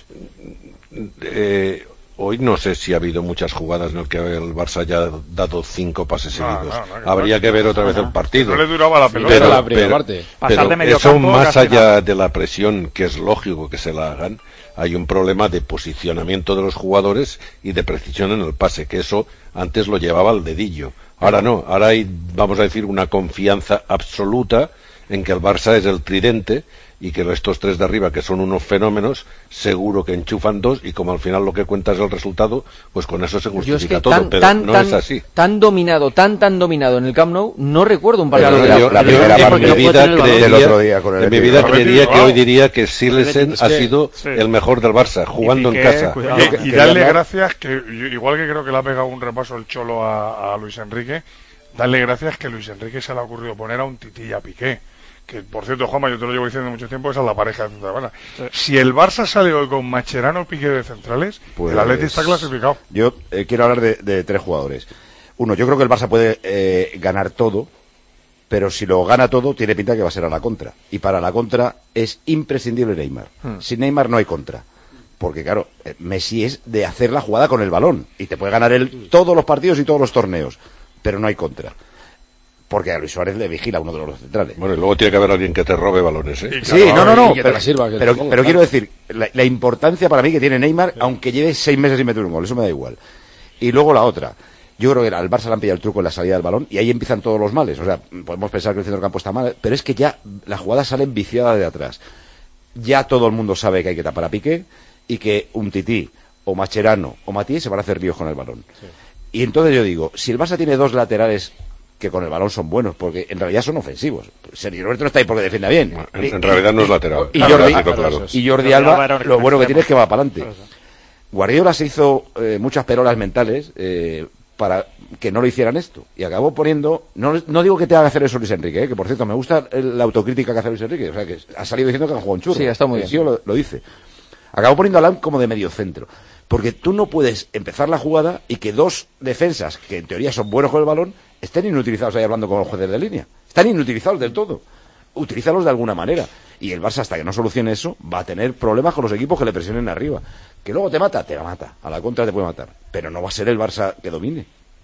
Speaker 5: eh, hoy no sé si ha habido muchas jugadas en las que el Barça haya dado cinco pases
Speaker 1: No,
Speaker 5: seguidos.
Speaker 1: no, no, que
Speaker 5: Habría
Speaker 1: no.
Speaker 5: que ver otra vez
Speaker 1: No,
Speaker 5: el partido.
Speaker 1: no le duraba la pelota.
Speaker 5: Pero,
Speaker 13: la primera
Speaker 5: pero-
Speaker 13: parte.
Speaker 8: Pasar
Speaker 5: pero
Speaker 8: de medio
Speaker 5: eso,
Speaker 8: campo
Speaker 5: más
Speaker 8: casi
Speaker 5: allá
Speaker 8: nada.
Speaker 5: de la presión, que es lógico que se la hagan, hay un problema de posicionamiento de los jugadores y de precisión en el pase, que eso antes lo llevaba al dedillo. Ahora no, ahora hay, vamos a decir, una confianza absoluta en que el Barça es el tridente y que estos tres de arriba, que son unos fenómenos, seguro que enchufan dos, y como al final lo que cuenta es el resultado, pues con eso se
Speaker 4: Yo es
Speaker 5: justifica
Speaker 4: que
Speaker 5: todo,
Speaker 4: tan,
Speaker 5: pero
Speaker 4: tan,
Speaker 5: no
Speaker 4: tan,
Speaker 5: es así.
Speaker 4: tan dominado, tan, tan dominado en el Camp Nou, no recuerdo un partido
Speaker 5: Pero
Speaker 4: de
Speaker 5: yo-
Speaker 4: la,
Speaker 5: yo-
Speaker 4: la
Speaker 5: yo
Speaker 4: primera
Speaker 5: en
Speaker 4: parte.
Speaker 5: mi
Speaker 12: no
Speaker 5: vida
Speaker 12: puede tener el balón.
Speaker 5: creería,
Speaker 7: Del otro día con el
Speaker 5: en mi
Speaker 7: Atleti.
Speaker 5: vida
Speaker 1: Atleti,
Speaker 5: creería que
Speaker 1: wow.
Speaker 5: hoy diría que Silesen
Speaker 13: Es
Speaker 5: ha
Speaker 13: que-
Speaker 5: sido
Speaker 8: sí.
Speaker 5: el mejor del Barça, jugando
Speaker 8: Piqué,
Speaker 5: en casa.
Speaker 8: cuidado.
Speaker 1: Oye,
Speaker 13: que-
Speaker 1: y
Speaker 13: quería
Speaker 1: darle
Speaker 13: hablar-
Speaker 1: gracias, que yo- igual que creo que le ha pegado un repaso el Cholo a, a Luis Enrique, darle gracias que Luis Enrique se le ha ocurrido poner a un Tití y a Piqué. Que, por cierto, Juanma, yo te lo llevo diciendo mucho tiempo, esa es la pareja de centrales. Si el Barça sale hoy con Mascherano Piqué de centrales,
Speaker 7: Pues-
Speaker 1: el Atleti está clasificado.
Speaker 7: Yo eh, quiero hablar de, de tres jugadores. Uno, yo creo que el Barça puede eh, ganar todo, pero si lo gana todo, tiene pinta que va a ser a la contra. Y para la contra es imprescindible Neymar.
Speaker 4: Hmm.
Speaker 7: Sin Neymar no hay contra. Porque, claro, eh, Messi es de hacer la jugada con el balón. Y te puede ganar él todos los partidos y todos los torneos. Pero no hay contra. Porque a Luis Suárez le vigila uno de los centrales.
Speaker 5: Bueno, y luego tiene que haber alguien que te robe balones, ¿eh?
Speaker 7: Sí, no, no, no.
Speaker 13: Y que te
Speaker 7: Pero,
Speaker 13: la sirva, que te
Speaker 7: pero-
Speaker 13: la ponga,
Speaker 7: pero
Speaker 13: claro.
Speaker 7: quiero decir, la, la importancia para mí que tiene Neymar, aunque lleve seis meses sin meter un gol, eso me da igual. Y luego la otra. Yo creo que al Barça le han pillado el truco en la salida del balón y ahí empiezan todos los males. O sea, podemos pensar que el centro del campo está mal, pero es que ya las jugadas salen viciadas de atrás. Ya todo el mundo sabe que hay que tapar a Piqué y que un Tití o Mascherano o Matías se van a hacer líos con el balón. Y entonces yo digo, si el Barça tiene dos laterales que con el balón son buenos, porque en realidad son ofensivos. Sergio Roberto no está ahí porque defienda bien.
Speaker 5: En, en realidad no es lateral.
Speaker 7: Y
Speaker 5: Claro,
Speaker 7: Jordi,
Speaker 5: claro, claro.
Speaker 7: y Jordi
Speaker 8: Jordi
Speaker 7: Alba,
Speaker 8: Alba era un
Speaker 7: lo bueno que tiene es que va para adelante.
Speaker 8: Eso.
Speaker 7: Guardiola se hizo eh, muchas perolas mentales eh, para que no lo hicieran esto. Y acabó poniendo... No, no digo que tenga que hacer eso Luis Enrique, eh, que por cierto me gusta el- la autocrítica que hace Luis Enrique. O sea, que ha salido diciendo que ha jugado un churro.
Speaker 4: Sí, está muy
Speaker 7: El
Speaker 4: bien.
Speaker 7: tío lo, lo dice. Acabó poniendo a Lam como de medio centro. Porque tú no puedes empezar la jugada y que dos defensas, que en teoría son buenos con el balón, estén inutilizados ahí hablando con los jueces de línea. Están inutilizados del todo. Utilízalos de alguna manera. Y el Barça, hasta que no solucione eso, va a tener problemas con los equipos que le presionen arriba. Que luego te mata, te mata. A la contra te puede matar. Pero no va a ser el Barça que domine.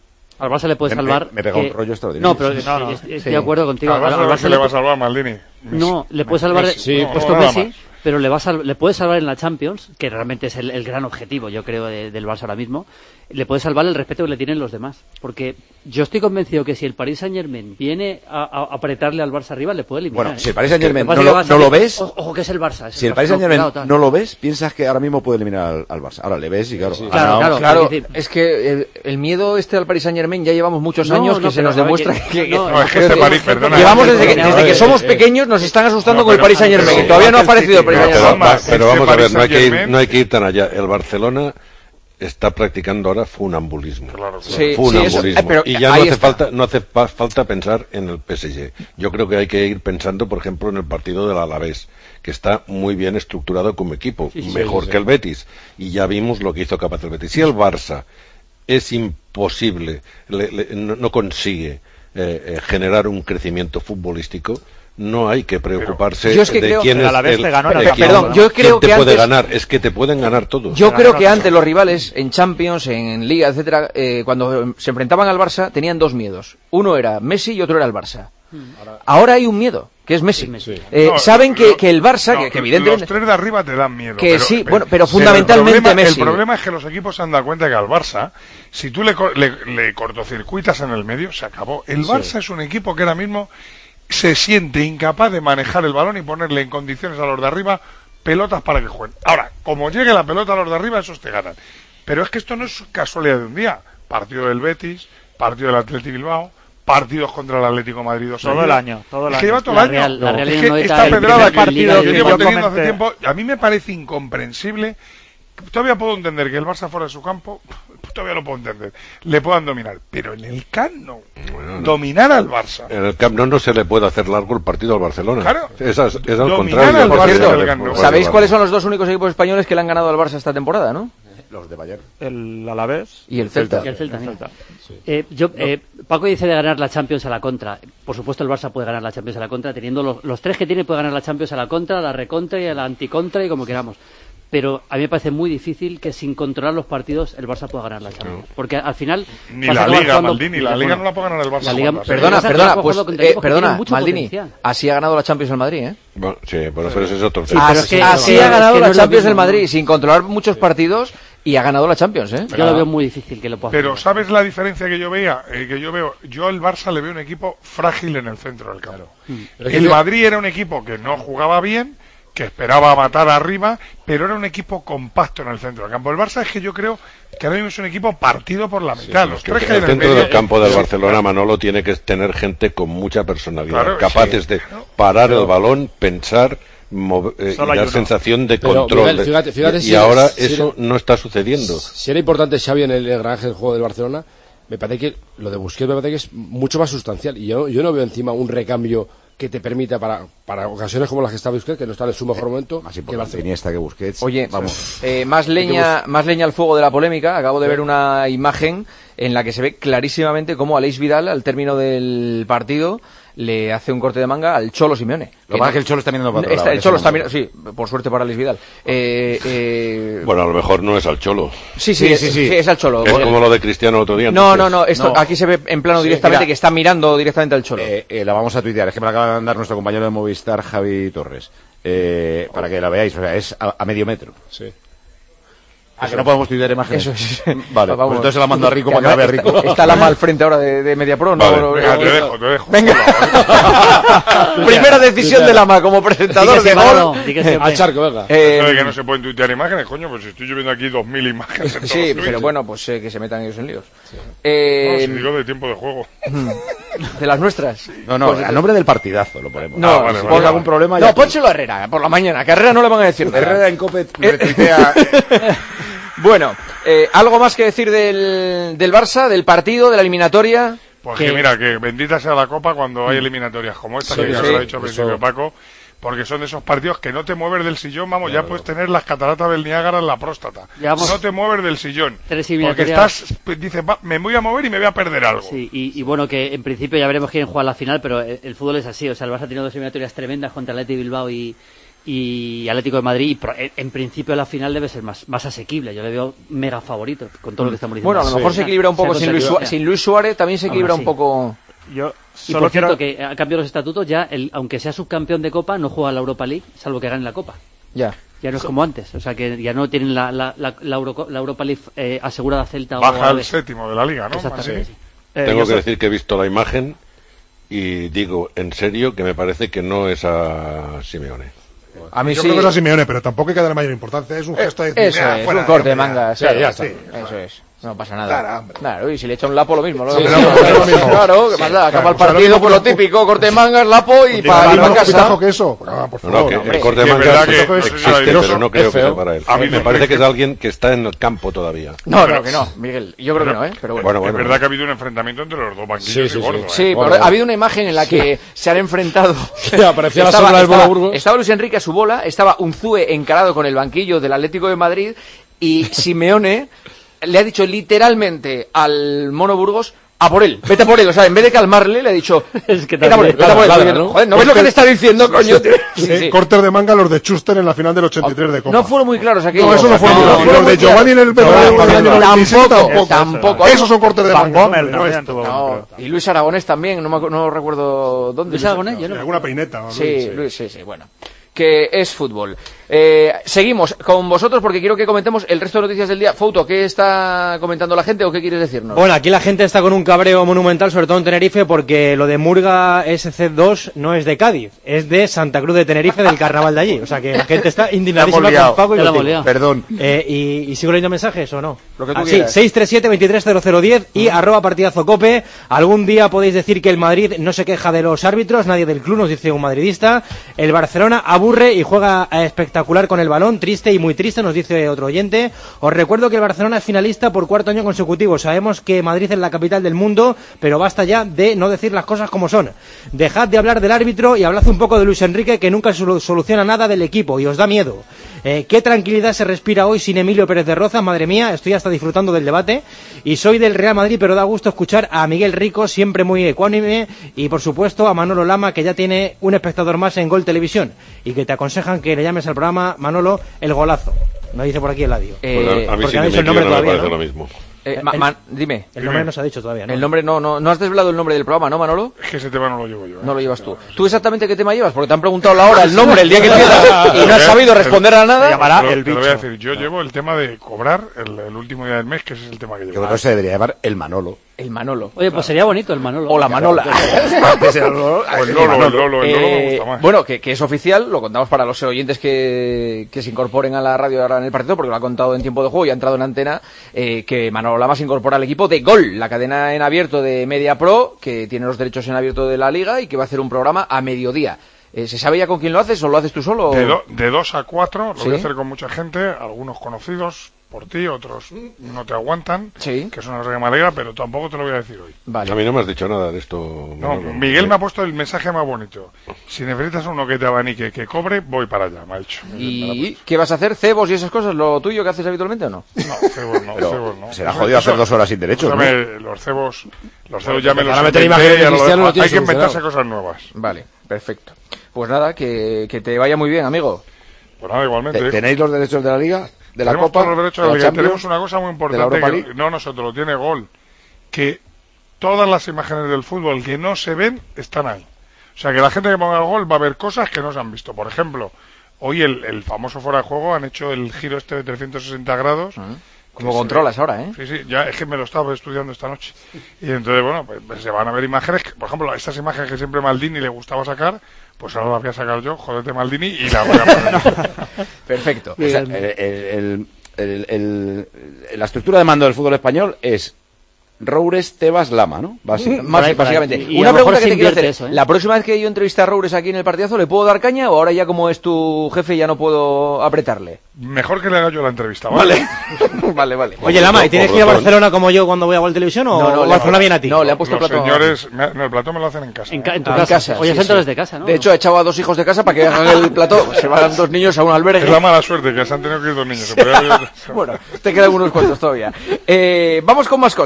Speaker 12: Al Barça le puede
Speaker 7: Me-
Speaker 12: salvar...
Speaker 7: me- me pega un rollo extraordinario.
Speaker 12: No, pero
Speaker 7: No, no,
Speaker 12: estoy
Speaker 7: sí.
Speaker 12: de acuerdo contigo.
Speaker 1: Al Barça,
Speaker 12: Al
Speaker 1: no
Speaker 12: Barça
Speaker 1: se
Speaker 12: le
Speaker 1: le va a
Speaker 12: pu-
Speaker 1: salvar Maldini.
Speaker 12: No, le puede salvar,
Speaker 1: Messi.
Speaker 12: sí,
Speaker 1: No,
Speaker 12: puesto
Speaker 1: nada
Speaker 12: Messi,
Speaker 1: más.
Speaker 12: pero le va a sal- le puede salvar en la Champions, que realmente es el, el gran objetivo, yo creo, de- del Barça ahora mismo. Le puede salvar el respeto que le tienen los demás, porque yo estoy convencido que si el Paris Saint-Germain viene a, a apretarle al Barça arriba, le puede eliminar.
Speaker 7: Bueno,
Speaker 12: ¿eh?
Speaker 7: si el Paris Saint-Germain
Speaker 12: Lo que
Speaker 7: no
Speaker 12: pasa
Speaker 7: lo,
Speaker 12: es que
Speaker 7: no
Speaker 12: va a
Speaker 7: lo
Speaker 12: salir-
Speaker 7: ves,
Speaker 12: Ojo, ojo que es el Barça. es
Speaker 7: si el
Speaker 12: Barça,
Speaker 7: Paris
Speaker 12: no,
Speaker 7: Saint-Germain
Speaker 12: cuidado, tal.
Speaker 7: no lo ves, piensas que ahora mismo puede eliminar al, al Barça. Ahora le ves y claro, ha
Speaker 12: Claro,
Speaker 7: ganado.
Speaker 12: claro,
Speaker 4: Claro, es que el, el miedo este al Paris Saint-Germain ya llevamos muchos
Speaker 12: No,
Speaker 4: años
Speaker 12: no,
Speaker 4: que se
Speaker 12: pero
Speaker 4: nos
Speaker 12: a ver,
Speaker 4: demuestra
Speaker 12: que-
Speaker 4: que...
Speaker 12: no,
Speaker 1: No, es que este París, perdona.
Speaker 4: Llevamos desde que,
Speaker 1: No,
Speaker 4: desde que
Speaker 1: eh,
Speaker 4: somos
Speaker 1: eh,
Speaker 4: pequeños nos están asustando
Speaker 1: no,
Speaker 4: con el
Speaker 1: pero-
Speaker 4: Paris Saint-Germain.
Speaker 1: pero-
Speaker 4: Todavía no ha aparecido el Paris
Speaker 1: pero-
Speaker 4: Saint-Germain.
Speaker 1: Juanma,
Speaker 5: pero
Speaker 1: este
Speaker 5: vamos a ver,
Speaker 1: Paris
Speaker 5: no hay, que ir,
Speaker 1: Saint-Germain-
Speaker 5: no hay que ir tan allá. El Barcelona está practicando ahora funambulismo.
Speaker 4: Sí,
Speaker 5: funambulismo.
Speaker 4: sí, eso- eh, pero
Speaker 5: y ya no
Speaker 4: ahí
Speaker 5: hace
Speaker 4: está.
Speaker 5: falta no hace pa- falta pensar en el P S G. Yo creo que hay que ir pensando, por ejemplo, en el partido del Alavés, que está muy bien estructurado como equipo,
Speaker 13: Sí, sí,
Speaker 5: mejor
Speaker 13: sí, sí.
Speaker 5: que el Betis, y ya vimos lo que hizo capaz el Betis. Si el Barça es imposible, le- le- no, no consigue eh, eh, generar un crecimiento futbolístico, no hay que preocuparse
Speaker 4: Yo es que
Speaker 5: de
Speaker 4: creo-
Speaker 5: quién
Speaker 4: El
Speaker 5: es
Speaker 4: Alavés
Speaker 5: el,
Speaker 4: te ganó en
Speaker 5: de
Speaker 4: el
Speaker 5: quién-
Speaker 4: Perdón, yo
Speaker 5: quién
Speaker 4: creo
Speaker 5: te
Speaker 4: que
Speaker 5: puede
Speaker 4: antes-
Speaker 5: ganar, es que te pueden ganar todos.
Speaker 4: Yo creo que antes los rivales en Champions, en Liga, etcétera, eh, cuando se enfrentaban al Barça tenían dos miedos. Uno era Messi y otro era el Barça. Ahora hay un miedo, que es Messi. Eh,
Speaker 1: No,
Speaker 4: saben que,
Speaker 1: lo-
Speaker 4: que el Barça,
Speaker 1: no,
Speaker 4: que, que evidentemente...
Speaker 1: Los tres de arriba te dan miedo.
Speaker 4: Que sí, bueno, pero fundamentalmente
Speaker 1: el problema,
Speaker 4: Messi.
Speaker 1: El problema es que los equipos se han dado cuenta que al Barça, si tú le, co- le, le cortocircuitas en el medio, se acabó. El
Speaker 13: Sí.
Speaker 1: Barça es un equipo que ahora mismo se siente incapaz de manejar el balón y ponerle en condiciones a los de arriba pelotas para que jueguen. Ahora, como llegue la pelota a los de arriba, esos te ganan. Pero es que esto no es casualidad de un día. Partido del Betis, partido del Athletic Bilbao, partidos contra el Atlético de Madrid. dos
Speaker 8: Todo
Speaker 1: seguidos.
Speaker 8: el año, todo el
Speaker 1: Es que
Speaker 8: año.
Speaker 1: lleva todo
Speaker 12: La
Speaker 1: el año.
Speaker 12: Real- la Real
Speaker 1: es
Speaker 12: no
Speaker 1: que
Speaker 12: está
Speaker 1: esta
Speaker 12: el
Speaker 1: pedrada
Speaker 12: primer
Speaker 1: que
Speaker 12: partido
Speaker 1: que
Speaker 12: que
Speaker 1: llevo
Speaker 8: yo
Speaker 1: teniendo hace
Speaker 8: comenté.
Speaker 1: tiempo, a mí me parece incomprensible. Todavía puedo entender que el Barça fuera de su campo, todavía lo puedo entender. Le puedan dominar, pero en el Camp Nou, dominar al Barça.
Speaker 5: En el Camp Nou no se le puede hacer largo el partido al Barcelona.
Speaker 1: Claro.
Speaker 5: Es, as- es al
Speaker 1: Dominar
Speaker 5: contrario.
Speaker 1: al
Speaker 5: Por
Speaker 1: Barça
Speaker 5: cierto,
Speaker 1: en el Camp Nou.
Speaker 4: ¿Sabéis cuáles son los dos únicos equipos españoles que le han ganado al Barça esta temporada, no?
Speaker 7: Los de Bayern.
Speaker 8: El Alavés
Speaker 4: Y el Celta.
Speaker 12: Y el Celta,
Speaker 8: El
Speaker 12: mira.
Speaker 8: Celta.
Speaker 12: Eh, yo, eh, Paco dice de ganar la Champions a la contra. Por supuesto, el Barça puede ganar la Champions a la contra. Teniendo los, los tres que tiene, puede ganar la Champions a la contra, a la recontra y a la anticontra y como queramos. Pero a mí me parece muy difícil que sin controlar los partidos el Barça pueda ganar la Champions. Porque al final...
Speaker 1: Ni
Speaker 12: vas a
Speaker 1: la
Speaker 12: acabar
Speaker 1: Liga,
Speaker 12: jugando-
Speaker 1: Maldini, la Liga no la puede ganar el Barça.
Speaker 12: La Liga-
Speaker 1: Juanma,
Speaker 4: Perdona,
Speaker 12: Vas a
Speaker 4: perdona,
Speaker 12: acabar
Speaker 4: pues,
Speaker 12: jugando contra
Speaker 4: eh,
Speaker 12: equipos que
Speaker 4: perdona,
Speaker 12: tienen mucho
Speaker 4: Maldini,
Speaker 12: potencial.
Speaker 4: así ha ganado la Champions el Madrid, ¿eh?
Speaker 5: Bueno, sí, pero ese es otro
Speaker 12: Sí,
Speaker 5: tema.
Speaker 12: pero
Speaker 4: Así,
Speaker 12: es que-
Speaker 4: así
Speaker 12: es
Speaker 4: ha
Speaker 12: que
Speaker 4: ganado
Speaker 12: no
Speaker 4: la
Speaker 12: es lo
Speaker 4: Champions
Speaker 12: mismo,
Speaker 4: el
Speaker 12: ¿no?
Speaker 4: Madrid, sin controlar muchos partidos, y ha ganado la Champions, ¿eh?
Speaker 12: Yo lo veo muy difícil que lo pueda
Speaker 1: Pero
Speaker 12: hacer.
Speaker 1: ¿sabes la diferencia que yo veía? Eh, que yo veo, yo al Barça le veo un equipo frágil en el centro del campo.
Speaker 13: Pero es que
Speaker 1: El
Speaker 13: yo-
Speaker 1: Madrid era un equipo que no jugaba bien, que esperaba matar arriba, pero era un equipo compacto en el centro del campo. El Barça es que yo creo que ahora mismo es un equipo partido por la mitad. Los tres que hay
Speaker 5: El
Speaker 1: en el
Speaker 5: centro
Speaker 1: medio-
Speaker 5: del campo del
Speaker 1: Sí,
Speaker 5: Barcelona, Manolo, tiene que tener gente con mucha personalidad,
Speaker 1: Claro,
Speaker 5: capaces
Speaker 1: sí.
Speaker 5: de parar el balón, pensar, move- eh, y
Speaker 8: Solo hay
Speaker 5: dar
Speaker 8: uno.
Speaker 5: sensación de
Speaker 13: Pero,
Speaker 5: control.
Speaker 13: Miguel,
Speaker 5: de-
Speaker 13: fíjate- fíjate
Speaker 5: y
Speaker 13: si-
Speaker 5: ahora
Speaker 13: si-
Speaker 5: eso no está sucediendo.
Speaker 13: Si era importante Xavi en el engranaje del juego del Barcelona, me parece que lo de Busquets me parece que es mucho más sustancial. Y yo, yo no veo encima un recambio que te permita para, para ocasiones como las que está Busquets, que no está en su mejor momento.
Speaker 7: Más
Speaker 13: que
Speaker 7: importante
Speaker 13: Barcelona.
Speaker 7: Iniesta que Busquets.
Speaker 4: Oye,
Speaker 7: vamos.
Speaker 4: eh, más leña, más leña al fuego de la polémica. Acabo de ver una imagen en la que se ve clarísimamente cómo Aleix Vidal, al término del partido, le hace un corte de manga al Cholo Simeone.
Speaker 7: Lo que pasa es que el Cholo está mirando para otro
Speaker 4: Está-
Speaker 7: lado,
Speaker 4: el
Speaker 7: en
Speaker 4: Cholo
Speaker 7: ese
Speaker 4: está
Speaker 7: momento.
Speaker 4: mirando, sí, por suerte para Aleix Vidal. Eh, eh,
Speaker 5: Bueno, a lo mejor no es al Cholo.
Speaker 4: sí, sí,
Speaker 7: sí,
Speaker 4: es,
Speaker 7: sí, sí.
Speaker 4: sí, es al Cholo.
Speaker 5: Es como lo de Cristiano el otro día.
Speaker 4: No,
Speaker 5: entonces.
Speaker 4: no, no, esto,
Speaker 7: No.
Speaker 4: aquí se ve en plano
Speaker 7: Sí,
Speaker 4: directamente
Speaker 7: mira.
Speaker 4: que está mirando directamente al Cholo.
Speaker 7: Eh, eh, la vamos a tuitear, es que me la acaba de mandar nuestro compañero de Movistar, Javi Torres. Eh, para que la veáis, o sea, es a, a medio metro.
Speaker 13: Sí.
Speaker 7: Ah, que no podemos tuitear imágenes.
Speaker 4: Eso es.
Speaker 7: Vale,
Speaker 4: Vamos.
Speaker 7: pues entonces se la mando a Rico
Speaker 4: Que
Speaker 7: para que la vea
Speaker 4: además
Speaker 7: Rico.
Speaker 4: Está, está Lama al frente ahora de, de Mediapro.
Speaker 5: Vale.
Speaker 4: No,
Speaker 1: Venga,
Speaker 4: no,
Speaker 1: te dejo, te dejo.
Speaker 4: Venga. Primera decisión de Lama como presentador
Speaker 12: Di que
Speaker 4: de
Speaker 12: sí, Manolo,
Speaker 4: gol.
Speaker 12: di que sí, hombre.
Speaker 13: Al charco, venga.
Speaker 4: Eh,
Speaker 1: Eso de que no se pueden tuitear imágenes, coño, pues estoy yo viendo aquí dos mil imágenes. en todos
Speaker 4: sí,
Speaker 1: los
Speaker 4: pero
Speaker 1: tweets.
Speaker 4: bueno, pues eh, que se metan ellos en líos.
Speaker 1: No,
Speaker 4: Eh,
Speaker 1: si digo de tiempo de juego.
Speaker 4: de las nuestras.
Speaker 7: No, no,
Speaker 4: Pues,
Speaker 7: a nombre del partidazo lo ponemos.
Speaker 4: No,
Speaker 1: Ah, vale,
Speaker 7: si
Speaker 1: vale,
Speaker 7: pone
Speaker 1: vale.
Speaker 7: algún problema
Speaker 4: No,
Speaker 7: ya-
Speaker 4: pónselo a Herrera, por la mañana, que a Herrera no le van a decir nada.
Speaker 7: Herrera en Cope retuitea.
Speaker 4: Bueno, eh, ¿algo más que decir del, del Barça, del partido, de la eliminatoria?
Speaker 1: Pues
Speaker 12: Que-
Speaker 1: que mira, que bendita sea la Copa cuando hay eliminatorias como esta,
Speaker 13: Sí,
Speaker 1: que ya
Speaker 13: sí,
Speaker 1: se lo ha dicho al
Speaker 13: eso-
Speaker 1: principio Paco, porque son de esos partidos que no te mueves del sillón, vamos, ya puedes tener las cataratas del Niágara en la próstata.
Speaker 12: Llevamos
Speaker 1: No te mueves del sillón,
Speaker 12: tres
Speaker 1: porque
Speaker 12: eliminatorias.
Speaker 1: estás, pues, dices, va, me voy a mover y me voy a perder algo.
Speaker 12: Sí, y, y bueno, que en principio ya veremos quién juega la final, pero el, el fútbol es así. O sea, el Barça ha tenido dos eliminatorias tremendas contra el Athletic Bilbao y, y Atlético de Madrid, y en principio la final debe ser más, más asequible. Yo le veo mega favorito con todo lo que estamos diciendo.
Speaker 4: Bueno, a lo mejor sí. se equilibra un poco sin Luis, Suárez, sin Luis Suárez, también se equilibra un poco.
Speaker 8: Yo
Speaker 12: y por cierto, quiero... que a cambio de los estatutos, ya el, aunque sea subcampeón de Copa, no juega la Europa League, salvo que gane la Copa.
Speaker 4: Ya.
Speaker 12: Ya no es como antes, o sea que ya no tienen la, la, la, la, Euro, la Europa League eh, asegurada Celta.
Speaker 1: Baja
Speaker 12: o
Speaker 1: el séptimo de la Liga, ¿no?
Speaker 12: Exactamente.
Speaker 1: Sí.
Speaker 5: Eh, Tengo que sé... decir que he visto la imagen y digo en serio que me parece que no es a Simeone.
Speaker 2: A mí Yo sí. creo que es a Simeone, pero tampoco hay que darle mayor importancia. Es un gesto
Speaker 4: eh,
Speaker 2: de...
Speaker 4: Eso es, un corte de manga. Sí, ya está. Sí, eso es. No pasa nada. Claro, claro, y si le echa un lapo lo mismo. ¿no? Sí, sí,
Speaker 2: lo mismo.
Speaker 4: Claro, que más da, acaba el partido por lo típico, corte de mangas, lapo y para ir a casa.
Speaker 2: Que eso? No, por
Speaker 5: favor, no, que hombre, el corte de mangas existe, pero no creo que sea para él. A mí me parece que es alguien que está en el campo todavía.
Speaker 4: No, no, que no, Miguel. Yo creo que no, ¿eh? Pero bueno.
Speaker 1: bueno, bueno es verdad que ha habido un enfrentamiento entre los dos banquillos.
Speaker 4: Sí, sí,
Speaker 1: gordo,
Speaker 4: sí. Sí, pero ha habido una imagen en la que se han enfrentado.
Speaker 13: Aparecía la sombra del Bola Burgos.
Speaker 4: Estaba Luis Enrique a su bola, estaba Unzúe encarado con el banquillo del Atlético de Madrid y Simeone le ha dicho literalmente al Mono Burgos a por él, vete a por él, o sea, en vez de calmarle le ha dicho
Speaker 12: es que
Speaker 4: vete a por él, vete a por él,
Speaker 12: claro,
Speaker 4: ¿no? Joder, ¿no ves lo que te está diciendo, coño?
Speaker 2: Sí, sí. Cortes de manga los de Schuster en la final del ochenta y tres de Copa.
Speaker 4: No fueron muy claros aquí.
Speaker 2: No, eso no fueron muy claros. Los de Giovanni en el
Speaker 4: tampoco, tampoco, tampoco.
Speaker 2: Esos son cortes de manga.
Speaker 4: No, y Luis Aragonés también, no me no recuerdo dónde.
Speaker 12: Luis Aragonés, yo no.
Speaker 2: Alguna peineta.
Speaker 4: Sí, Luis, sí, sí, bueno. Que es fútbol. Eh, seguimos con vosotros porque quiero que comentemos el resto de noticias del día. Fouto, ¿qué está comentando la gente o qué quieres decirnos?
Speaker 9: Bueno, aquí la gente está con un cabreo monumental, sobre todo en Tenerife, porque lo de Murga S C dos no es de Cádiz, es de Santa Cruz de Tenerife, del carnaval de allí. O sea que la gente está indignadísima con Paco y contigo.
Speaker 7: Perdón.
Speaker 9: Eh, y, ¿Y sigo leyendo mensajes o no?
Speaker 4: Lo que tú
Speaker 9: ah,
Speaker 4: quieras.
Speaker 9: Sí, seis tres siete, veintitrés cero cero diez y uh-huh. arroba partidazo cope. Algún día podéis decir que el Madrid no se queja de los árbitros, nadie del club, nos dice un madridista. El Barcelona aburre y juega espectacular con el balón, triste y muy triste, nos dice otro oyente. Os recuerdo que el Barcelona es finalista por cuarto año consecutivo. Sabemos que Madrid es la capital del mundo, pero basta ya de no decir las cosas como son. Dejad de hablar del árbitro y hablad un poco de Luis Enrique, que nunca soluciona nada del equipo y os da miedo. Eh, qué tranquilidad se respira hoy sin Emilio Pérez de Rozas, madre mía, estoy hasta disfrutando del debate. Y soy del Real Madrid, pero da gusto escuchar a Miguel Rico, siempre muy ecuánime, y por supuesto a Manolo Lama, que ya tiene un espectador más en Gol Televisión, y que te aconsejan que le llames al programa, Manolo, El Golazo. Me dice por aquí Eladio.
Speaker 5: Eh, a mí sí que me, el nombre no todavía, me parece ¿no? lo mismo.
Speaker 4: Eh, ma, ma, dime.
Speaker 9: El nombre no se ha dicho todavía, ¿no?
Speaker 4: El nombre no, no, no has desvelado el nombre del programa, ¿no, Manolo?
Speaker 1: Es que ese tema no lo llevo yo. ¿eh?
Speaker 4: No lo llevas tú. ¿Tú exactamente qué tema llevas? Porque te han preguntado la hora, el nombre, el día que empiezas y no has sabido responder a nada.
Speaker 1: Llamará el bicho. Te lo voy a decir, yo llevo el tema de cobrar el, el último día del mes, que ese es el tema que llevo.
Speaker 7: Yo creo que se debería llamar el Manolo.
Speaker 4: El Manolo.
Speaker 12: Oye, pues sería bonito el Manolo.
Speaker 4: O la Manola.
Speaker 1: O el Lolo, el Lolo, el Lolo me gusta más.
Speaker 4: Bueno, que, que es oficial, lo contamos para los oyentes que, que se incorporen a la radio ahora en el partido, porque lo ha contado en tiempo de juego y ha entrado en antena, eh, que Manolo Lama se incorpora al equipo de Gol, la cadena en abierto de Media Pro, que tiene los derechos en abierto de la Liga y que va a hacer un programa a mediodía. Eh, ¿Se sabe ya con quién lo haces o lo haces tú solo?
Speaker 1: De, do, de dos a cuatro, lo
Speaker 4: ¿Sí?
Speaker 1: voy a hacer con mucha gente, algunos conocidos por ti, otros no te aguantan,
Speaker 4: sí.
Speaker 1: que es una cosa que me alegra, pero tampoco te lo voy a decir hoy.
Speaker 5: Vale. A mí no me has dicho nada de esto.
Speaker 1: No, no Miguel no. me ha puesto el mensaje más bonito. Si necesitas uno que te abanique, que cobre, voy para allá, me ha dicho.
Speaker 4: ¿Y qué vas a hacer? ¿Cebos y esas cosas? ¿Lo tuyo que haces habitualmente o no?
Speaker 1: No, cebos no,
Speaker 7: pero
Speaker 1: cebos no.
Speaker 7: Será jodido hacer dos horas sin derechos, ¿no?
Speaker 1: Los cebos, los cebos ya me los
Speaker 13: inventé, ya lo
Speaker 1: hay que inventarse cosas nuevas.
Speaker 4: Vale, perfecto. Pues nada, que, que te vaya muy bien, amigo.
Speaker 1: Pues nada, igualmente.
Speaker 7: ¿Tenéis los derechos de la Liga? ¿De la
Speaker 1: tenemos
Speaker 7: Copa?
Speaker 1: Todos los derechos de la Liga. Tenemos una cosa muy importante que no nosotros, lo tiene Gol, que todas las imágenes del fútbol que no se ven están ahí. O sea, que la gente que ponga el Gol va a ver cosas que no se han visto. Por ejemplo, hoy el, el famoso fuera de juego han hecho el giro este de trescientos sesenta grados.
Speaker 4: Uh-huh. Como controlas ahora, ¿eh?
Speaker 1: Sí, sí, ya es que me lo estaba estudiando esta noche. Y entonces, bueno, pues, pues se van a ver imágenes, que, por ejemplo, estas imágenes que siempre Maldini le gustaba sacar, pues ahora las voy a sacar yo, jodete Maldini, y la voy a poner.
Speaker 4: Perfecto.
Speaker 7: O sea, el, el, el, el, la estructura de mando del fútbol español es Roures, Tebas, Lama, ¿no?
Speaker 4: Básicamente. Más, básicamente. Y Una pregunta que te quiero hacer. Eso, ¿eh? La próxima vez que yo entreviste a Roures aquí en el partidazo, ¿le puedo dar caña o ahora ya como es tu jefe ya no puedo apretarle?
Speaker 1: Mejor que le haga yo la entrevista, ¿vale?
Speaker 4: Vale, vale, vale.
Speaker 9: Oye, Lama, ¿y tienes que ir a Barcelona como yo cuando voy a Gol Televisión o
Speaker 4: no, no,
Speaker 9: Barcelona viene a ti?
Speaker 4: No, le ha puesto
Speaker 1: Los
Speaker 4: el plato.
Speaker 1: señores, me, no, el plato me lo hacen en casa.
Speaker 9: En, ca en tu
Speaker 4: ah,
Speaker 9: casa.
Speaker 4: En casa.
Speaker 9: Oye,
Speaker 4: sí,
Speaker 9: son todos
Speaker 4: sí.
Speaker 9: de casa, ¿no?
Speaker 4: De hecho, ha echado a dos hijos de casa para que hagan el plato. Se van dos niños a un albergue.
Speaker 1: Es la mala suerte que se han tenido que ir dos niños.
Speaker 4: Bueno, te quedan unos cuantos todavía. Eh, vamos con más cosas.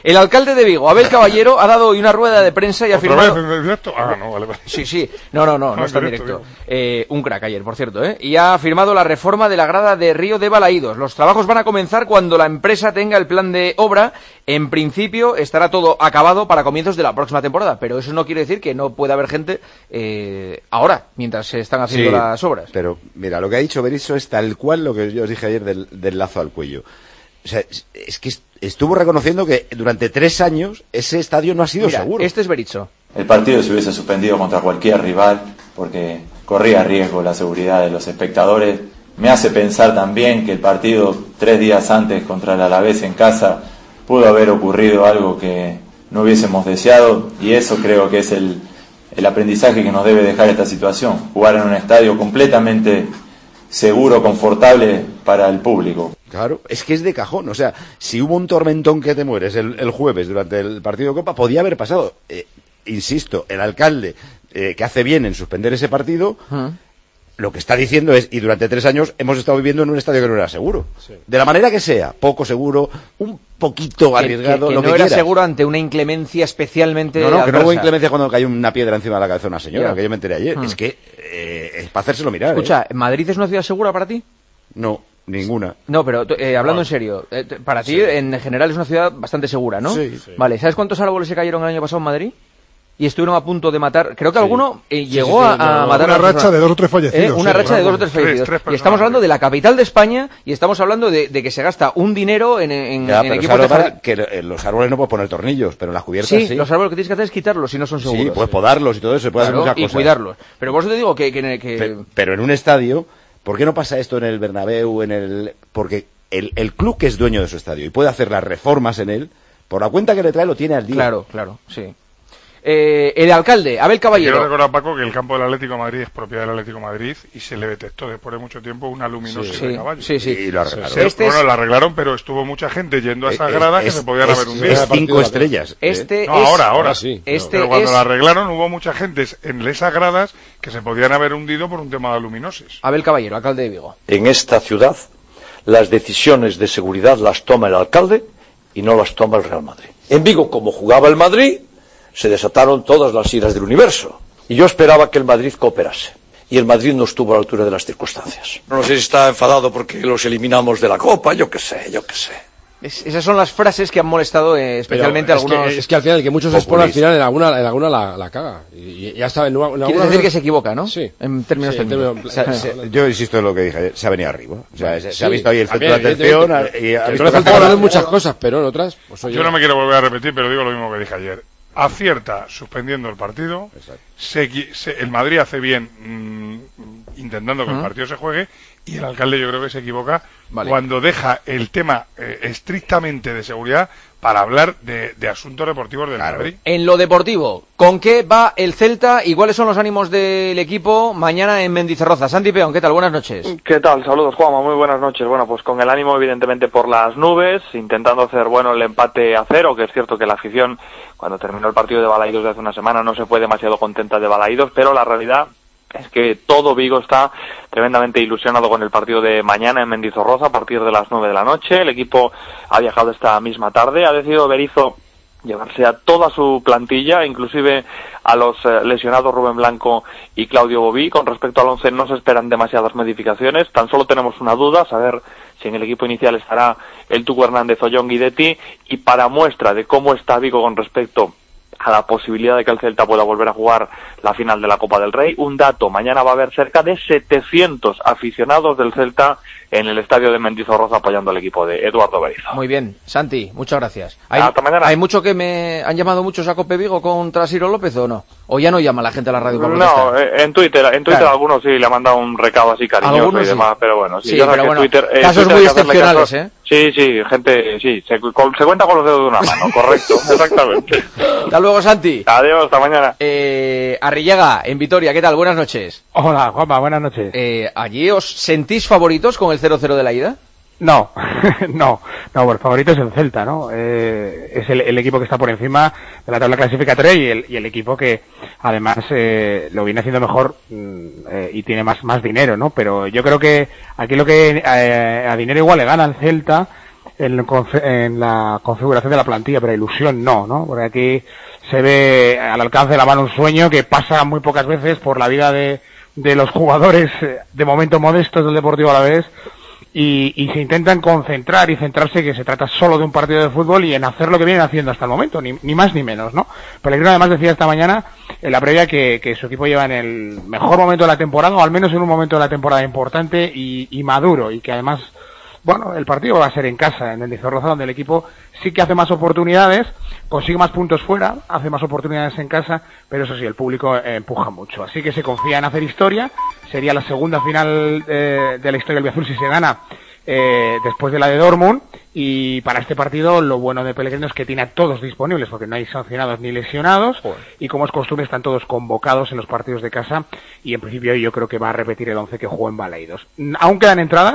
Speaker 4: El alcalde de Vigo, Abel Caballero, ha dado hoy una rueda de prensa y ha
Speaker 1: ¿Otra
Speaker 4: afirmado...
Speaker 1: vez en directo? Ah, no, vale, vale.
Speaker 4: Sí, sí. No, no, no, no
Speaker 1: Ah,
Speaker 4: está en
Speaker 1: directo,
Speaker 4: directo. Eh, un crack ayer, por cierto, ¿eh? Y ha firmado la reforma de la grada de Río de Balaídos. Los trabajos van a comenzar cuando la empresa tenga el plan de obra. En principio estará todo acabado para comienzos de la próxima temporada, pero eso no quiere decir que no pueda haber gente eh, ahora, mientras se están haciendo
Speaker 7: Sí,
Speaker 4: las obras.
Speaker 7: Pero, mira, lo que ha dicho Berizzo es tal cual lo que yo os dije ayer del, del lazo al cuello. O sea, es, es que estuvo reconociendo que durante tres años ese estadio no ha sido
Speaker 4: Mira,
Speaker 7: seguro.
Speaker 4: este es Berizzo.
Speaker 10: El partido se hubiese suspendido contra cualquier rival porque corría riesgo la seguridad de los espectadores. Me hace pensar también que el partido tres días antes contra el Alavés en casa pudo haber ocurrido algo que no hubiésemos deseado, y eso creo que es el, el aprendizaje que nos debe dejar esta situación. Jugar en un estadio completamente seguro, confortable para el público.
Speaker 7: Claro, es que es de cajón. O sea, si hubo un tormentón que te mueres el, el jueves durante el partido de Copa, podía haber pasado. Eh, insisto, el alcalde, eh, que hace bien en suspender ese partido,
Speaker 4: Uh-huh.
Speaker 7: lo que está diciendo es, y durante tres años hemos estado viviendo en un estadio que no era seguro.
Speaker 4: Sí.
Speaker 7: De la manera que sea, poco seguro, un poquito
Speaker 4: Que-
Speaker 7: arriesgado,
Speaker 4: que, que
Speaker 7: lo
Speaker 4: no
Speaker 7: que
Speaker 4: era
Speaker 7: quieras.
Speaker 4: seguro ante una inclemencia especialmente
Speaker 7: No, no, que no
Speaker 4: adversa.
Speaker 7: hubo inclemencia cuando cayó una piedra encima de la cabeza de una señora,
Speaker 4: Ya.
Speaker 7: que yo me enteré ayer.
Speaker 4: Hmm.
Speaker 7: Es que eh, es para hacérselo mirar.
Speaker 4: Escucha,
Speaker 7: ¿eh?
Speaker 4: ¿Madrid es una ciudad segura para ti?
Speaker 7: No, ninguna.
Speaker 4: No, pero eh, hablando en serio, eh, t- para ti
Speaker 7: Sí.
Speaker 4: en general es una ciudad bastante segura, ¿no?
Speaker 7: Sí, sí.
Speaker 4: Vale, ¿sabes cuántos árboles se cayeron el año pasado en Madrid? Y estuvieron a punto de matar, creo que
Speaker 2: Sí.
Speaker 4: alguno eh,
Speaker 2: Sí,
Speaker 4: llegó
Speaker 2: sí, sí,
Speaker 4: a, a
Speaker 2: no,
Speaker 4: matar
Speaker 2: una
Speaker 4: a
Speaker 2: racha
Speaker 4: personas.
Speaker 2: de dos o tres fallecidos,
Speaker 4: Eh, una
Speaker 2: sí,
Speaker 4: racha de dos o tres
Speaker 2: tres,
Speaker 4: fallecidos.
Speaker 2: tres
Speaker 4: y
Speaker 2: personas.
Speaker 4: estamos hablando de la capital de España y estamos hablando de, de que se gasta un dinero en, en,
Speaker 7: Ya,
Speaker 4: en
Speaker 7: pero
Speaker 4: equipos
Speaker 7: ¿sabes
Speaker 4: de
Speaker 7: lo que
Speaker 4: jardín.
Speaker 7: pasa? Que en los árboles no puedes poner tornillos, pero en las cubiertas
Speaker 4: Sí,
Speaker 7: sí.
Speaker 4: los árboles que tienes que hacer es quitarlos si no son seguros.
Speaker 7: Sí, puedes podarlos y todo eso, se puede
Speaker 4: Claro,
Speaker 7: hacer muchas
Speaker 4: y
Speaker 7: cosas.
Speaker 4: cuidarlos. Pero por eso te digo que... que, que-
Speaker 7: Pero, pero en un estadio, ¿por qué no pasa esto en el Bernabéu, en el...? Porque el, el club que es dueño de su estadio y puede hacer las reformas en él, por la cuenta que le trae lo tiene al día.
Speaker 4: Claro, claro, sí. Eh, el alcalde, Abel
Speaker 1: Quiero
Speaker 4: Caballero.
Speaker 1: recordar, Paco, que el campo del Atlético de Madrid es propiedad del Atlético de Madrid y se le detectó después de mucho tiempo una luminosis
Speaker 4: Sí,
Speaker 1: de caballo.
Speaker 4: sí, sí.
Speaker 7: Y lo arreglaron.
Speaker 1: Se-
Speaker 4: Este
Speaker 1: bueno,
Speaker 4: es-
Speaker 1: la arreglaron, pero estuvo mucha gente yendo a esas
Speaker 7: Eh,
Speaker 1: gradas
Speaker 7: eh,
Speaker 1: que
Speaker 7: es-
Speaker 1: se podían
Speaker 7: es-
Speaker 1: haber hundido.
Speaker 7: es cinco estrellas.
Speaker 4: Este
Speaker 1: No,
Speaker 4: es...
Speaker 1: ahora, ahora.
Speaker 13: sí.
Speaker 4: Este
Speaker 1: Pero cuando
Speaker 4: es...
Speaker 1: la arreglaron hubo mucha gente en esas gradas que se podían haber hundido por un tema de luminosis.
Speaker 4: Abel Caballero, alcalde de Vigo.
Speaker 11: En esta ciudad, las decisiones de seguridad las toma el alcalde y no las toma el Real Madrid. En Vigo, como jugaba el Madrid, se desataron todas las iras del universo. Y yo esperaba que el Madrid cooperase. Y el Madrid no estuvo a la altura de las circunstancias. No sé si está enfadado porque los eliminamos de la Copa, yo qué sé, yo qué sé.
Speaker 4: Es- esas son las frases que han molestado eh, especialmente a
Speaker 13: Pero es
Speaker 4: algunos...
Speaker 13: Que, es que al final, que muchos exponen al final en alguna, en alguna la, la caga. Y, y ya está, en, una- en
Speaker 4: Quieres
Speaker 13: alguna
Speaker 4: decir
Speaker 13: vez-
Speaker 4: que se equivoca, ¿no?
Speaker 13: Sí.
Speaker 4: En términos
Speaker 13: Sí, en
Speaker 4: técnicos.
Speaker 13: términos-
Speaker 7: O sea, se- yo insisto en lo que dije ayer, se ha venido arriba. O sea, se, se
Speaker 13: Sí,
Speaker 7: ha visto ahí el centro
Speaker 13: también,
Speaker 7: de atención
Speaker 13: evidentemente,
Speaker 7: y ha
Speaker 13: que
Speaker 7: visto
Speaker 13: no le
Speaker 7: que
Speaker 13: falta
Speaker 7: ha-
Speaker 13: ganar muchas cosas, pero en otras, pues oye.
Speaker 1: Yo no me quiero volver a repetir, pero digo lo mismo que dije ayer. Acierta suspendiendo el partido. Se equi- se- el Madrid hace bien mm, intentando que el
Speaker 4: Ujú.
Speaker 1: partido se juegue. Y el alcalde yo creo que se equivoca
Speaker 4: Vale.
Speaker 1: cuando deja el tema eh, estrictamente de seguridad para hablar de, de asuntos deportivos del Madrid.
Speaker 4: En lo deportivo, ¿con qué va el Celta y cuáles son los ánimos del equipo mañana en Mendizorroza? Santi Peón, ¿qué tal? Buenas noches.
Speaker 14: ¿Qué tal? Saludos, Juanma. Muy buenas noches. Bueno, pues con el ánimo evidentemente por las nubes, intentando hacer bueno el empate a cero, que es cierto que la afición, cuando terminó el partido de Balaídos de hace una semana, no se fue demasiado contenta de Balaídos, pero la realidad es que todo Vigo está tremendamente ilusionado con el partido de mañana en Mendizorroza a partir de las nueve de la noche. El equipo ha viajado esta misma tarde, ha decidido Berizzo llevarse a toda su plantilla, inclusive a los eh, lesionados Rubén Blanco y Claudio Bobí. Con respecto al once no se esperan demasiadas modificaciones, tan solo tenemos una duda, saber si en el equipo inicial estará el Tuco Hernández o John Guidetti, y para muestra de cómo está Vigo con respecto a la posibilidad de que el Celta pueda volver a jugar la final de la Copa del Rey, un dato: mañana va a haber cerca de setecientos aficionados del Celta en el estadio de Mendizorroza apoyando al equipo de Eduardo Berizzo.
Speaker 4: Muy bien, Santi, muchas gracias. ¿Hay,
Speaker 14: Hasta mañana.
Speaker 4: ¿Hay mucho que me han llamado muchos a Cope Vigo contra Ciro López o no? ¿O ya no llama la gente a la radio para
Speaker 14: No,
Speaker 4: protestar?
Speaker 14: eh, en Twitter, en Twitter
Speaker 4: Claro.
Speaker 14: algunos sí le han mandado un recado así cariñoso
Speaker 4: Algunos
Speaker 14: y
Speaker 4: sí.
Speaker 14: demás, pero bueno, sí,
Speaker 4: Sí,
Speaker 14: yo creo
Speaker 4: pero
Speaker 14: que
Speaker 4: bueno,
Speaker 14: Twitter, eh,
Speaker 4: casos
Speaker 14: Twitter
Speaker 4: muy
Speaker 14: hay que hacerle
Speaker 4: excepcionales,
Speaker 14: caso.
Speaker 4: ¿eh?
Speaker 14: Sí, sí, gente, sí, se, con- se cuenta con los dedos de una mano, correcto, exactamente.
Speaker 4: Hasta luego, Santi.
Speaker 14: Adiós, hasta mañana.
Speaker 4: Eh, Arrillaga, en Vitoria, ¿qué tal? Buenas noches.
Speaker 15: Hola, Juanma, buenas noches.
Speaker 4: Eh, ¿Allí os sentís favoritos con el cero cero de la ida?
Speaker 15: No, no, no, el favorito es el Celta, ¿no? Eh, es el, el equipo que está por encima de la tabla clasificatoria y el, y el equipo que además eh, lo viene haciendo mejor mm, eh, y tiene más, más dinero, ¿no? Pero yo creo que aquí lo que eh, a dinero igual le gana al Celta en, en la configuración de la plantilla, pero ilusión no, ¿no? Porque aquí se ve al alcance de la mano un sueño que pasa muy pocas veces por la vida de, de los jugadores, de momento modestos del Deportivo Alavés, y, y se intentan concentrar y centrarse que se trata solo de un partido de fútbol y en hacer lo que vienen haciendo hasta el momento, ni, ni más ni menos, ¿no? Pellegrino además decía esta mañana en la previa que, que su equipo lleva en el mejor momento de la temporada, o al menos en un momento de la temporada importante y, y maduro, y que además, bueno, el partido va a ser en casa, en el Mendizorroza, donde el equipo sí que hace más oportunidades, consigue más puntos fuera, hace más oportunidades en casa, pero eso sí, el público eh, empuja mucho. Así que se confía en hacer historia, sería la segunda final eh, de la historia del Biazul si se gana eh, después de la de Dortmund, y para este partido lo bueno de Pellegrino es que tiene a todos disponibles, porque no hay sancionados ni lesionados, Joder. y como es costumbre están todos convocados en los partidos de casa, y en principio yo creo que va a repetir el once que jugó en Balaidos. Aún quedan entradas,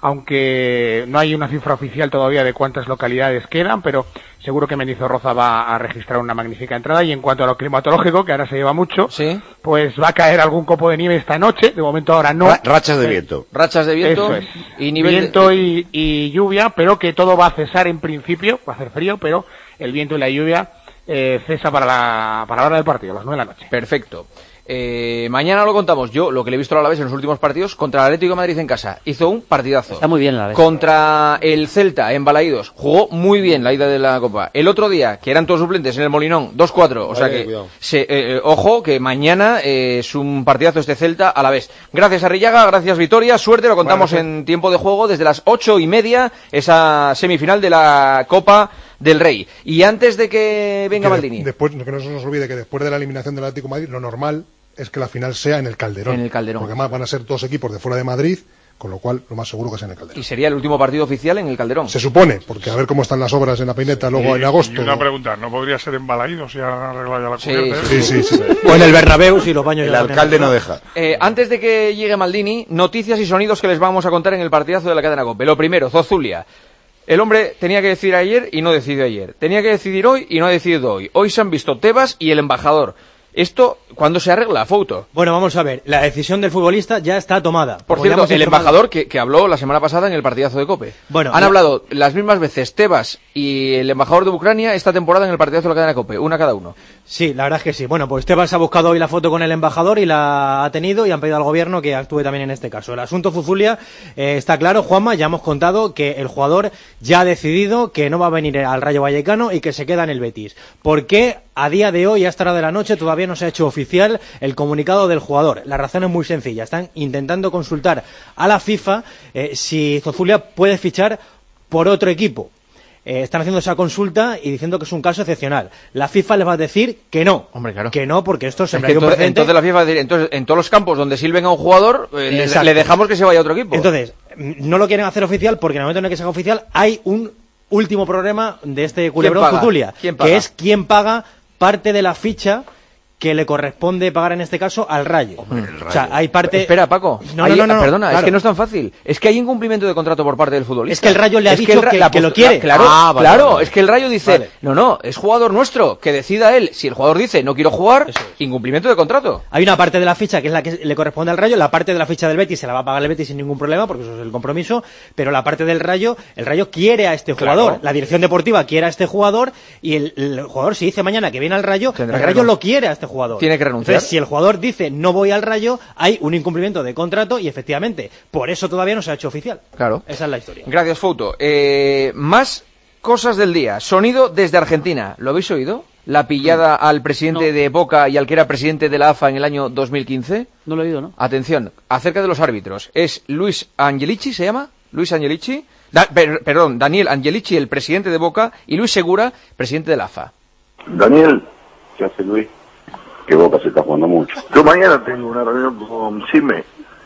Speaker 15: aunque no hay una cifra oficial todavía de cuántas localidades quedan, pero seguro que Mendizorroza va a registrar una magnífica entrada. Y en cuanto a lo climatológico, que ahora se lleva mucho, ¿sí? Pues va a caer algún copo de nieve esta noche, de momento ahora no.
Speaker 7: Rachas de viento.
Speaker 4: Rachas de viento.
Speaker 15: Eso es.
Speaker 4: Y nivel
Speaker 15: viento
Speaker 4: de...
Speaker 15: y, y lluvia, pero que todo va a cesar en principio, va a hacer frío, pero el viento y la lluvia eh, cesa para la, para la hora del partido, a las nueve de la noche.
Speaker 4: Perfecto. Eh, mañana lo contamos. Yo lo que le he visto a la Alavés en los últimos partidos contra el Atlético de Madrid en casa, hizo un partidazo.
Speaker 12: Está muy bien la Alavés.
Speaker 4: Contra el Celta en Balaídos jugó muy bien la ida de la Copa. El otro día, que eran todos suplentes en el Molinón, dos cuatro, o sea que se, eh, ojo que mañana eh, es un partidazo este Celta a la vez. Gracias Arrillaga, gracias Vitoria, suerte, lo contamos bueno, en tiempo de juego desde las ocho y media, esa semifinal de la Copa del Rey. Y antes de que venga que Maldini.
Speaker 2: De, después, que no se nos olvide que después de la eliminación del Atlético de Madrid, lo normal es que la final sea en el Calderón.
Speaker 4: En el Calderón.
Speaker 2: Porque además van a ser dos equipos de fuera de Madrid, con lo cual lo más seguro que sea en el Calderón.
Speaker 4: Y sería el último partido oficial en el Calderón.
Speaker 2: Se supone, porque a ver cómo están las obras en la Peineta luego
Speaker 1: y,
Speaker 2: en agosto.
Speaker 1: Y una pregunta, ¿no podría ser en Balaídos si han arreglado ya la cubierta?
Speaker 2: Sí, sí, sí, sí.
Speaker 9: O en el Bernabéu si los baños.
Speaker 7: El alcalde no deja.
Speaker 4: Eh, antes de que llegue Maldini, noticias y sonidos que les vamos a contar en el partidazo de la cadena COPE. Lo primero, Zozulia. El hombre tenía que decidir ayer y no decidió ayer. Tenía que decidir hoy y no ha decidido hoy. Hoy se han visto Tebas y el embajador. Esto, ¿cuándo se arregla, Fouto?
Speaker 9: Bueno, vamos a ver. La decisión del futbolista ya está tomada.
Speaker 4: Por
Speaker 9: Como
Speaker 4: cierto, el
Speaker 9: informado...
Speaker 4: embajador que, que habló la semana pasada en el partidazo de COPE.
Speaker 9: Bueno,
Speaker 4: Han
Speaker 9: ya...
Speaker 4: hablado las mismas veces Tebas y el embajador de Ucrania esta temporada en el partidazo de la cadena COPE. Una cada uno.
Speaker 9: Sí, la verdad es que sí. Bueno, pues Tebas ha buscado hoy la foto con el embajador y la ha tenido y han pedido al gobierno que actúe también en este caso. El asunto Zuzulia eh, está claro, Juanma, ya hemos contado que el jugador ya ha decidido que no va a venir al Rayo Vallecano y que se queda en el Betis. ¿Por qué a día de hoy, a esta hora de la noche, todavía no se ha hecho oficial el comunicado del jugador? La razón es muy sencilla. Están intentando consultar a la FIFA eh, si Zozulia puede fichar por otro equipo. Eh, están haciendo esa consulta y diciendo que es un caso excepcional. La FIFA les va a decir que no.
Speaker 4: Hombre, claro.
Speaker 9: Que no, porque esto se
Speaker 4: es que entonces, entonces la FIFA va a decir, entonces en todos los campos donde silben a un jugador, eh, le, le dejamos que se vaya a otro equipo.
Speaker 9: Entonces, no lo quieren hacer oficial porque en el momento en el que se haga oficial hay un último problema de este culebrón Zuzulia, que es quién paga parte de la ficha que le corresponde pagar en este caso al Rayo.
Speaker 4: Hombre, el Rayo.
Speaker 9: O sea, hay parte...
Speaker 4: Espera, Paco.
Speaker 9: No,
Speaker 4: hay,
Speaker 9: no, no, no,
Speaker 4: perdona,
Speaker 9: claro.
Speaker 4: es que no es tan fácil. Es que hay incumplimiento de contrato por parte del futbolista.
Speaker 9: Es que el Rayo le ha
Speaker 4: es
Speaker 9: dicho que, que,
Speaker 4: la,
Speaker 9: que lo quiere.
Speaker 4: Claro,
Speaker 9: ah, vale,
Speaker 4: claro.
Speaker 9: vale, vale.
Speaker 4: Es que el Rayo dice, vale. no, no, es jugador nuestro, que decida él. Si el jugador dice, no quiero jugar, es. incumplimiento de contrato.
Speaker 9: Hay una parte de la ficha que es la que le corresponde al Rayo, la parte de la ficha del Betis se la va a pagar el Betis sin ningún problema, porque eso es el compromiso, pero la parte del Rayo, el Rayo quiere a este jugador. Claro. La dirección deportiva quiere a este jugador y el, el jugador, si dice mañana que viene al Rayo, Tendrá el Rayo renun- lo quiere a este jugador.
Speaker 4: Tiene que renunciar.
Speaker 9: Entonces, si el jugador dice no voy al Rayo, hay un incumplimiento de contrato y efectivamente, por eso todavía no se ha hecho oficial.
Speaker 4: Claro.
Speaker 9: Esa es la historia.
Speaker 4: Gracias, Fouto. Eh, más cosas del día. Sonido desde Argentina. ¿Lo habéis oído? La pillada mm. al presidente no. de Boca y al que era presidente de la A F A en el año dos mil quince.
Speaker 12: No lo he oído, ¿no?
Speaker 4: Atención, acerca de los árbitros. Es Luis Angelici, ¿se llama? Luis Angelici. Da, per, perdón, Daniel Angelici, el presidente de Boca, y Luis Segura, presidente de la A F A.
Speaker 16: Daniel, ¿qué hace Luis? Que Boca se está jugando mucho. Yo mañana tengo una reunión con Cime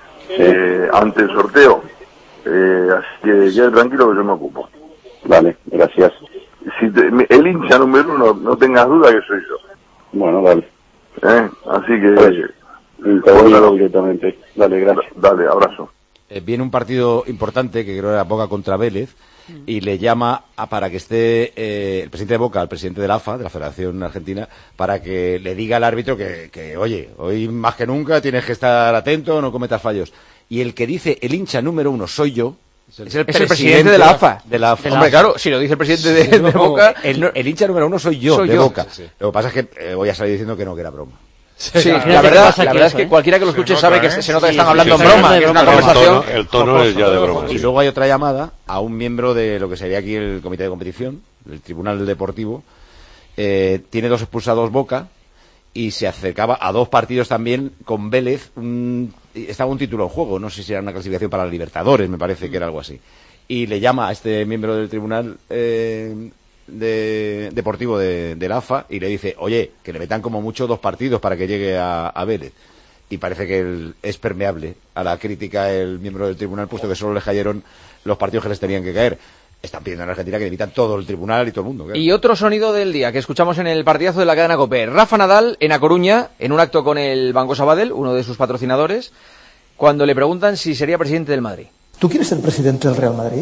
Speaker 16: eh, ante el sorteo, eh, así que quede tranquilo que yo me ocupo. Vale, gracias. Si te, el hincha número uno, no tengas duda que soy yo. Bueno, dale. ¿Eh? Así que... Pues, te voy a directamente. Dale, gracias. Dale, abrazo.
Speaker 7: Eh, viene un partido importante que creo era Boca contra Vélez y le llama a, para que esté eh, el presidente de Boca, el presidente de la A F A, de la Federación Argentina, para que le diga al árbitro que, que, oye, hoy más que nunca tienes que estar atento, no cometas fallos. Y el que dice el hincha número uno soy yo,
Speaker 4: Es el, es el presidente, presidente de la A F A.
Speaker 7: De la A F A.
Speaker 4: Hombre, claro, si lo dice el presidente de, de Boca...
Speaker 7: El, el hincha número uno soy yo,
Speaker 4: soy
Speaker 7: de
Speaker 4: yo.
Speaker 7: Boca.
Speaker 4: Sí, sí.
Speaker 7: Lo que pasa es que eh, voy a salir diciendo que no, que era broma.
Speaker 4: Sí, sí, la verdad, la verdad es que cualquiera que lo escuche sabe que se nota que están hablando en broma, que es una conversación...
Speaker 5: El tono es ya de broma.
Speaker 7: Y luego hay otra llamada a un miembro de lo que sería aquí el comité de competición, el Tribunal Deportivo. Eh, tiene dos expulsados Boca y se acercaba a dos partidos también con Vélez. Un, estaba un título en juego, no sé si era una clasificación para la Libertadores, me parece que era algo así. Y le llama a este miembro del Tribunal eh, de, Deportivo de, de la A F A y le dice, oye, que le metan como mucho dos partidos para que llegue a, a Vélez. Y parece que él es permeable a la crítica el miembro del tribunal, puesto que solo les cayeron los partidos que les tenían que caer. Están pidiendo en Argentina que limitan todo el tribunal y todo el mundo. Claro.
Speaker 4: Y otro sonido del día que escuchamos en el partidazo de la cadena COPE. Rafa Nadal en A Coruña, en un acto con el Banco Sabadell, uno de sus patrocinadores, cuando le preguntan si sería presidente del Madrid.
Speaker 17: ¿Tú quieres ser presidente del Real Madrid?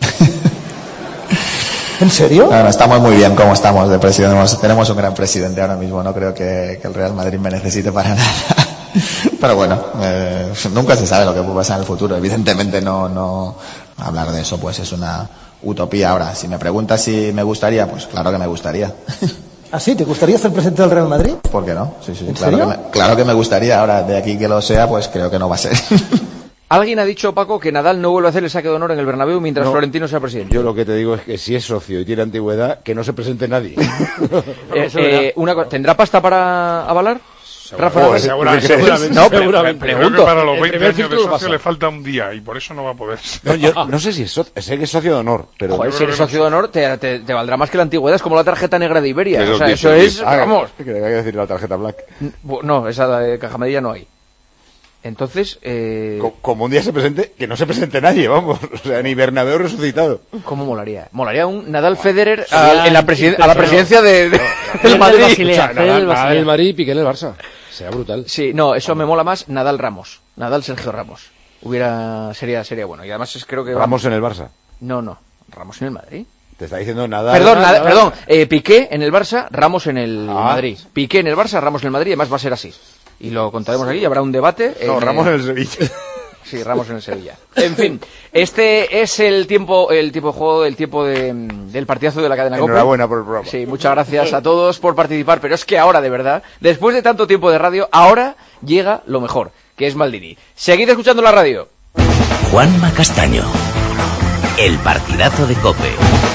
Speaker 17: ¿En serio?
Speaker 18: No, no, estamos muy bien como estamos de presidente. Tenemos un gran presidente ahora mismo. No creo que, que el Real Madrid me necesite para nada. Pero bueno, eh, nunca se sabe lo que puede pasar en el futuro. Evidentemente no, no hablar de eso pues es una utopía. Ahora, si me preguntas si me gustaría, pues claro que me gustaría.
Speaker 17: ¿Ah, sí? ¿Te gustaría ser presidente del Real Madrid?
Speaker 18: ¿Por qué no? Sí, sí,
Speaker 17: ¿En
Speaker 18: claro
Speaker 17: serio?
Speaker 18: que me, claro que me gustaría. Ahora, de aquí que lo sea, pues creo que no va a ser.
Speaker 4: Alguien ha dicho, Paco, que Nadal no vuelve a hacer el saque de honor en el Bernabéu mientras
Speaker 7: No,
Speaker 4: Florentino sea presidente.
Speaker 7: Yo lo que te digo es que si es socio y tiene antigüedad, que no se presente nadie.
Speaker 4: eh, eh, una co- ¿Tendrá pasta para avalar? Rafa Nadal.
Speaker 1: Seguramente,
Speaker 4: seguramente. No, pero
Speaker 1: Creo
Speaker 4: pregunto.
Speaker 1: que para los
Speaker 4: El
Speaker 1: veinte
Speaker 4: primer
Speaker 1: años de
Speaker 4: filtro lo
Speaker 1: socio
Speaker 4: pasa.
Speaker 1: le falta un día y por eso no va a poder ser.
Speaker 7: No, yo no sé si es socio, sé que es socio de honor, pero...
Speaker 4: Joder, si eres socio de honor, te, te, te valdrá más que la antigüedad. Es como la tarjeta negra de Iberia.
Speaker 7: Pero
Speaker 4: O sea,
Speaker 7: que-
Speaker 4: eso
Speaker 7: que-
Speaker 4: es,
Speaker 7: ah,
Speaker 4: vamos.
Speaker 7: que hay que decir la tarjeta black.
Speaker 4: No, esa de caja media no hay. Entonces, eh...
Speaker 7: Co- Como un día se presente, que no se presente nadie, vamos. O sea, ni Bernabéu resucitado.
Speaker 4: ¿Cómo molaría? Molaría un Nadal Federer
Speaker 13: Sería
Speaker 4: a, en la presiden- a la presidencia de, de- del Madrid.
Speaker 13: O sea, Nadal, Nadal el Madrid y Piqué en el Barça. Sería brutal.
Speaker 4: Sí, no, eso me mola más Nadal Ramos. Nadal Sergio Ramos. Hubiera, sería, sería bueno. Y además es, creo que...
Speaker 7: Ramos en el Barça.
Speaker 4: No, no. Ramos en el Madrid.
Speaker 7: Te está diciendo nada.
Speaker 4: Perdón, nada- perdón. Eh, Piqué en el Barça, Ramos en el
Speaker 7: Ah.
Speaker 4: Madrid. Piqué en el Barça, Ramos en el Madrid. Y además va a ser así. Y lo contaremos aquí y habrá un debate.
Speaker 7: No, Ramos en el Sevilla.
Speaker 4: Sí, Ramos en el Sevilla. En fin, este es el tiempo, el tiempo de juego, el tiempo de, del partidazo de la cadena COPE.
Speaker 7: Enhorabuena por el programa.
Speaker 4: Sí, muchas gracias a todos por participar, pero es que ahora, de verdad, después de tanto tiempo de radio, ahora llega lo mejor, que es Maldini. Seguid escuchando la radio.
Speaker 3: Juanma Castaño. El partidazo de COPE.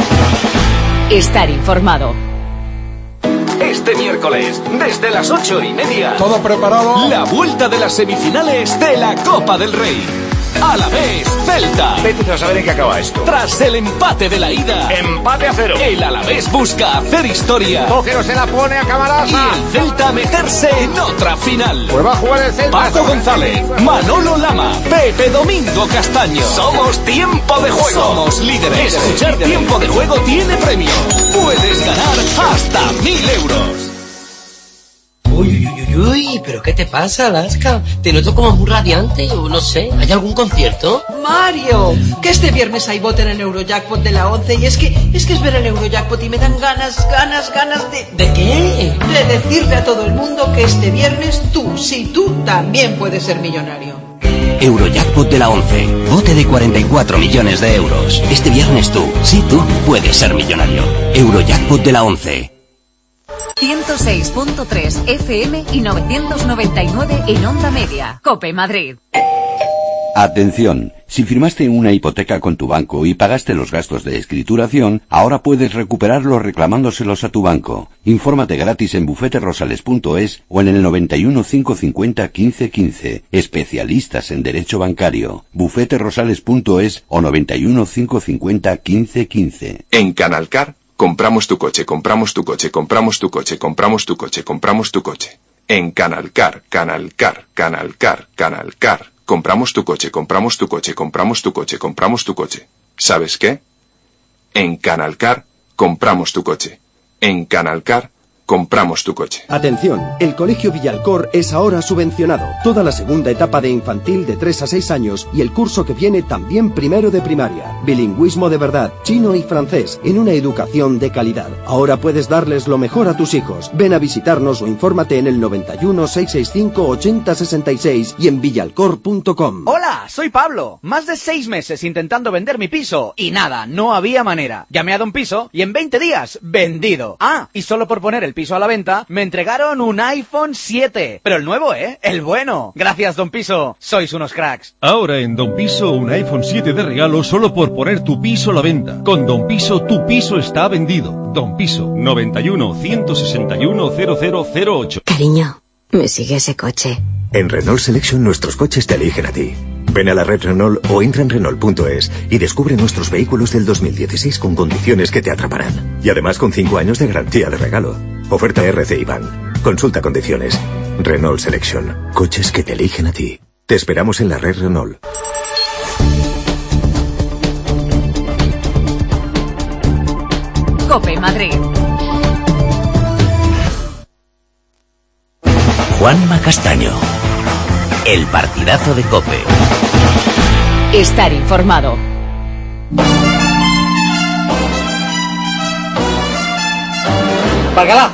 Speaker 6: Estar informado.
Speaker 19: Este miércoles, desde las ocho y media.
Speaker 2: ¿Todo preparado?
Speaker 19: La vuelta de las semifinales de la Copa del Rey. Alavés Celta.
Speaker 11: Vete a saber en qué acaba esto.
Speaker 19: Tras el empate de la ida.
Speaker 11: Empate a cero.
Speaker 19: El Alavés busca hacer historia.
Speaker 11: Cógelo, se la pone a
Speaker 19: Y
Speaker 11: Camarasa.
Speaker 19: el Celta meterse en otra final.
Speaker 11: Pues va a jugar el Celta.
Speaker 19: Paco González, Manolo Lama, Pepe Domingo Castaño. Somos Tiempo de Juego. Somos líderes. Escuchar Tiempo de Juego tiene premio. Puedes ganar hasta mil euros.
Speaker 20: Uy, uy, uy, uy, pero ¿qué te pasa, Alaska? Te noto como muy radiante, o no sé, ¿hay algún concierto?
Speaker 21: Mario, que este viernes hay bote en el Eurojackpot de la once y es que es que es ver el Eurojackpot y me dan ganas, ganas, ganas de...
Speaker 20: ¿De qué?
Speaker 21: De decirle a todo el mundo que este viernes tú, sí, tú también puedes ser millonario.
Speaker 3: Eurojackpot de la once. Bote de cuarenta y cuatro millones de euros. Este viernes tú, sí tú, puedes ser millonario. Eurojackpot de la once.
Speaker 6: ciento seis punto tres F M y novecientos noventa y nueve en onda media. COPE Madrid.
Speaker 21: Atención, si firmaste una hipoteca con tu banco y pagaste los gastos de escrituración, ahora puedes recuperarlos reclamándoselos a tu banco. Infórmate gratis en bufeterosales punto es o en el noventa y uno, cinco cincuenta, quince quince. Especialistas en derecho bancario. bufeterosales punto es o noventa y uno, cinco cincuenta, quince quince.
Speaker 22: En Canalcar, compramos tu coche, compramos tu coche, compramos tu coche, compramos tu coche, compramos tu coche. En Canalcar, Canalcar, Canalcar, Canalcar. Compramos tu coche, compramos tu coche, compramos tu coche, compramos tu coche. ¿Sabes qué? En Canalcar, compramos tu coche. En Canalcar, compramos tu coche.
Speaker 8: Atención, el Colegio Villalcor es ahora subvencionado. Toda la segunda etapa de infantil de tres a seis años y el curso que viene también primero de primaria. Bilingüismo de verdad, chino y francés, en una educación de calidad. Ahora puedes darles lo mejor a tus hijos. Ven a visitarnos o infórmate en el noventa y uno, seiscientos sesenta y cinco, ochenta sesenta y seis y en villalcor punto com.
Speaker 10: Hola, soy Pablo. Más de seis meses intentando vender mi piso y nada, no había manera. Llamé a Don Piso y en veinte días, vendido. Ah, y solo por poner el piso a la venta, me entregaron un iPhone siete. Pero el nuevo, ¿eh? El bueno. Gracias, Don Piso. Sois unos cracks.
Speaker 23: Ahora en Don Piso un iPhone siete de regalo solo por poner tu piso a la venta. Con Don Piso tu piso está vendido. Don Piso, noventa y uno, ciento sesenta y uno, cero cero cero ocho.
Speaker 24: Cariño, me sigue ese coche.
Speaker 25: En Renault Selection nuestros coches te eligen a ti. Ven a la red Renault o entra en Renault punto es y descubre nuestros vehículos del dos mil dieciséis con condiciones que te atraparán. Y además con cinco años de garantía de regalo. Oferta R C Ivan. Consulta condiciones. Renault Selection. Coches que te eligen a ti. Te esperamos en la red Renault.
Speaker 6: COPE Madrid.
Speaker 3: Juanma Castaño. El partidazo de COPE.
Speaker 6: Estar informado.
Speaker 10: ¡Bacala!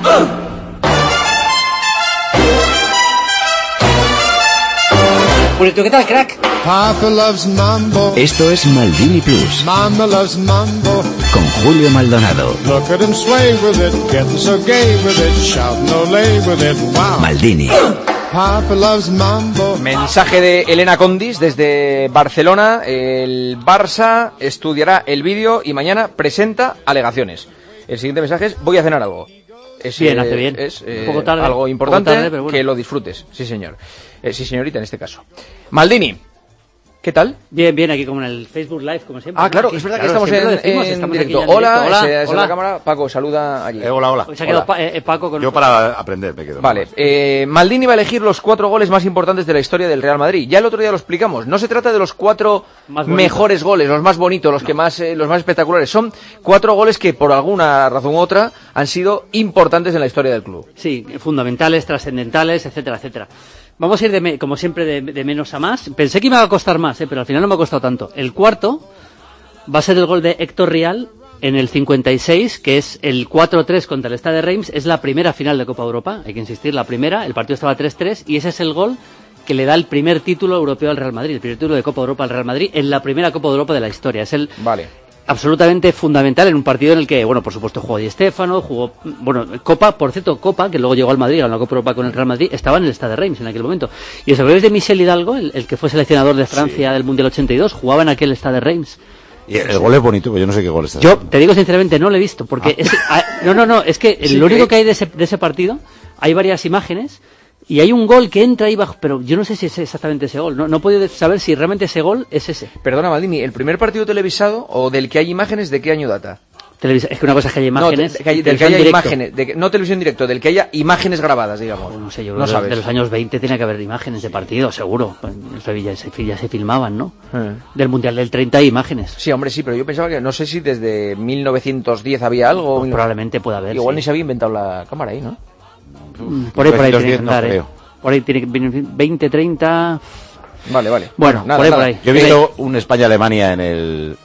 Speaker 10: Purito, ¿qué tal, crack?
Speaker 26: Papa loves mambo.
Speaker 3: Esto es Maldini Plus.
Speaker 26: Mama loves mambo.
Speaker 3: Con Julio Maldonado.
Speaker 26: Look at him sway with it, getting so gay with it, shouting olé with it, wow.
Speaker 3: Maldini.
Speaker 26: Papa loves mambo.
Speaker 4: Mensaje de Elena Condis desde Barcelona. El Barça estudiará el vídeo y mañana presenta alegaciones. El siguiente mensaje es: voy a cenar algo. Es,
Speaker 12: bien,
Speaker 4: eh,
Speaker 12: hace bien.
Speaker 4: Es eh,
Speaker 12: un poco tarde,
Speaker 4: algo importante,
Speaker 12: poco tarde, pero bueno.
Speaker 4: Que lo disfrutes. Sí, señor. Eh, sí, señorita, en este caso. Maldini, ¿qué tal?
Speaker 12: Bien, bien, aquí como en el Facebook Live, como siempre.
Speaker 4: Ah, claro,
Speaker 12: aquí,
Speaker 4: es verdad
Speaker 12: claro,
Speaker 4: que estamos en,
Speaker 12: decimos,
Speaker 4: en
Speaker 12: estamos
Speaker 4: directo.
Speaker 12: aquí en
Speaker 4: Hola,
Speaker 12: directo. Hola,
Speaker 4: esa es
Speaker 12: hola.
Speaker 4: la cámara. Paco, saluda allí.
Speaker 7: Eh, hola, hola.
Speaker 12: Se ha quedado
Speaker 7: Hola.
Speaker 12: pa eh, Paco con
Speaker 7: Yo
Speaker 12: nosotros.
Speaker 7: para aprender me quedo.
Speaker 4: Vale, eh, Maldini va a elegir los cuatro goles más importantes de la historia del Real Madrid. Ya el otro día lo explicamos. No se trata de los cuatro mejores goles, los más bonitos, los no. que más, eh, los más espectaculares. Son cuatro goles que por alguna razón u otra han sido importantes en la historia del club.
Speaker 12: Sí, fundamentales, trascendentales, etcétera, etcétera. Vamos a ir, de me, como siempre, de, de menos a más. Pensé que me iba a costar más, eh, pero al final no me ha costado tanto. El cuarto va a ser el gol de Héctor Rial en el cincuenta y seis, que es el cuatro tres contra el Stade de Reims. Es la primera final de Copa Europa, hay que insistir, la primera. El partido estaba tres tres y ese es el gol que le da el primer título europeo al Real Madrid, el primer título de Copa Europa al Real Madrid en la primera Copa Europa de la historia. Es el...
Speaker 4: Vale.
Speaker 12: absolutamente fundamental en un partido en el que, bueno, por supuesto jugó Di Stéfano, jugó, bueno, Copa, por cierto, Copa, que luego llegó al Madrid, a la Copa Europa con el Real Madrid, estaba en el Stade de Reims en aquel momento. Y os acordáis de Michel Hidalgo, el, el que fue seleccionador de Francia sí. del Mundial ochenta y dos, jugaba en aquel Stade de Reims.
Speaker 7: Y el gol es bonito, pero yo no sé qué gol está.
Speaker 12: Yo te digo sinceramente, no lo he visto, porque ah. es, no, no, no, es que sí, lo único que hay de ese, de ese partido, hay varias imágenes. Y hay un gol que entra ahí bajo, pero yo no sé si es exactamente ese gol. No, no he podido saber si realmente ese gol es ese.
Speaker 4: Perdona, Maldini, ¿el primer partido televisado o del que hay imágenes de qué año data?
Speaker 12: Televisa es que una cosa es que haya imágenes.
Speaker 4: No, de, de, de, del que haya imágenes, de, no televisión directo, del que haya imágenes grabadas, digamos.
Speaker 12: Oh, no sé, yo
Speaker 4: no
Speaker 12: de,
Speaker 4: sabes.
Speaker 12: de los años veinte tiene que haber imágenes de partido, seguro. Ya se, ya se filmaban, ¿no? Eh. Del Mundial del treinta hay imágenes.
Speaker 4: Sí, hombre, sí, pero yo pensaba que no sé si desde mil novecientos diez había algo.
Speaker 12: Pues probablemente pueda haber.
Speaker 4: Igual
Speaker 12: sí.
Speaker 4: ni se había inventado la cámara ahí, ¿no?
Speaker 12: Por ahí, por ahí tiene que entrar, no eh. Por ahí tiene veinte, treinta...
Speaker 4: Vale, vale.
Speaker 12: Bueno,
Speaker 4: nada,
Speaker 12: por ahí,
Speaker 4: nada.
Speaker 12: por ahí.
Speaker 7: Yo he visto un España-Alemania en el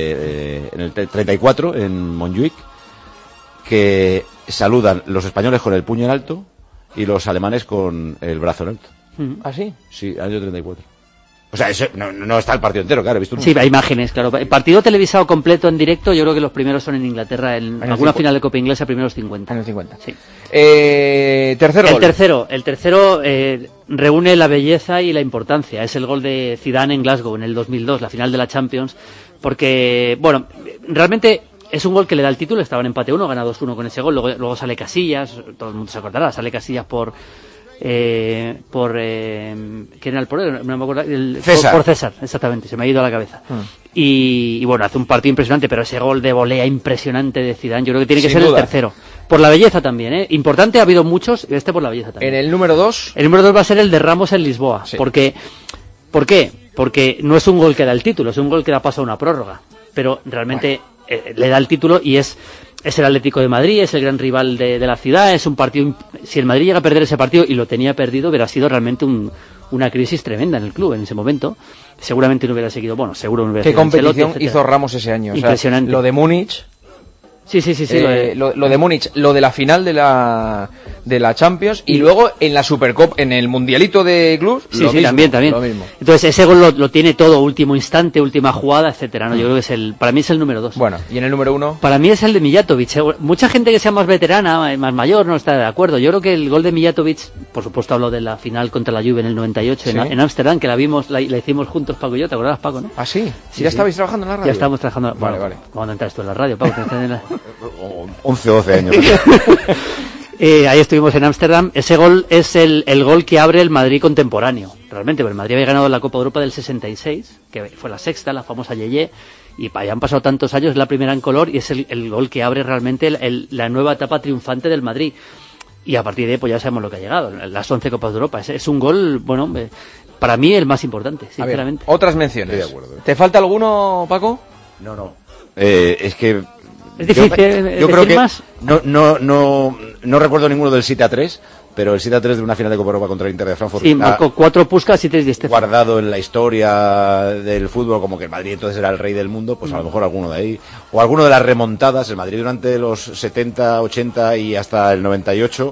Speaker 7: eh, en el treinta y cuatro, en Montjuic, que saludan los españoles con el puño en alto y los alemanes con el brazo en alto.
Speaker 4: ¿Ah, sí?
Speaker 7: Sí, año treinta y cuatro. O sea, eso, no, no está el partido entero, claro, he visto un...
Speaker 12: Sí, hay imágenes, claro. El partido televisado completo en directo, yo creo que los primeros son en Inglaterra, en alguna cincuenta. Final de Copa Inglesa, primeros cincuenta.
Speaker 4: En el cincuenta.
Speaker 12: Sí.
Speaker 4: Eh, tercero
Speaker 12: el
Speaker 4: gol.
Speaker 12: tercero, el tercero eh, reúne la belleza y la importancia. Es el gol de Zidane en Glasgow en el dos mil dos, la final de la Champions, porque, bueno, realmente es un gol que le da el título. Estaba en empate uno, gana dos uno con ese gol. Luego, luego sale Casillas, todo el mundo se acordará, sale Casillas por... Eh, por eh, ¿quién era el portero? No me acuerdo. El,
Speaker 7: César.
Speaker 12: Por, por César, exactamente, se me ha ido a la cabeza. Hmm. Y, y bueno, hace un partido impresionante, pero ese gol de volea impresionante de Zidane, yo creo que tiene que
Speaker 4: Sin
Speaker 12: ser
Speaker 4: duda.
Speaker 12: el tercero. Por la belleza también, ¿eh? Importante, ha habido muchos, este por la belleza también.
Speaker 4: En el número dos.
Speaker 12: El número dos va a ser el de Ramos en Lisboa.
Speaker 4: Sí.
Speaker 12: Porque, ¿por qué? Porque no es un gol que da el título, es un gol que da paso a una prórroga. Pero realmente... Bueno. eh, le da el título y es es el Atlético de Madrid, es el gran rival de, de la ciudad, es un partido, si el Madrid llega a perder ese partido y lo tenía perdido, hubiera sido realmente un, una crisis tremenda en el club en ese momento. Seguramente no hubiera seguido, bueno, seguro no hubiera
Speaker 4: ¿Qué
Speaker 12: seguido
Speaker 4: competición
Speaker 12: Ancelotti,
Speaker 4: hizo Ramos ese año?
Speaker 12: Impresionante.
Speaker 4: O sea, lo de Múnich.
Speaker 12: Sí, sí, sí, sí.
Speaker 4: Eh,
Speaker 12: lo, de...
Speaker 4: Lo, lo de Múnich, lo de la final de la de la Champions y, y luego en la Supercopa, en el Mundialito de clubs,
Speaker 12: sí,
Speaker 4: lo
Speaker 12: sí,
Speaker 4: mismo,
Speaker 12: también, también.
Speaker 4: Lo mismo.
Speaker 12: Entonces ese gol lo, lo tiene todo, último instante, última jugada, etcétera, ¿no? Yo creo que es el, para mí es el número dos.
Speaker 4: Bueno, ¿y en el número uno?
Speaker 12: Para mí es el de Mijatovic. Mucha gente que sea más veterana, más mayor, no está de acuerdo. Yo creo que el gol de Mijatovic, por supuesto hablo de la final contra la Juve en el noventa y ocho, ¿sí? en Ámsterdam, que la vimos, la, la hicimos juntos Paco y yo, ¿te acuerdas, Paco, no?
Speaker 4: Ah, sí,
Speaker 12: sí
Speaker 4: ¿ya
Speaker 12: sí.
Speaker 4: estabais trabajando en la radio?
Speaker 12: Ya estábamos trabajando.
Speaker 4: Vale,
Speaker 12: bueno,
Speaker 4: vale.
Speaker 12: ¿Cuándo entras tú en la radio, Paco? En la...
Speaker 7: once o doce años.
Speaker 12: eh, ahí estuvimos en Ámsterdam. Ese gol es el, el gol que abre el Madrid contemporáneo. Realmente, pero el Madrid había ganado la Copa Europa del sesenta y seis, que fue la sexta, la famosa Yeye, y ya han pasado tantos años, es la primera en color, y es el, el gol que abre realmente el, el, la nueva etapa triunfante del Madrid. Y a partir de ahí, pues ya sabemos lo que ha llegado, las once Copas de Europa. Es, es un gol, bueno, eh, para mí el más importante, sinceramente.
Speaker 4: A ver, otras menciones.
Speaker 7: Estoy de acuerdo, ¿eh?
Speaker 4: ¿Te falta alguno, Paco?
Speaker 7: No, no. Eh, es que...
Speaker 12: Es difícil,
Speaker 7: yo,
Speaker 12: eh,
Speaker 7: yo creo que
Speaker 12: más.
Speaker 7: No, no, no, no recuerdo ninguno del siete a tres, pero el siete a tres de una final de Copa Europa contra el Inter de Frankfurt.
Speaker 12: Sí, marcó cuatro Puskás y tres Di Stéfano.
Speaker 7: Guardado en la historia del fútbol, como que el Madrid entonces era el rey del mundo, pues a lo mejor alguno de ahí. O alguno de las remontadas. El Madrid durante los setenta, ochenta y hasta el noventa y ocho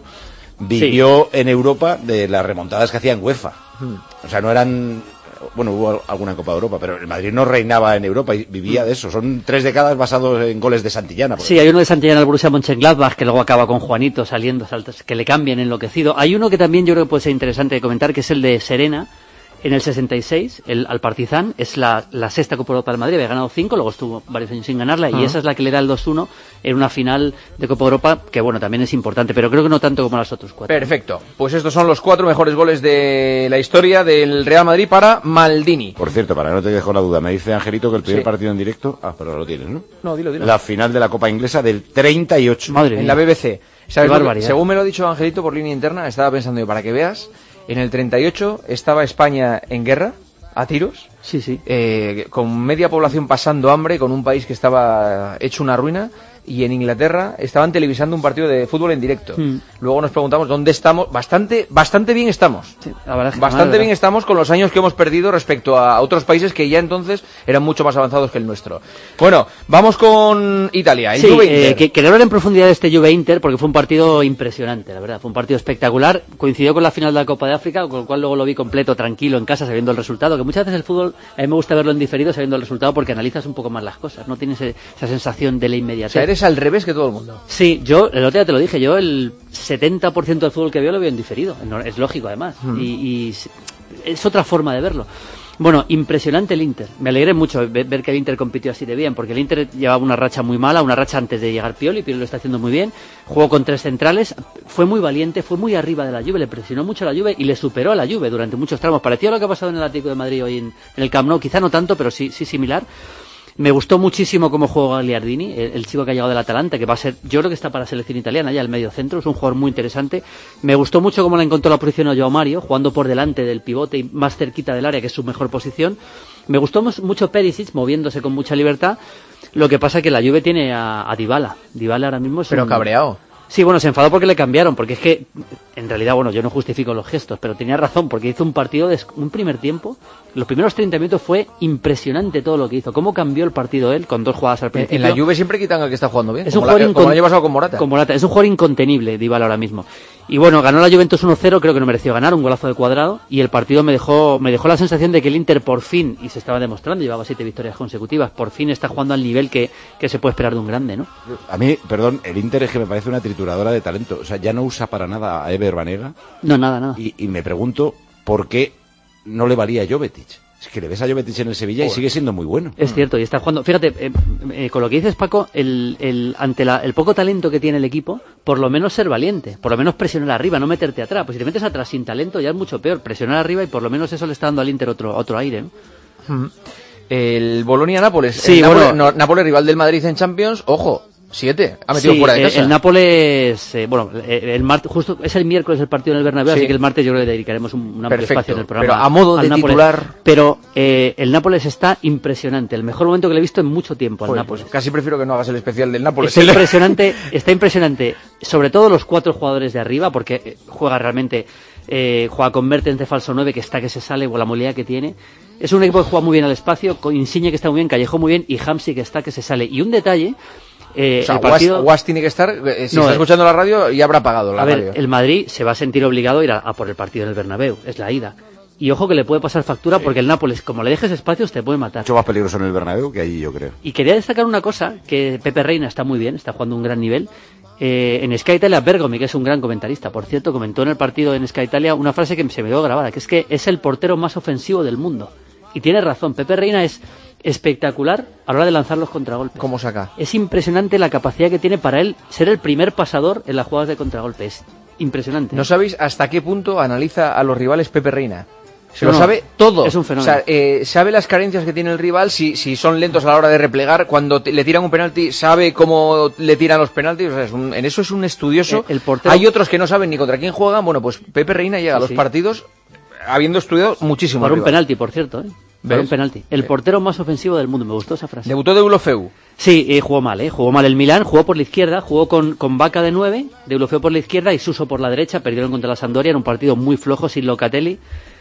Speaker 7: vivió sí. en Europa de las remontadas que hacía en UEFA. Hmm. O sea, no eran... Bueno, hubo alguna en Copa de Europa, pero el Madrid no reinaba en Europa y vivía de eso. Son tres décadas basados en goles de Santillana.
Speaker 12: Sí, hay uno de Santillana al Borussia Mönchengladbach que luego acaba con Juanito saliendo, saltos, que le cambian enloquecido. Hay uno que también yo creo que puede ser interesante de comentar, que es el de Serena, en el sesenta y seis, el, al Partizan. Es la, la sexta Copa Europa del Madrid, había ganado cinco, luego estuvo varios años sin ganarla, uh-huh. y esa es la que le da el dos uno en una final de Copa Europa, que bueno, también es importante, pero creo que no tanto como las otras cuatro.
Speaker 4: Perfecto, pues estos son los cuatro mejores goles de la historia del Real Madrid para Maldini.
Speaker 7: Por cierto, para que no te dejo la duda, me dice Angelito que el primer sí. partido en directo... Ah, pero lo tienes, ¿no?
Speaker 4: No, dilo, dilo.
Speaker 7: La final de la Copa Inglesa del treinta y ocho.
Speaker 12: Madre mía.
Speaker 4: En la B B C. ¿Sabes lo que, según me lo ha dicho Angelito por línea interna, estaba pensando yo, para que veas, en el treinta y ocho estaba España en guerra, a tiros,
Speaker 12: sí, sí.
Speaker 4: Eh, con media población pasando hambre, con un país que estaba hecho una ruina, y en Inglaterra estaban televisando un partido de fútbol en directo. Mm. Luego nos preguntamos dónde estamos. Bastante bastante bien estamos.
Speaker 12: Sí, la verdad es que
Speaker 4: bastante
Speaker 12: madre,
Speaker 4: bien estamos con los años que hemos perdido respecto a otros países que ya entonces eran mucho más avanzados que el nuestro. Bueno, vamos con Italia. El
Speaker 12: sí,
Speaker 4: Juve Inter.
Speaker 12: Eh, que, que hablar en profundidad de este Juve Inter, porque fue un partido impresionante, la verdad. Fue un partido espectacular. Coincidió con la final de la Copa de África, con lo cual luego lo vi completo, tranquilo, en casa, sabiendo el resultado. Que muchas veces el fútbol, a mí me gusta verlo en diferido, sabiendo el resultado, porque analizas un poco más las cosas. No tienes esa sensación de la inmediatez.
Speaker 4: O sea, eres al revés que todo el mundo.
Speaker 12: Sí, yo, el otro día te lo dije, yo el setenta por ciento del fútbol que veo lo veo en diferido, es lógico además, mm. y, y es otra forma de verlo. Bueno, impresionante el Inter, me alegré mucho ver, ver que el Inter compitió así de bien, porque el Inter llevaba una racha muy mala, una racha antes de llegar Pioli, Pioli lo está haciendo muy bien, jugó con tres centrales, fue muy valiente, fue muy arriba de la Juve, le presionó mucho a la Juve y le superó a la Juve durante muchos tramos, parecía lo que ha pasado en el Atlético de Madrid hoy en, en el Camp Nou, quizá no tanto, pero sí, sí similar. Me gustó muchísimo cómo jugó Gagliardini, el, el chico que ha llegado del Atalanta, que va a ser, yo creo que está para la selección italiana, ya el medio centro, es un jugador muy interesante. Me gustó mucho cómo le encontró la posición a Joao Mario, jugando por delante del pivote y más cerquita del área, que es su mejor posición. Me gustó mucho Perisic, moviéndose con mucha libertad. Lo que pasa es que la Juve tiene a, a Dybala. Dybala ahora mismo es
Speaker 4: Pero
Speaker 12: un...
Speaker 4: cabreado.
Speaker 12: Sí, bueno, se enfadó porque le cambiaron, porque es que, en realidad, bueno, yo no justifico los gestos, pero tenía razón, porque hizo un partido de un primer tiempo, los primeros treinta minutos fue impresionante todo lo que hizo, cómo cambió el partido él con dos jugadas al principio.
Speaker 4: En la Juve siempre quitan al que está jugando bien,
Speaker 12: es
Speaker 4: como,
Speaker 12: un jugador
Speaker 4: la, como el año pasado con Morata.
Speaker 12: Con Morata. Es un jugador incontenible, Dybala ahora mismo. Y bueno, ganó la Juventus uno cero, creo que no mereció ganar, un golazo de Cuadrado, y el partido me dejó me dejó la sensación de que el Inter por fin, y se estaba demostrando, llevaba siete victorias consecutivas, por fin está jugando al nivel que, que se puede esperar de un grande, ¿no?
Speaker 7: A mí, perdón, el Inter es que me parece una trituradora de talento, o sea, ya no usa para nada a Ever Banega.
Speaker 12: No, nada, nada.
Speaker 7: Y, y me pregunto por qué no le valía a Jovetic. Es que le ves a Jovetic en el Sevilla y sigue siendo muy bueno.
Speaker 12: Es cierto, y está jugando. Fíjate, eh, eh, con lo que dices, Paco, el, el, ante la, el poco talento que tiene el equipo, por lo menos ser valiente, por lo menos presionar arriba, no meterte atrás. Pues si te metes atrás sin talento ya es mucho peor. Presionar arriba y por lo menos eso le está dando al Inter otro, otro aire, ¿no?
Speaker 4: Mm. El Bolonia-Nápoles.
Speaker 12: Sí,
Speaker 4: el Nápoles,
Speaker 12: bueno.
Speaker 4: no, Nápoles, rival del Madrid en Champions. Ojo, Siete, ha metido
Speaker 12: sí,
Speaker 4: fuera de
Speaker 12: eh,
Speaker 4: casa.
Speaker 12: El Nápoles, eh, bueno, eh, el martes, justo es el miércoles el partido en el Bernabéu,
Speaker 4: Sí.
Speaker 12: así que el martes yo creo que dedicaremos un, un amplio
Speaker 4: Perfecto,
Speaker 12: espacio en el programa.
Speaker 4: pero a modo
Speaker 12: al
Speaker 4: de
Speaker 12: Nápoles.
Speaker 4: titular-
Speaker 12: Pero eh, el Nápoles está impresionante, el mejor momento que le he visto en mucho tiempo al
Speaker 4: Joder,
Speaker 12: Nápoles.
Speaker 4: pues casi prefiero que no hagas el especial del Nápoles.
Speaker 12: Está impresionante, está impresionante, sobre todo los cuatro jugadores de arriba, porque eh, juega realmente, eh, juega con Mertens de falso nueve, que está que se sale, o la movilidad que tiene. Es un equipo que juega muy bien al espacio, con Insigne que está muy bien, Callejo muy bien, y Hamsik que está que se sale. Y un detalle, eh,
Speaker 4: O sea,
Speaker 12: el partido...
Speaker 4: Guas, Guas tiene que estar, eh, si
Speaker 12: No,
Speaker 4: está
Speaker 12: eh,
Speaker 4: escuchando la radio, ya habrá apagado la
Speaker 12: a ver,
Speaker 4: radio.
Speaker 12: el Madrid se va a sentir obligado a ir a, a por el partido en el Bernabéu, es la ida. Y ojo que le puede pasar factura, porque el Nápoles, como le dejes espacios, te puede matar.
Speaker 7: Mucho más peligroso en el Bernabéu que allí, yo creo.
Speaker 12: Y quería destacar una cosa, que Pepe Reina está muy bien, está jugando a un gran nivel. Eh, en Sky Italia, Bergomi, que es un gran comentarista, por cierto, comentó en el partido en Sky Italia una frase que se me quedó grabada, que es que es el portero más ofensivo del mundo. Y tiene razón, Pepe Reina es espectacular a la hora de lanzar los contragolpes.
Speaker 4: ¿Cómo saca?
Speaker 12: Es impresionante la capacidad que tiene para él ser el primer pasador en las jugadas de contragolpe. Es impresionante.
Speaker 4: No sabéis hasta qué punto analiza a los rivales Pepe Reina. Se
Speaker 12: No,
Speaker 4: lo
Speaker 12: no,
Speaker 4: sabe todo.
Speaker 12: es un fenómeno.
Speaker 4: O sea, eh, sabe las carencias que tiene el rival, si, si son lentos a la hora de replegar, cuando te- le tiran un penalti, sabe cómo le tiran los penaltis. O sea, es un- en eso es un estudioso.
Speaker 12: Eh, el portero-
Speaker 4: Hay otros que no saben ni contra quién juegan. Bueno, pues Pepe Reina llega
Speaker 12: Sí,
Speaker 4: a los
Speaker 12: sí.
Speaker 4: partidos habiendo estudiado muchísimo.
Speaker 12: Por
Speaker 4: al
Speaker 12: un
Speaker 4: rival.
Speaker 12: penalti, por cierto. ¿eh? Por
Speaker 4: ¿Ves?
Speaker 12: un penalti. El
Speaker 4: Eh.
Speaker 12: portero más ofensivo del mundo. Me gustó esa frase.
Speaker 4: Debutó de Deulofeu.
Speaker 12: Sí, eh, jugó mal, ¿eh? Jugó mal el Milán, jugó por la izquierda, jugó con, con Vaca de nueve, Deulofeu por la izquierda y Suso por la derecha, perdieron contra la Sampdoria en un partido muy flojo sin Locatelli.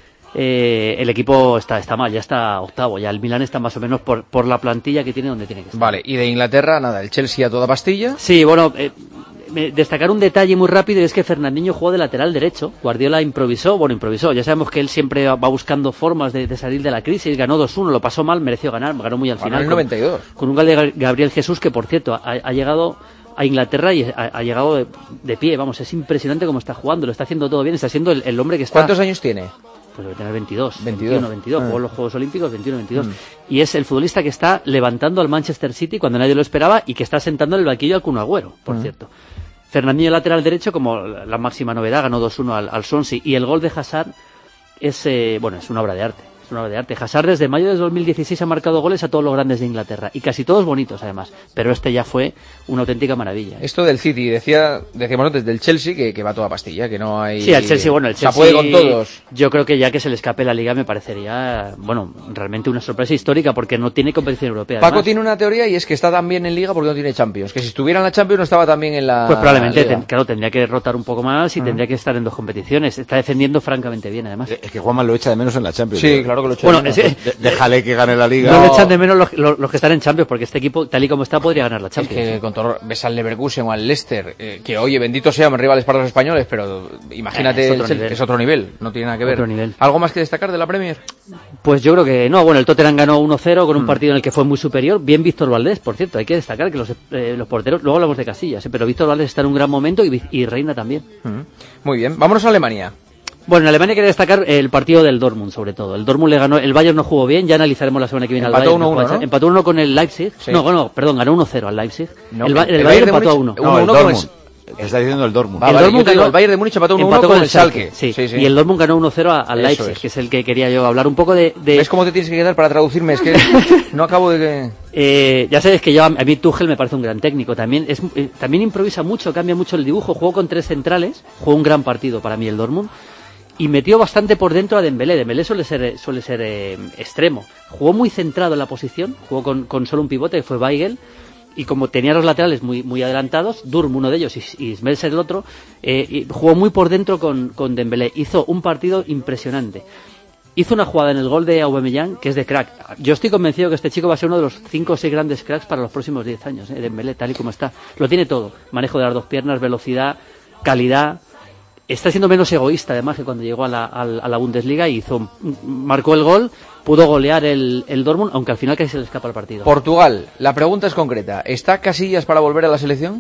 Speaker 12: Eh, el equipo está, está mal, ya está octavo, ya el Milán está más o menos por, por la plantilla que tiene donde tiene que estar.
Speaker 4: Vale, y de Inglaterra, nada, el Chelsea a toda pastilla.
Speaker 12: Sí, bueno, eh, me- destacar un detalle muy rápido, y es que Fernandinho jugó de lateral derecho, Guardiola improvisó, bueno, improvisó, ya sabemos que él siempre va buscando formas de, de salir de la crisis, ganó dos uno, lo pasó mal, mereció ganar, ganó muy al
Speaker 4: Ganó
Speaker 12: final.
Speaker 4: el
Speaker 12: con-
Speaker 4: noventa y dos.
Speaker 12: Con un gol de Gabriel Jesús, que por cierto, ha, ha llegado a Inglaterra y ha, ha llegado de, de pie, vamos, es impresionante cómo está jugando, lo está haciendo todo bien, está siendo el, el hombre que está...
Speaker 4: ¿Cuántos años tiene?
Speaker 12: Pues debe tener veintidós,
Speaker 4: veintidós.
Speaker 12: veintiuno, veintidós,
Speaker 4: Ah.
Speaker 12: jugó en los Juegos Olímpicos, veintiuno, veintidós.
Speaker 4: Mm.
Speaker 12: Y es el futbolista que está levantando al Manchester City cuando nadie lo esperaba y que está sentando en el banquillo al Kun Agüero, por
Speaker 4: Mm.
Speaker 12: cierto. Fernandinho lateral derecho como la máxima novedad, ganó dos uno al, al Swansea, y el gol de Hazard es, eh, bueno, es una obra de arte. Es una obra de arte. Hazard desde mayo de dos mil dieciséis ha marcado goles a todos los grandes de Inglaterra y casi todos bonitos además, pero este ya fue una auténtica maravilla.
Speaker 4: Esto del City, decía, decíamos antes del Chelsea que, que va a toda pastilla, que no hay...
Speaker 12: Sí, al Chelsea, bueno, el
Speaker 4: O sea,
Speaker 12: Chelsea...
Speaker 4: puede con todos.
Speaker 12: Yo creo que ya que se le escape la Liga me parecería, bueno, realmente una sorpresa histórica porque no tiene competición europea.
Speaker 4: Paco
Speaker 12: además.
Speaker 4: tiene una teoría y es que está tan bien en Liga porque no tiene Champions. Que si estuviera en la Champions no estaba tan bien en la
Speaker 12: Pues probablemente,
Speaker 4: Liga.
Speaker 12: ten- claro, tendría que rotar un poco más y tendría que estar en dos competiciones. Está defendiendo francamente bien, además.
Speaker 7: Es que Juanma lo echa de menos en la Champions.
Speaker 4: Sí,
Speaker 7: ¿no?
Speaker 4: claro que lo echa
Speaker 12: Bueno,
Speaker 4: de menos.
Speaker 12: es-
Speaker 7: De- Déjale que gane la Liga.
Speaker 12: No lo echan de menos los, los- los que están en Champions, porque este equipo, tal y como está, podría ganar la
Speaker 4: Es
Speaker 12: Champions.
Speaker 4: que con todo, ves al Leverkusen o al Leicester, eh, que oye, bendito sean rivales para los españoles, pero imagínate,
Speaker 12: Eh, es
Speaker 4: el
Speaker 12: otro
Speaker 4: Chelsea,
Speaker 12: nivel.
Speaker 4: es otro nivel, no tiene nada que ver.
Speaker 12: Otro nivel.
Speaker 4: ¿Algo más que destacar de la Premier?
Speaker 12: Pues yo creo que no. Bueno, el Tottenham ganó uno cero con un
Speaker 4: Mm.
Speaker 12: partido en el que fue muy superior. Bien Víctor Valdés, por cierto. Hay que destacar que los, eh, los porteros, luego hablamos de Casillas, eh, pero Víctor Valdés está en un gran momento y, y Reina también.
Speaker 4: Muy bien, vámonos a Alemania.
Speaker 12: Bueno, en Alemania quería destacar el partido del Dortmund, sobre todo. El Dortmund le ganó, el Bayern no jugó bien, ya analizaremos la semana que viene al
Speaker 4: Empató
Speaker 12: Bayern.
Speaker 4: uno uno,
Speaker 12: Empató
Speaker 4: ¿no?
Speaker 12: Empató uno con el Leipzig.
Speaker 4: Sí.
Speaker 12: No, bueno, perdón, ganó uno cero al Leipzig.
Speaker 4: No,
Speaker 12: el, Ba-
Speaker 4: el
Speaker 12: el
Speaker 4: Bayern
Speaker 12: Bayern
Speaker 4: de
Speaker 12: empató a
Speaker 4: Múnich-
Speaker 12: uno.
Speaker 4: uno
Speaker 7: No, el
Speaker 4: uno con
Speaker 7: Dortmund. Está diciendo el Dortmund.
Speaker 4: Ah,
Speaker 12: El
Speaker 4: vale,
Speaker 12: Dortmund
Speaker 4: yo te digo,
Speaker 12: ganó-
Speaker 4: el Bayern de Múnich empató uno uno
Speaker 12: empató
Speaker 4: con el Schalke.
Speaker 12: Sí,
Speaker 4: Sí, sí.
Speaker 12: y el Dortmund ganó uno cero a- al
Speaker 4: Eso
Speaker 12: Leipzig,
Speaker 4: es.
Speaker 12: que es el que quería yo hablar un poco de... de-
Speaker 4: ¿Ves cómo te tienes que quedar para traducirme? Es que no acabo de que...
Speaker 12: Eh, ya sabes que yo, a mí Tuchel me parece un gran técnico. También es eh, también improvisa mucho, cambia mucho el dibujo. Jugó con tres centrales, jugó un gran partido para mí el Dortmund y metió bastante por dentro a Dembélé. Dembélé suele ser eh, suele ser eh, extremo. Jugó muy centrado en la posición, jugó con, con solo un pivote que fue Weigl. Y como tenía los laterales muy muy adelantados, Durm uno de ellos y, y Smelser el otro, eh, y jugó muy por dentro con, con Dembélé. Hizo un partido impresionante. Hizo una jugada en el gol de Aubameyang que es de crack. Yo estoy convencido que este chico va a ser uno de los cinco o seis grandes cracks para los próximos diez años, eh, Dembélé, tal y como está. Lo tiene todo. Manejo de las dos piernas, velocidad, calidad. Está siendo menos egoísta además que cuando llegó a la, a la- a la Bundesliga y hizo, marcó el gol, pudo golear el, el Dortmund, aunque al final casi se le escapa el partido.
Speaker 4: Portugal, la pregunta es concreta. ¿Está Casillas para volver a la selección?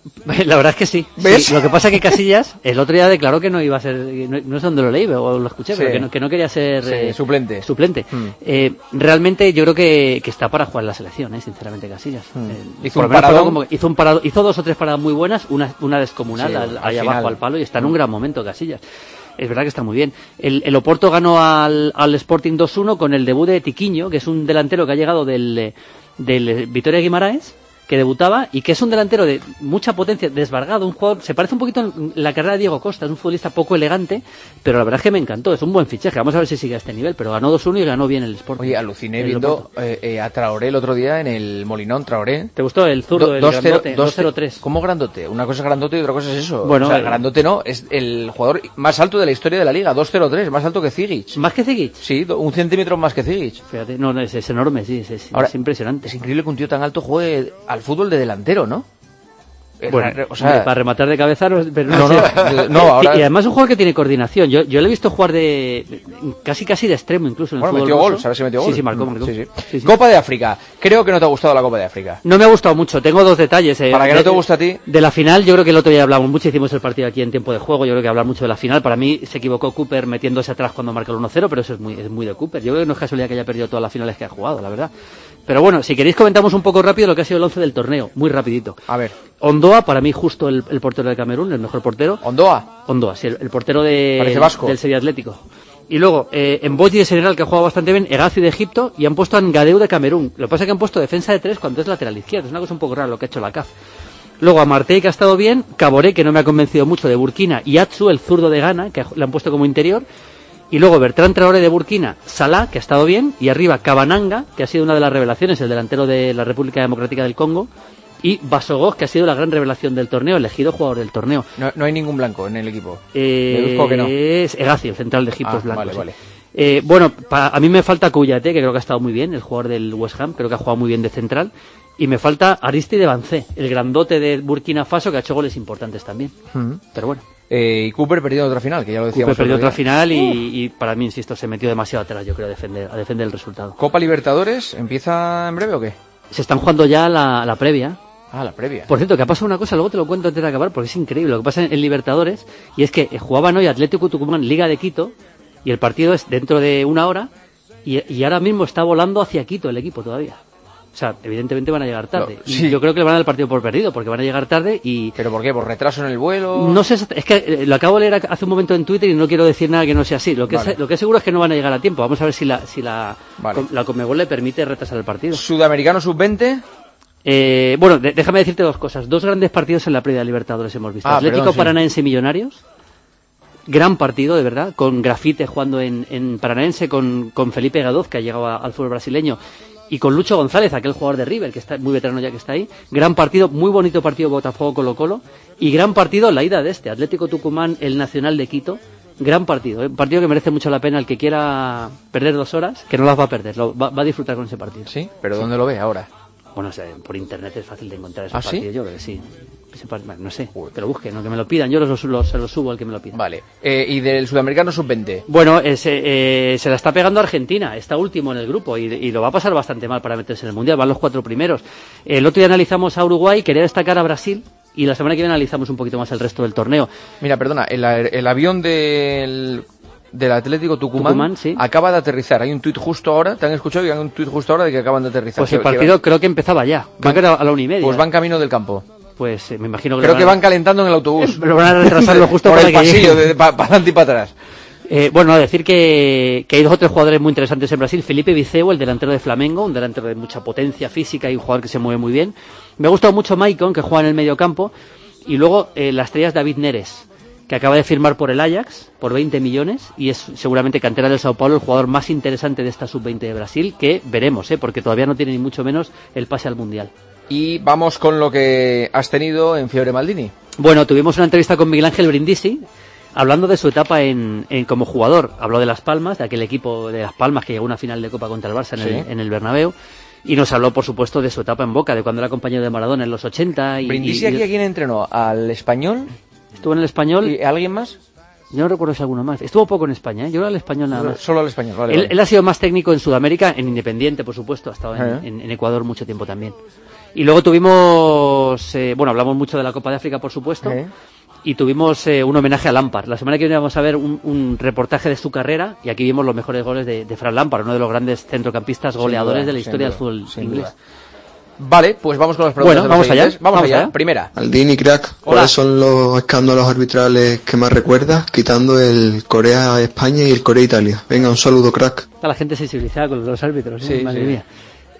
Speaker 12: La verdad es que sí.
Speaker 4: ¿Ves?
Speaker 12: Sí, lo que pasa es que Casillas el otro día declaró que no iba a ser, no, no sé dónde lo leí o lo escuché,
Speaker 4: Sí.
Speaker 12: pero que no, que no quería ser
Speaker 4: Sí,
Speaker 12: eh,
Speaker 4: suplente.
Speaker 12: suplente.
Speaker 4: Mm.
Speaker 12: Eh, realmente yo creo que, que está para jugar en la selección, eh, sinceramente Casillas. Eh,
Speaker 4: Hizo
Speaker 12: por
Speaker 4: un
Speaker 12: lo menos
Speaker 4: paradón.
Speaker 12: fue como- hizo, un parado, hizo dos o tres paradas muy buenas, una, una descomunal
Speaker 4: Sí,
Speaker 12: al-
Speaker 4: al
Speaker 12: ahí
Speaker 4: final.
Speaker 12: abajo al palo y está en un gran momento Casillas. Es verdad que está muy bien. El, el Oporto ganó al, al Sporting dos uno con el debut de Tiquiño, que es un delantero que ha llegado del, eh, del eh, Vitoria Guimaraes, que debutaba y que es un delantero de mucha potencia, desbargado, un jugador, se parece un poquito en la carrera de Diego Costa, es un futbolista poco elegante, pero la verdad es que me encantó, es un buen fichaje, vamos a ver si sigue a este nivel, pero ganó dos uno y ganó bien el Sporting.
Speaker 4: Oye, aluciné viendo eh, eh, a Traoré el otro día en el Molinón, Traoré.
Speaker 12: ¿Te gustó el zurdo,
Speaker 4: Do,
Speaker 12: el
Speaker 4: dos
Speaker 12: grandote,
Speaker 4: cero,
Speaker 12: dos cero tres?
Speaker 4: ¿Cómo grandote? Una cosa es grandote y otra cosa es eso.
Speaker 12: Bueno,
Speaker 4: o sea,
Speaker 12: el
Speaker 4: grandote no, es el jugador más alto de la historia de la liga, dos cero tres, más alto que Zigic.
Speaker 12: ¿Más que Zigic?
Speaker 4: Sí, un centímetro más que Zigic.
Speaker 12: Fíjate, no, no es, es enorme, sí, es, es,
Speaker 4: Ahora,
Speaker 12: es impresionante.
Speaker 4: Es increíble que un tío tan alto juegue al fútbol de delantero, ¿no?
Speaker 12: Bueno,
Speaker 4: o sea,
Speaker 12: para rematar de cabeza, no, pero no,
Speaker 4: no,
Speaker 12: sé.
Speaker 4: no, no, ahora...
Speaker 12: Y además es un jugador que tiene coordinación. Yo, yo le he visto jugar de casi casi de extremo incluso en el
Speaker 4: bueno,
Speaker 12: fútbol
Speaker 4: metió
Speaker 12: ruso.
Speaker 4: gol, ¿sabes si metió gol?
Speaker 12: Sí, sí, marcó, marcó.
Speaker 4: Sí, sí.
Speaker 12: Sí, sí.
Speaker 4: Copa de África. Creo que no te ha gustado la Copa de África.
Speaker 12: No me ha gustado mucho. Tengo dos detalles. Eh.
Speaker 4: Para que
Speaker 12: de,
Speaker 4: no te guste a ti.
Speaker 12: De la final, yo creo que el otro día hablamos mucho, hicimos el partido aquí en tiempo de juego. Yo creo que hablar mucho de la final. Para mí se equivocó Cooper metiéndose atrás cuando marcó el uno cero, pero eso es muy, es muy de Cooper. Yo creo que no es casualidad que haya perdido todas las finales que ha jugado, la verdad. Pero bueno, si queréis comentamos un poco rápido lo que ha sido el once del torneo, muy rapidito.
Speaker 4: A ver.
Speaker 12: Ondoa, para mí justo el, el portero de Camerún, el mejor portero.
Speaker 4: ¿Ondoa?
Speaker 12: Ondoa, sí, el, el portero de,
Speaker 4: Parece vasco.
Speaker 12: del Sevilla Atlético. Y luego, eh, en Boyi de Senegal, que ha jugado bastante bien, Egazi de Egipto, y han puesto a Ngadeu de Camerún. Lo que pasa es que han puesto defensa de tres cuando es lateral izquierdo, es una cosa un poco rara lo que ha hecho la C A F. Luego a Martey, que ha estado bien, Caboré, que no me ha convencido mucho, de Burkina, y Atsu, el zurdo de Ghana, que le han puesto como interior. Y luego Bertrand Traoré de Burkina, Salah, que ha estado bien, y arriba Cabananga, que ha sido una de las revelaciones, el delantero de la República Democrática del Congo, y Basogos, que ha sido la gran revelación del torneo, elegido jugador del torneo.
Speaker 4: No, no hay ningún blanco en el equipo.
Speaker 12: Eh,
Speaker 4: Deduzco que no.
Speaker 12: Es Egazi, el central de Egipto,
Speaker 4: ah,
Speaker 12: es blanco.
Speaker 4: Vale,
Speaker 12: sí.
Speaker 4: vale.
Speaker 12: Eh, bueno, pa, a mí me falta Kouyaté, que creo que ha estado muy bien, el jugador del West Ham, creo que ha jugado muy bien de central. Y me falta Aristide Bancé, el grandote de Burkina Faso, que ha hecho goles importantes también.
Speaker 4: Uh-huh.
Speaker 12: Pero bueno.
Speaker 4: Eh, y Cooper perdió otra final, que ya lo decíamos.
Speaker 12: Cooper perdió otra
Speaker 4: día.
Speaker 12: final y, y para mí, insisto, se metió demasiado atrás, yo creo, a defender, a defender el resultado.
Speaker 4: ¿Copa Libertadores empieza en breve o qué?
Speaker 12: Se están jugando ya la, la previa.
Speaker 4: Ah, la previa.
Speaker 12: Por cierto, que ha pasado una cosa, luego te lo cuento antes de acabar, porque es increíble lo que pasa en, en Libertadores, y es que jugaban hoy Atlético Tucumán, Liga de Quito, y el partido es dentro de una hora, y, y ahora mismo está volando hacia Quito el equipo todavía. O sea, evidentemente van a llegar tarde.
Speaker 4: No, sí.
Speaker 12: Y yo creo que le van a dar el partido por perdido, porque van a llegar tarde y...
Speaker 4: ¿Pero por qué? ¿Por retraso en el vuelo?
Speaker 12: No sé, es que eh, lo acabo de leer hace un momento en Twitter y no quiero decir nada que no sea así. Lo que, vale. es, lo que es seguro es que no van a llegar a tiempo. Vamos a ver si la si la, vale. com, la Conmebol le permite retrasar el partido.
Speaker 4: ¿Sudamericano sub veinte?
Speaker 12: Eh, bueno, de, déjame decirte dos cosas. Dos grandes partidos en la previa de Libertadores hemos visto. Ah, Atlético perdón, sí. Paranaense Millonarios. Gran partido, de verdad, con Grafite jugando en, en Paranaense, con, con Felipe Gadoz, que ha llegado a, al fútbol brasileño, y con Lucho González, aquel jugador de River, que está muy veterano ya que está ahí. Gran partido, muy bonito partido Botafogo Colo-Colo, y gran partido la ida de este, Atlético Tucumán, el Nacional de Quito. Gran partido, ¿eh? Un partido que merece mucho la pena. El que quiera perder dos horas, que no las va a perder, lo, va, va a disfrutar con ese partido.
Speaker 4: ¿Sí? ¿Pero dónde lo ve ahora?
Speaker 12: Bueno, o sea, por internet es fácil de encontrar esos
Speaker 4: ¿Ah,
Speaker 12: partidos,
Speaker 4: ¿sí?
Speaker 12: yo creo que sí. No sé, que lo busquen, no que me lo pidan, yo los, los, se los subo al que me lo pida.
Speaker 4: Vale, eh, ¿y del Sudamericano sub veinte?
Speaker 12: Bueno, eh, se, eh, se la está pegando Argentina, está último en el grupo y, y lo va a pasar bastante mal para meterse en el Mundial, van los cuatro primeros. El otro día analizamos a Uruguay, quería destacar a Brasil y la semana que viene analizamos un poquito más el resto del torneo.
Speaker 4: Mira, perdona, el, el avión del... del Atlético Tucumán,
Speaker 12: Tucumán sí.
Speaker 4: acaba de aterrizar. Hay un tuit justo ahora, ¿te han escuchado? Hay un tuit justo ahora de que acaban de aterrizar.
Speaker 12: Pues el partido
Speaker 4: que
Speaker 12: creo que empezaba ya, van, creo que a la una y media.
Speaker 4: Pues van camino del campo.
Speaker 12: Pues eh, me imagino que...
Speaker 4: Creo
Speaker 12: van
Speaker 4: que
Speaker 12: a...
Speaker 4: van calentando en el autobús.
Speaker 12: Pero van a retrasarlo justo
Speaker 4: por
Speaker 12: para
Speaker 4: el
Speaker 12: que
Speaker 4: pasillo, de, de, para pa adelante y para atrás.
Speaker 12: Eh, bueno, decir que, que hay dos o tres jugadores muy interesantes en Brasil. Felipe Viseu, el delantero de Flamengo, un delantero de mucha potencia física y un jugador que se mueve muy bien. Me ha gustado mucho Maicon, que juega en el medio campo. Y luego eh, la estrella es David Neres, que acaba de firmar por el Ajax por veinte millones y es seguramente cantera del Sao Paulo, el jugador más interesante de esta sub veinte de Brasil, que veremos, ¿eh? Porque todavía no tiene ni mucho menos el pase al Mundial.
Speaker 4: Y vamos con lo que has tenido en Fiebre Maldini.
Speaker 12: Bueno, tuvimos una entrevista con Miguel Ángel Brindisi, hablando de su etapa en, en como jugador. Habló de Las Palmas, de aquel equipo de Las Palmas que llegó a una final de Copa contra el Barça en, sí. el, en el Bernabéu. Y nos habló, por supuesto, de su etapa en Boca, de cuando era compañero de Maradona en los ochenta. Y,
Speaker 4: ¿Brindisi
Speaker 12: y,
Speaker 4: aquí a quién entrenó? ¿Al Español?
Speaker 12: Estuvo en el Español.
Speaker 4: ¿Y alguien más?
Speaker 12: Yo no recuerdo si alguno más. Estuvo poco en España, ¿eh? Yo era el Español nada más.
Speaker 4: Solo al Español, vale,
Speaker 12: él,
Speaker 4: vale.
Speaker 12: él ha sido más técnico en Sudamérica, en Independiente, por supuesto. Ha estado en,
Speaker 4: ¿Eh?
Speaker 12: en, en Ecuador mucho tiempo también. Y luego tuvimos... Eh, bueno, hablamos mucho de la Copa de África, por supuesto. ¿Eh? Y tuvimos eh, un homenaje a Lampard. La semana que viene vamos a ver un, un reportaje de su carrera y aquí vimos los mejores goles de, de Fran Lampard, uno de los grandes centrocampistas goleadores duda, de la historia duda, del fútbol inglés. Duda.
Speaker 4: Vale, pues vamos con las preguntas.
Speaker 12: Bueno, vamos allá.
Speaker 4: Vamos, vamos allá. allá. Primera.
Speaker 5: Maldini, crack,
Speaker 4: Hola.
Speaker 5: ¿Cuáles son los escándalos arbitrales que más recuerdas, quitando el Corea-España y el Corea-Italia? Venga, un saludo, crack.
Speaker 12: Está la gente sensibilizada con los árbitros, ¿eh?
Speaker 4: Sí,
Speaker 12: Madre
Speaker 4: sí.
Speaker 12: mía.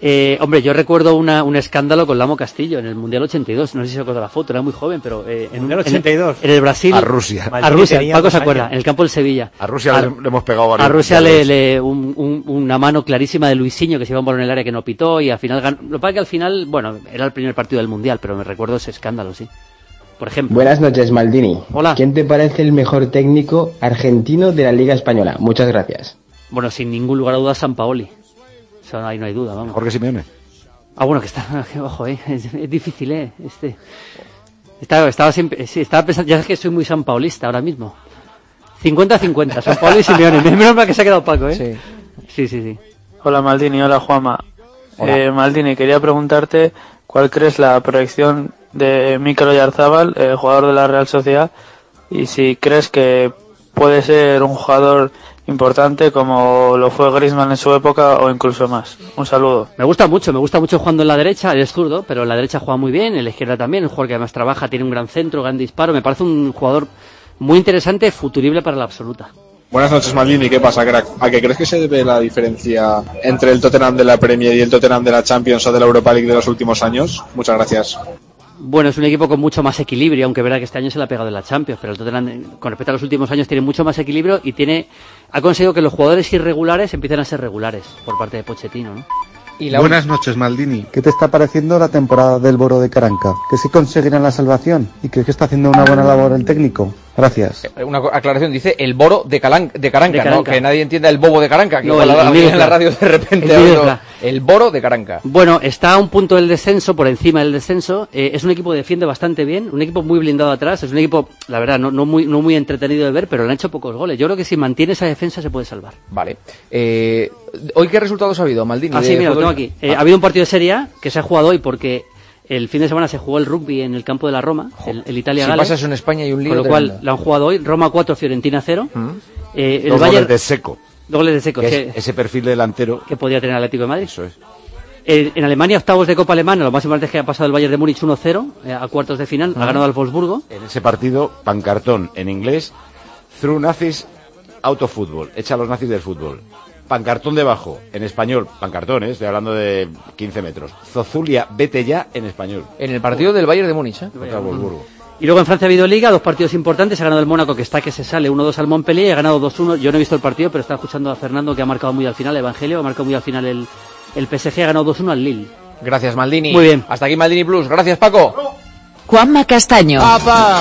Speaker 12: Eh, hombre, yo recuerdo una, un escándalo con Lamo Castillo en el Mundial ochenta y dos. No sé si se acuerda la foto, era muy joven, pero eh, en
Speaker 9: el ochenta y dos.
Speaker 12: En, en el Brasil.
Speaker 7: A Rusia.
Speaker 12: A Rusia, Paco se acuerda, en el campo del Sevilla.
Speaker 7: A Rusia
Speaker 12: a,
Speaker 7: le, le hemos pegado varios.
Speaker 12: A Rusia le, le un, un, una mano clarísima de Luisinho que se iba un balón en el área que no pitó y al final ganó. Lo que pasa es que al final, bueno, era el primer partido del Mundial, pero me recuerdo ese escándalo, sí. Por ejemplo.
Speaker 14: Buenas noches, Maldini.
Speaker 12: Hola.
Speaker 14: ¿Quién te parece el mejor técnico argentino de la Liga Española? Muchas gracias.
Speaker 12: Bueno, sin ningún lugar a dudas, Sampaoli. O sea, ahí no hay duda, vamos.
Speaker 7: Jorge Simeone.
Speaker 12: Ah, bueno, que está, ojo, eh, es, es difícil, eh, este, estaba, estaba siempre, sí, estaba pensando, ya es que soy muy sanpaulista ahora mismo, cincuenta a cincuenta, San Paulo y Simeone, menos mal que se ha quedado Paco, eh, sí, sí, sí, sí.
Speaker 15: Hola Maldini, hola Juanma. Hola. Eh, Maldini, quería preguntarte cuál crees la proyección de Mikel Oyarzabal, el jugador de la Real Sociedad, y si crees que puede ser un jugador importante como lo fue Griezmann en su época o incluso más. Un saludo.
Speaker 12: Me gusta mucho, me gusta mucho jugando en la derecha, él es zurdo, pero en la derecha juega muy bien, en la izquierda también, un jugador que además trabaja, tiene un gran centro, gran disparo, me parece un jugador muy interesante, futurible para la absoluta.
Speaker 16: Buenas noches, Maldini, ¿qué pasa, crack? ¿A qué crees que se debe la diferencia entre el Tottenham de la Premier y el Tottenham de la Champions o de la Europa League de los últimos años? Muchas gracias.
Speaker 12: Bueno, es un equipo con mucho más equilibrio, aunque verá que este año se le ha pegado en la Champions, pero el Tottenham, con respecto a los últimos años, tiene mucho más equilibrio y tiene ha conseguido que los jugadores irregulares empiecen a ser regulares por parte de Pochettino, ¿no?
Speaker 17: Y la Buenas noches, Maldini. ¿Qué te está pareciendo la temporada del Boro de Caranca? ¿Que si conseguirán la salvación? ¿Y crees que está haciendo una buena labor el técnico? Gracias.
Speaker 4: Una aclaración, dice el Boro de, Calan de, Caranca, de Caranca, ¿no? Que nadie entienda el bobo de Caranca, que
Speaker 12: no,
Speaker 4: igual
Speaker 12: el,
Speaker 4: la,
Speaker 12: el
Speaker 4: en la radio de repente el, oído, el Boro de Caranca.
Speaker 12: Bueno, está a un punto del descenso, por encima del descenso. Eh, es un equipo que defiende bastante bien, un equipo muy blindado atrás, es un equipo, la verdad, no, no, muy, no muy entretenido de ver, pero le han hecho pocos goles. Yo creo que si mantiene esa defensa se puede salvar.
Speaker 4: Vale. Eh, ¿Hoy qué resultados ha habido, Maldini?
Speaker 12: Ah, sí, mira, lo tengo aquí. Eh, ah. Ha habido un partido de Serie A que se ha jugado hoy porque el fin de semana se jugó el rugby en el campo de la Roma, el, el Italia-Gales.
Speaker 4: Si pasa eso en España y un lío.
Speaker 12: Con lo cual tremendo. Lo han jugado hoy, Roma cuatro, Fiorentina cero.
Speaker 7: ¿Mm?
Speaker 12: Eh, el
Speaker 7: Dos
Speaker 12: Bayern,
Speaker 7: goles de Seco.
Speaker 12: Dos goles de Seco.
Speaker 7: Que
Speaker 12: que,
Speaker 7: es, ese perfil de delantero.
Speaker 12: Que podría tener el Atlético de Madrid.
Speaker 7: Eso es.
Speaker 12: Eh, en Alemania, octavos de Copa Alemana, lo más importante es que ha pasado el Bayern de Múnich uno cero eh, a cuartos de final, ¿Ah? Ha ganado al Wolfsburgo.
Speaker 7: En ese partido, pancartón en inglés, through nazis, out of football, echa a los nazis del fútbol. Pancartón debajo, en español, pancartón, ¿eh? Estoy hablando de quince metros. Zozulia, vete ya, en español.
Speaker 4: En el partido del Bayern de Múnich, ¿eh?
Speaker 7: Contra Wolfsburgo.
Speaker 12: Y luego en Francia ha habido Liga, dos partidos importantes, ha ganado el Mónaco, que está que se sale, uno dos al Montpellier, y ha ganado dos uno, yo no he visto el partido, pero estaba escuchando a Fernando, que ha marcado muy al final, Evangelio, ha marcado muy al final el, el P S G, ha ganado dos uno al Lille.
Speaker 4: Gracias, Maldini.
Speaker 12: Muy bien.
Speaker 4: Hasta aquí Maldini Plus, gracias, Paco.
Speaker 6: Juanma Castaño.
Speaker 3: El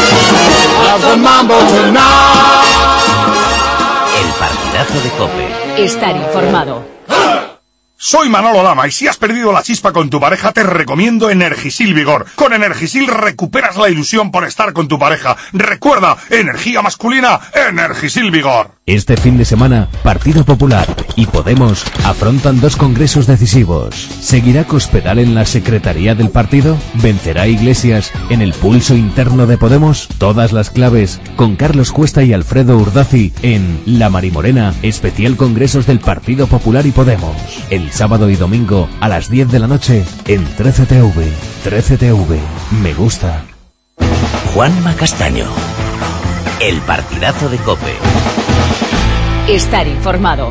Speaker 3: partidazo de COPE.
Speaker 6: Estar informado.
Speaker 18: Soy Manolo Lama y si has perdido la chispa con tu pareja te recomiendo Energisil Vigor. Con Energisil recuperas la ilusión por estar con tu pareja. Recuerda, energía masculina, Energisil Vigor.
Speaker 23: Este fin de semana, Partido Popular y Podemos afrontan dos congresos decisivos. ¿Seguirá Cospedal en la secretaría del partido? ¿Vencerá Iglesias en el pulso interno de Podemos? Todas las claves con Carlos Cuesta y Alfredo Urdazi en La Marimorena, especial congresos del Partido Popular y Podemos. El sábado y domingo a las diez de la noche en trece T V. trece T V. Me gusta.
Speaker 3: Juanma Castaño. El partidazo de COPE.
Speaker 6: Estar informado.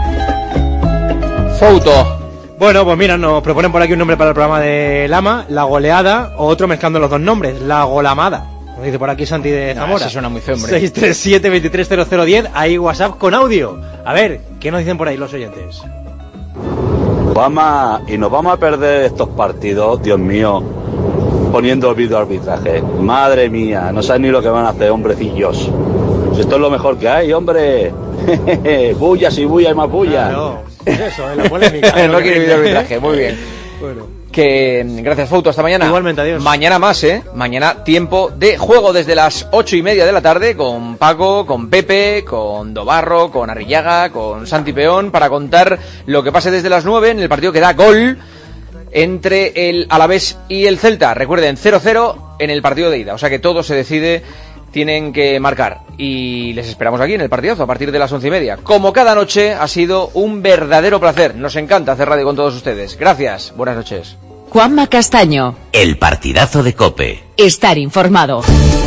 Speaker 9: Foto. Bueno, pues mira, nos proponen por aquí un nombre para el programa de Lama, La Goleada, o otro mezclando los dos nombres, La Golamada. Nos dice por aquí Santi de Zamora.
Speaker 4: No, eso suena muy feo, hombre.
Speaker 9: seis tres siete, veintitrés cero cero diez, ahí WhatsApp con audio. A ver, ¿qué nos dicen por ahí los oyentes?
Speaker 27: Vamos, y nos vamos a perder estos partidos, Dios mío, poniendo el video arbitraje. Madre mía, no saben ni lo que van a hacer, hombrecillos. Si esto es lo mejor que hay, hombre. Bullas y bullas y más bullas.
Speaker 9: Claro, eso, en la polémica.
Speaker 4: No quiere video arbitraje, muy bien.
Speaker 9: Bueno.
Speaker 4: Que gracias, Fouto, hasta mañana.
Speaker 9: Igualmente, adiós.
Speaker 4: Mañana más, ¿eh? Mañana tiempo de juego desde las ocho y media de la tarde con Paco, con Pepe, con Dobarro, con Arrillaga, con Santi Peón, para contar lo que pase desde las nueve en el partido que da gol entre el Alavés y el Celta. Recuerden, cero cero en el partido de ida, o sea que todo se decide, tienen que marcar. Y les esperamos aquí en el partidazo a partir de las once y media. Como cada noche, ha sido un verdadero placer. Nos encanta hacer radio con todos ustedes. Gracias, buenas noches.
Speaker 6: Juanma Castaño.
Speaker 3: El partidazo de COPE.
Speaker 6: Estar informado.